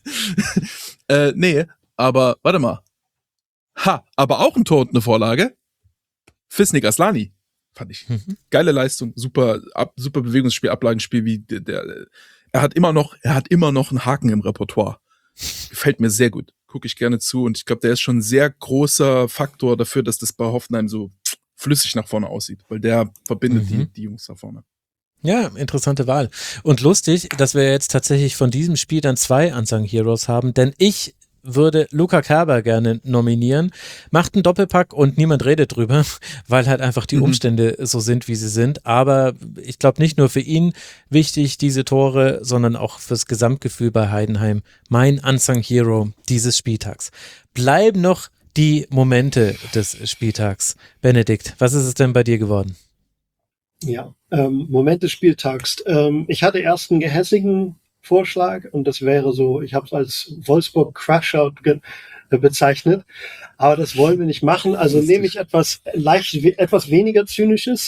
Nee, aber warte mal. Aber auch ein Tor und eine Vorlage. Fisnik Aslani. Fand ich. Geile Leistung, super Bewegungsspiel, Ablagenspiel, wie er hat immer noch einen Haken im Repertoire. Gefällt mir sehr gut. Gucke ich gerne zu und ich glaube, der ist schon ein sehr großer Faktor dafür, dass das bei Hoffenheim so flüssig nach vorne aussieht, weil der verbindet die Jungs da vorne. Ja, interessante Wahl. Und lustig, dass wir jetzt tatsächlich von diesem Spiel dann 2 Unsung Heroes haben, denn ich würde Luca Kerber gerne nominieren, macht einen Doppelpack und niemand redet drüber, weil halt einfach die Umstände so sind, wie sie sind. Aber ich glaube nicht nur für ihn wichtig, diese Tore, sondern auch fürs Gesamtgefühl bei Heidenheim. Mein Unsung Hero dieses Spieltags. Bleiben noch die Momente des Spieltags. Benedikt, was ist es denn bei dir geworden? Ja, Moment des Spieltags. Ich hatte erst einen gehässigen Vorschlag und das wäre so, ich habe es als Wolfsburg Crashout bezeichnet, aber das wollen wir nicht machen, also nehme ich etwas weniger Zynisches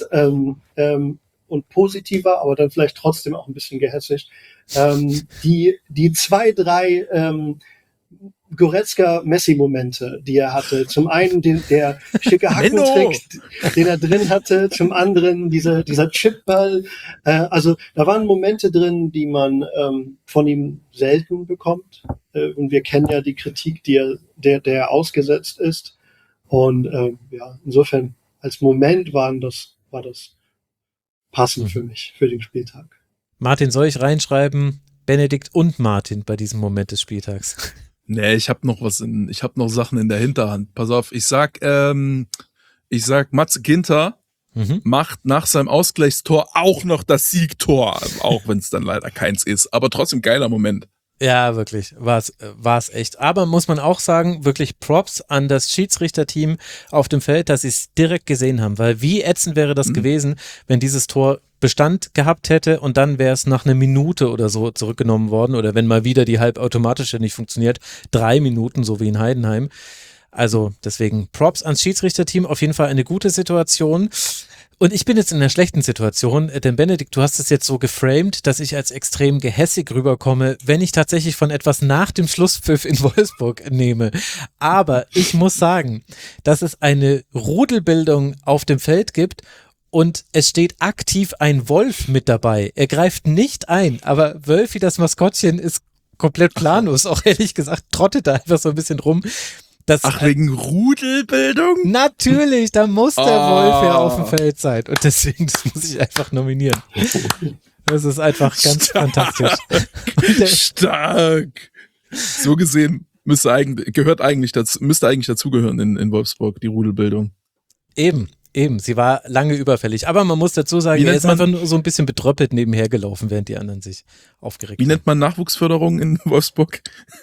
und positiver, aber dann vielleicht trotzdem auch ein bisschen gehässig. Die 2, 3 Goretzka-Messi-Momente, die er hatte. Zum einen der schicke Hackentrick, den er drin hatte, zum anderen dieser Chipball. Also da waren Momente drin, die man von ihm selten bekommt. Und wir kennen ja die Kritik, der er ausgesetzt ist. Und insofern als Moment war das passend für mich, für den Spieltag. Martin, soll ich reinschreiben, Benedikt und Martin bei diesem Moment des Spieltags? Nee, ich habe noch Sachen in der Hinterhand. Pass auf, ich sag Matze Ginter macht nach seinem Ausgleichstor auch noch das Siegtor, auch wenn es dann leider keins ist, aber trotzdem geiler Moment. Ja, wirklich, war's echt. Aber muss man auch sagen, wirklich Props an das Schiedsrichterteam auf dem Feld, dass sie es direkt gesehen haben, weil wie ätzend wäre das gewesen, wenn dieses Tor Bestand gehabt hätte und dann wäre es nach einer Minute oder so zurückgenommen worden oder wenn mal wieder die halbautomatische nicht funktioniert, 3 Minuten, so wie in Heidenheim. Also deswegen Props ans Schiedsrichterteam, auf jeden Fall eine gute Situation. Und ich bin jetzt in einer schlechten Situation, denn Benedikt, du hast es jetzt so geframed, dass ich als extrem gehässig rüberkomme, wenn ich tatsächlich von etwas nach dem Schlusspfiff in Wolfsburg nehme. Aber ich muss sagen, dass es eine Rudelbildung auf dem Feld gibt und es steht aktiv ein Wolf mit dabei. Er greift nicht ein, aber Wölfi, das Maskottchen, ist komplett planlos. Auch ehrlich gesagt, trottet da einfach so ein bisschen rum. Wegen Rudelbildung? Natürlich, da muss der Wolf ja auf dem Feld sein. Und deswegen, das muss ich einfach nominieren. Das ist einfach ganz fantastisch. Stark. So gesehen müsste eigentlich dazugehören in Wolfsburg, die Rudelbildung. Eben. Sie war lange überfällig. Aber man muss dazu sagen, er ist einfach nur so ein bisschen betröppelt nebenher gelaufen, während die anderen sich aufgeregt haben. Wie nennt man Nachwuchsförderung in Wolfsburg?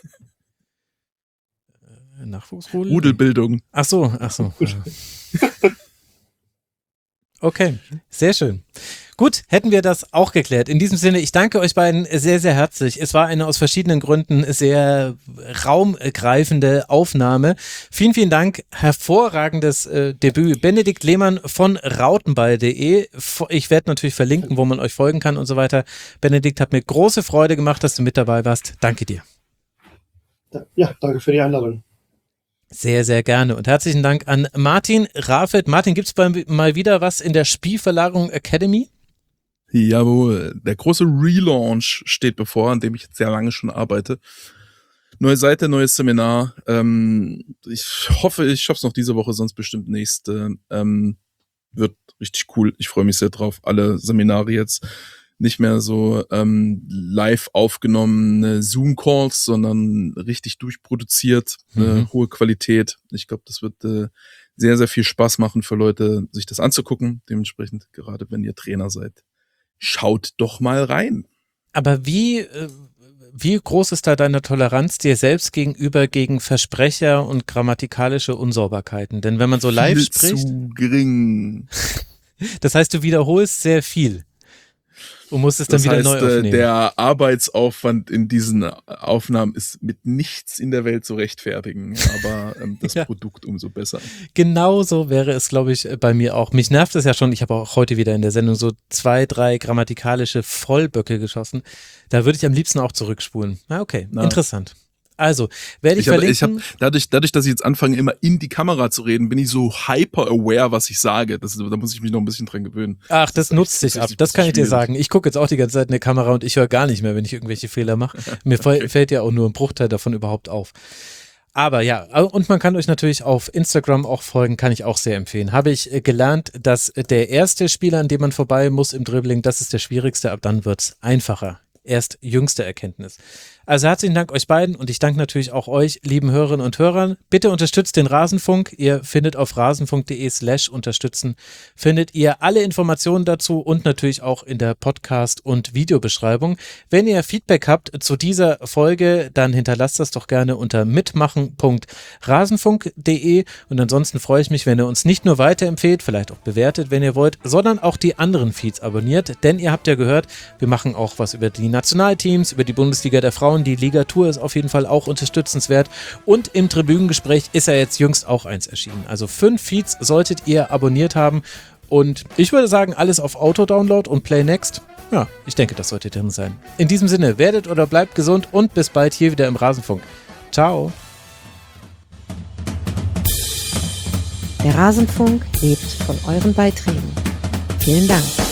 Nachwuchsrudel? Rudelbildung. Ach so. Okay, sehr schön. Gut, hätten wir das auch geklärt. In diesem Sinne, ich danke euch beiden sehr, sehr herzlich. Es war eine aus verschiedenen Gründen sehr raumgreifende Aufnahme. Vielen, vielen Dank. Hervorragendes Debüt. Benedikt Lehmann von rautenball.de. Ich werde natürlich verlinken, wo man euch folgen kann und so weiter. Benedikt, hat mir große Freude gemacht, dass du mit dabei warst. Danke dir. Ja, danke für die Einladung. Sehr, sehr gerne. Und herzlichen Dank an Martin Rafet. Martin, gibt es mal wieder was in der Spielverlagerung Academy? Jawohl, der große Relaunch steht bevor, an dem ich jetzt sehr lange schon arbeite. Neue Seite, neues Seminar. Ich hoffe, ich schaffe es noch diese Woche, sonst bestimmt nächste. Wird richtig cool. Ich freue mich sehr drauf. Alle Seminare jetzt nicht mehr so live aufgenommene Zoom-Calls, sondern richtig durchproduziert, hohe Qualität. Ich glaube, das wird sehr, sehr viel Spaß machen für Leute, sich das anzugucken. Dementsprechend, gerade wenn ihr Trainer seid, schaut doch mal rein. Aber wie groß ist da deine Toleranz dir selbst gegenüber gegen Versprecher und grammatikalische Unsauberkeiten? Denn wenn man so live spricht... Viel zu gering. Das heißt, du wiederholst sehr viel. Und musst es dann Das wieder heißt, neu aufnehmen. der Arbeitsaufwand in diesen Aufnahmen ist mit nichts in der Welt zu rechtfertigen, aber das Produkt umso besser. Genauso wäre es, glaube ich, bei mir auch. Mich nervt es ja schon, ich habe auch heute wieder in der Sendung so 2, 3 grammatikalische Vollböcke geschossen. Da würde ich am liebsten auch zurückspulen. Okay, interessant. Also, werde ich verlinken. Dadurch, dass ich jetzt anfange, immer in die Kamera zu reden, bin ich so hyper-aware, was ich sage. Da muss ich mich noch ein bisschen dran gewöhnen. Ach, das nutzt sich ab. Das kann ich dir sagen. Ich gucke jetzt auch die ganze Zeit in die Kamera und ich höre gar nicht mehr, wenn ich irgendwelche Fehler mache. Mir fällt ja auch nur ein Bruchteil davon überhaupt auf. Aber ja, und man kann euch natürlich auf Instagram auch folgen, kann ich auch sehr empfehlen. Habe ich gelernt, dass der erste Spieler, an dem man vorbei muss im Dribbling, das ist der schwierigste, ab dann wird's einfacher. Erst jüngste Erkenntnis. Also herzlichen Dank euch beiden und ich danke natürlich auch euch, lieben Hörerinnen und Hörern. Bitte unterstützt den Rasenfunk. Ihr findet auf rasenfunk.de/unterstützen findet ihr alle Informationen dazu und natürlich auch in der Podcast- und Videobeschreibung. Wenn ihr Feedback habt zu dieser Folge, dann hinterlasst das doch gerne unter mitmachen.rasenfunk.de und ansonsten freue ich mich, wenn ihr uns nicht nur weiterempfehlt, vielleicht auch bewertet, wenn ihr wollt, sondern auch die anderen Feeds abonniert, denn ihr habt ja gehört, wir machen auch was über die Nationalteams, über die Bundesliga der Frauen. Die Ligatur ist auf jeden Fall auch unterstützenswert und im Tribünengespräch ist ja jetzt jüngst auch eins erschienen. Also 5 Feeds solltet ihr abonniert haben und ich würde sagen, alles auf Auto-Download und Play Next. Ja, ich denke, das sollte drin sein. In diesem Sinne, werdet oder bleibt gesund und bis bald hier wieder im Rasenfunk. Ciao. Der Rasenfunk lebt von euren Beiträgen. Vielen Dank.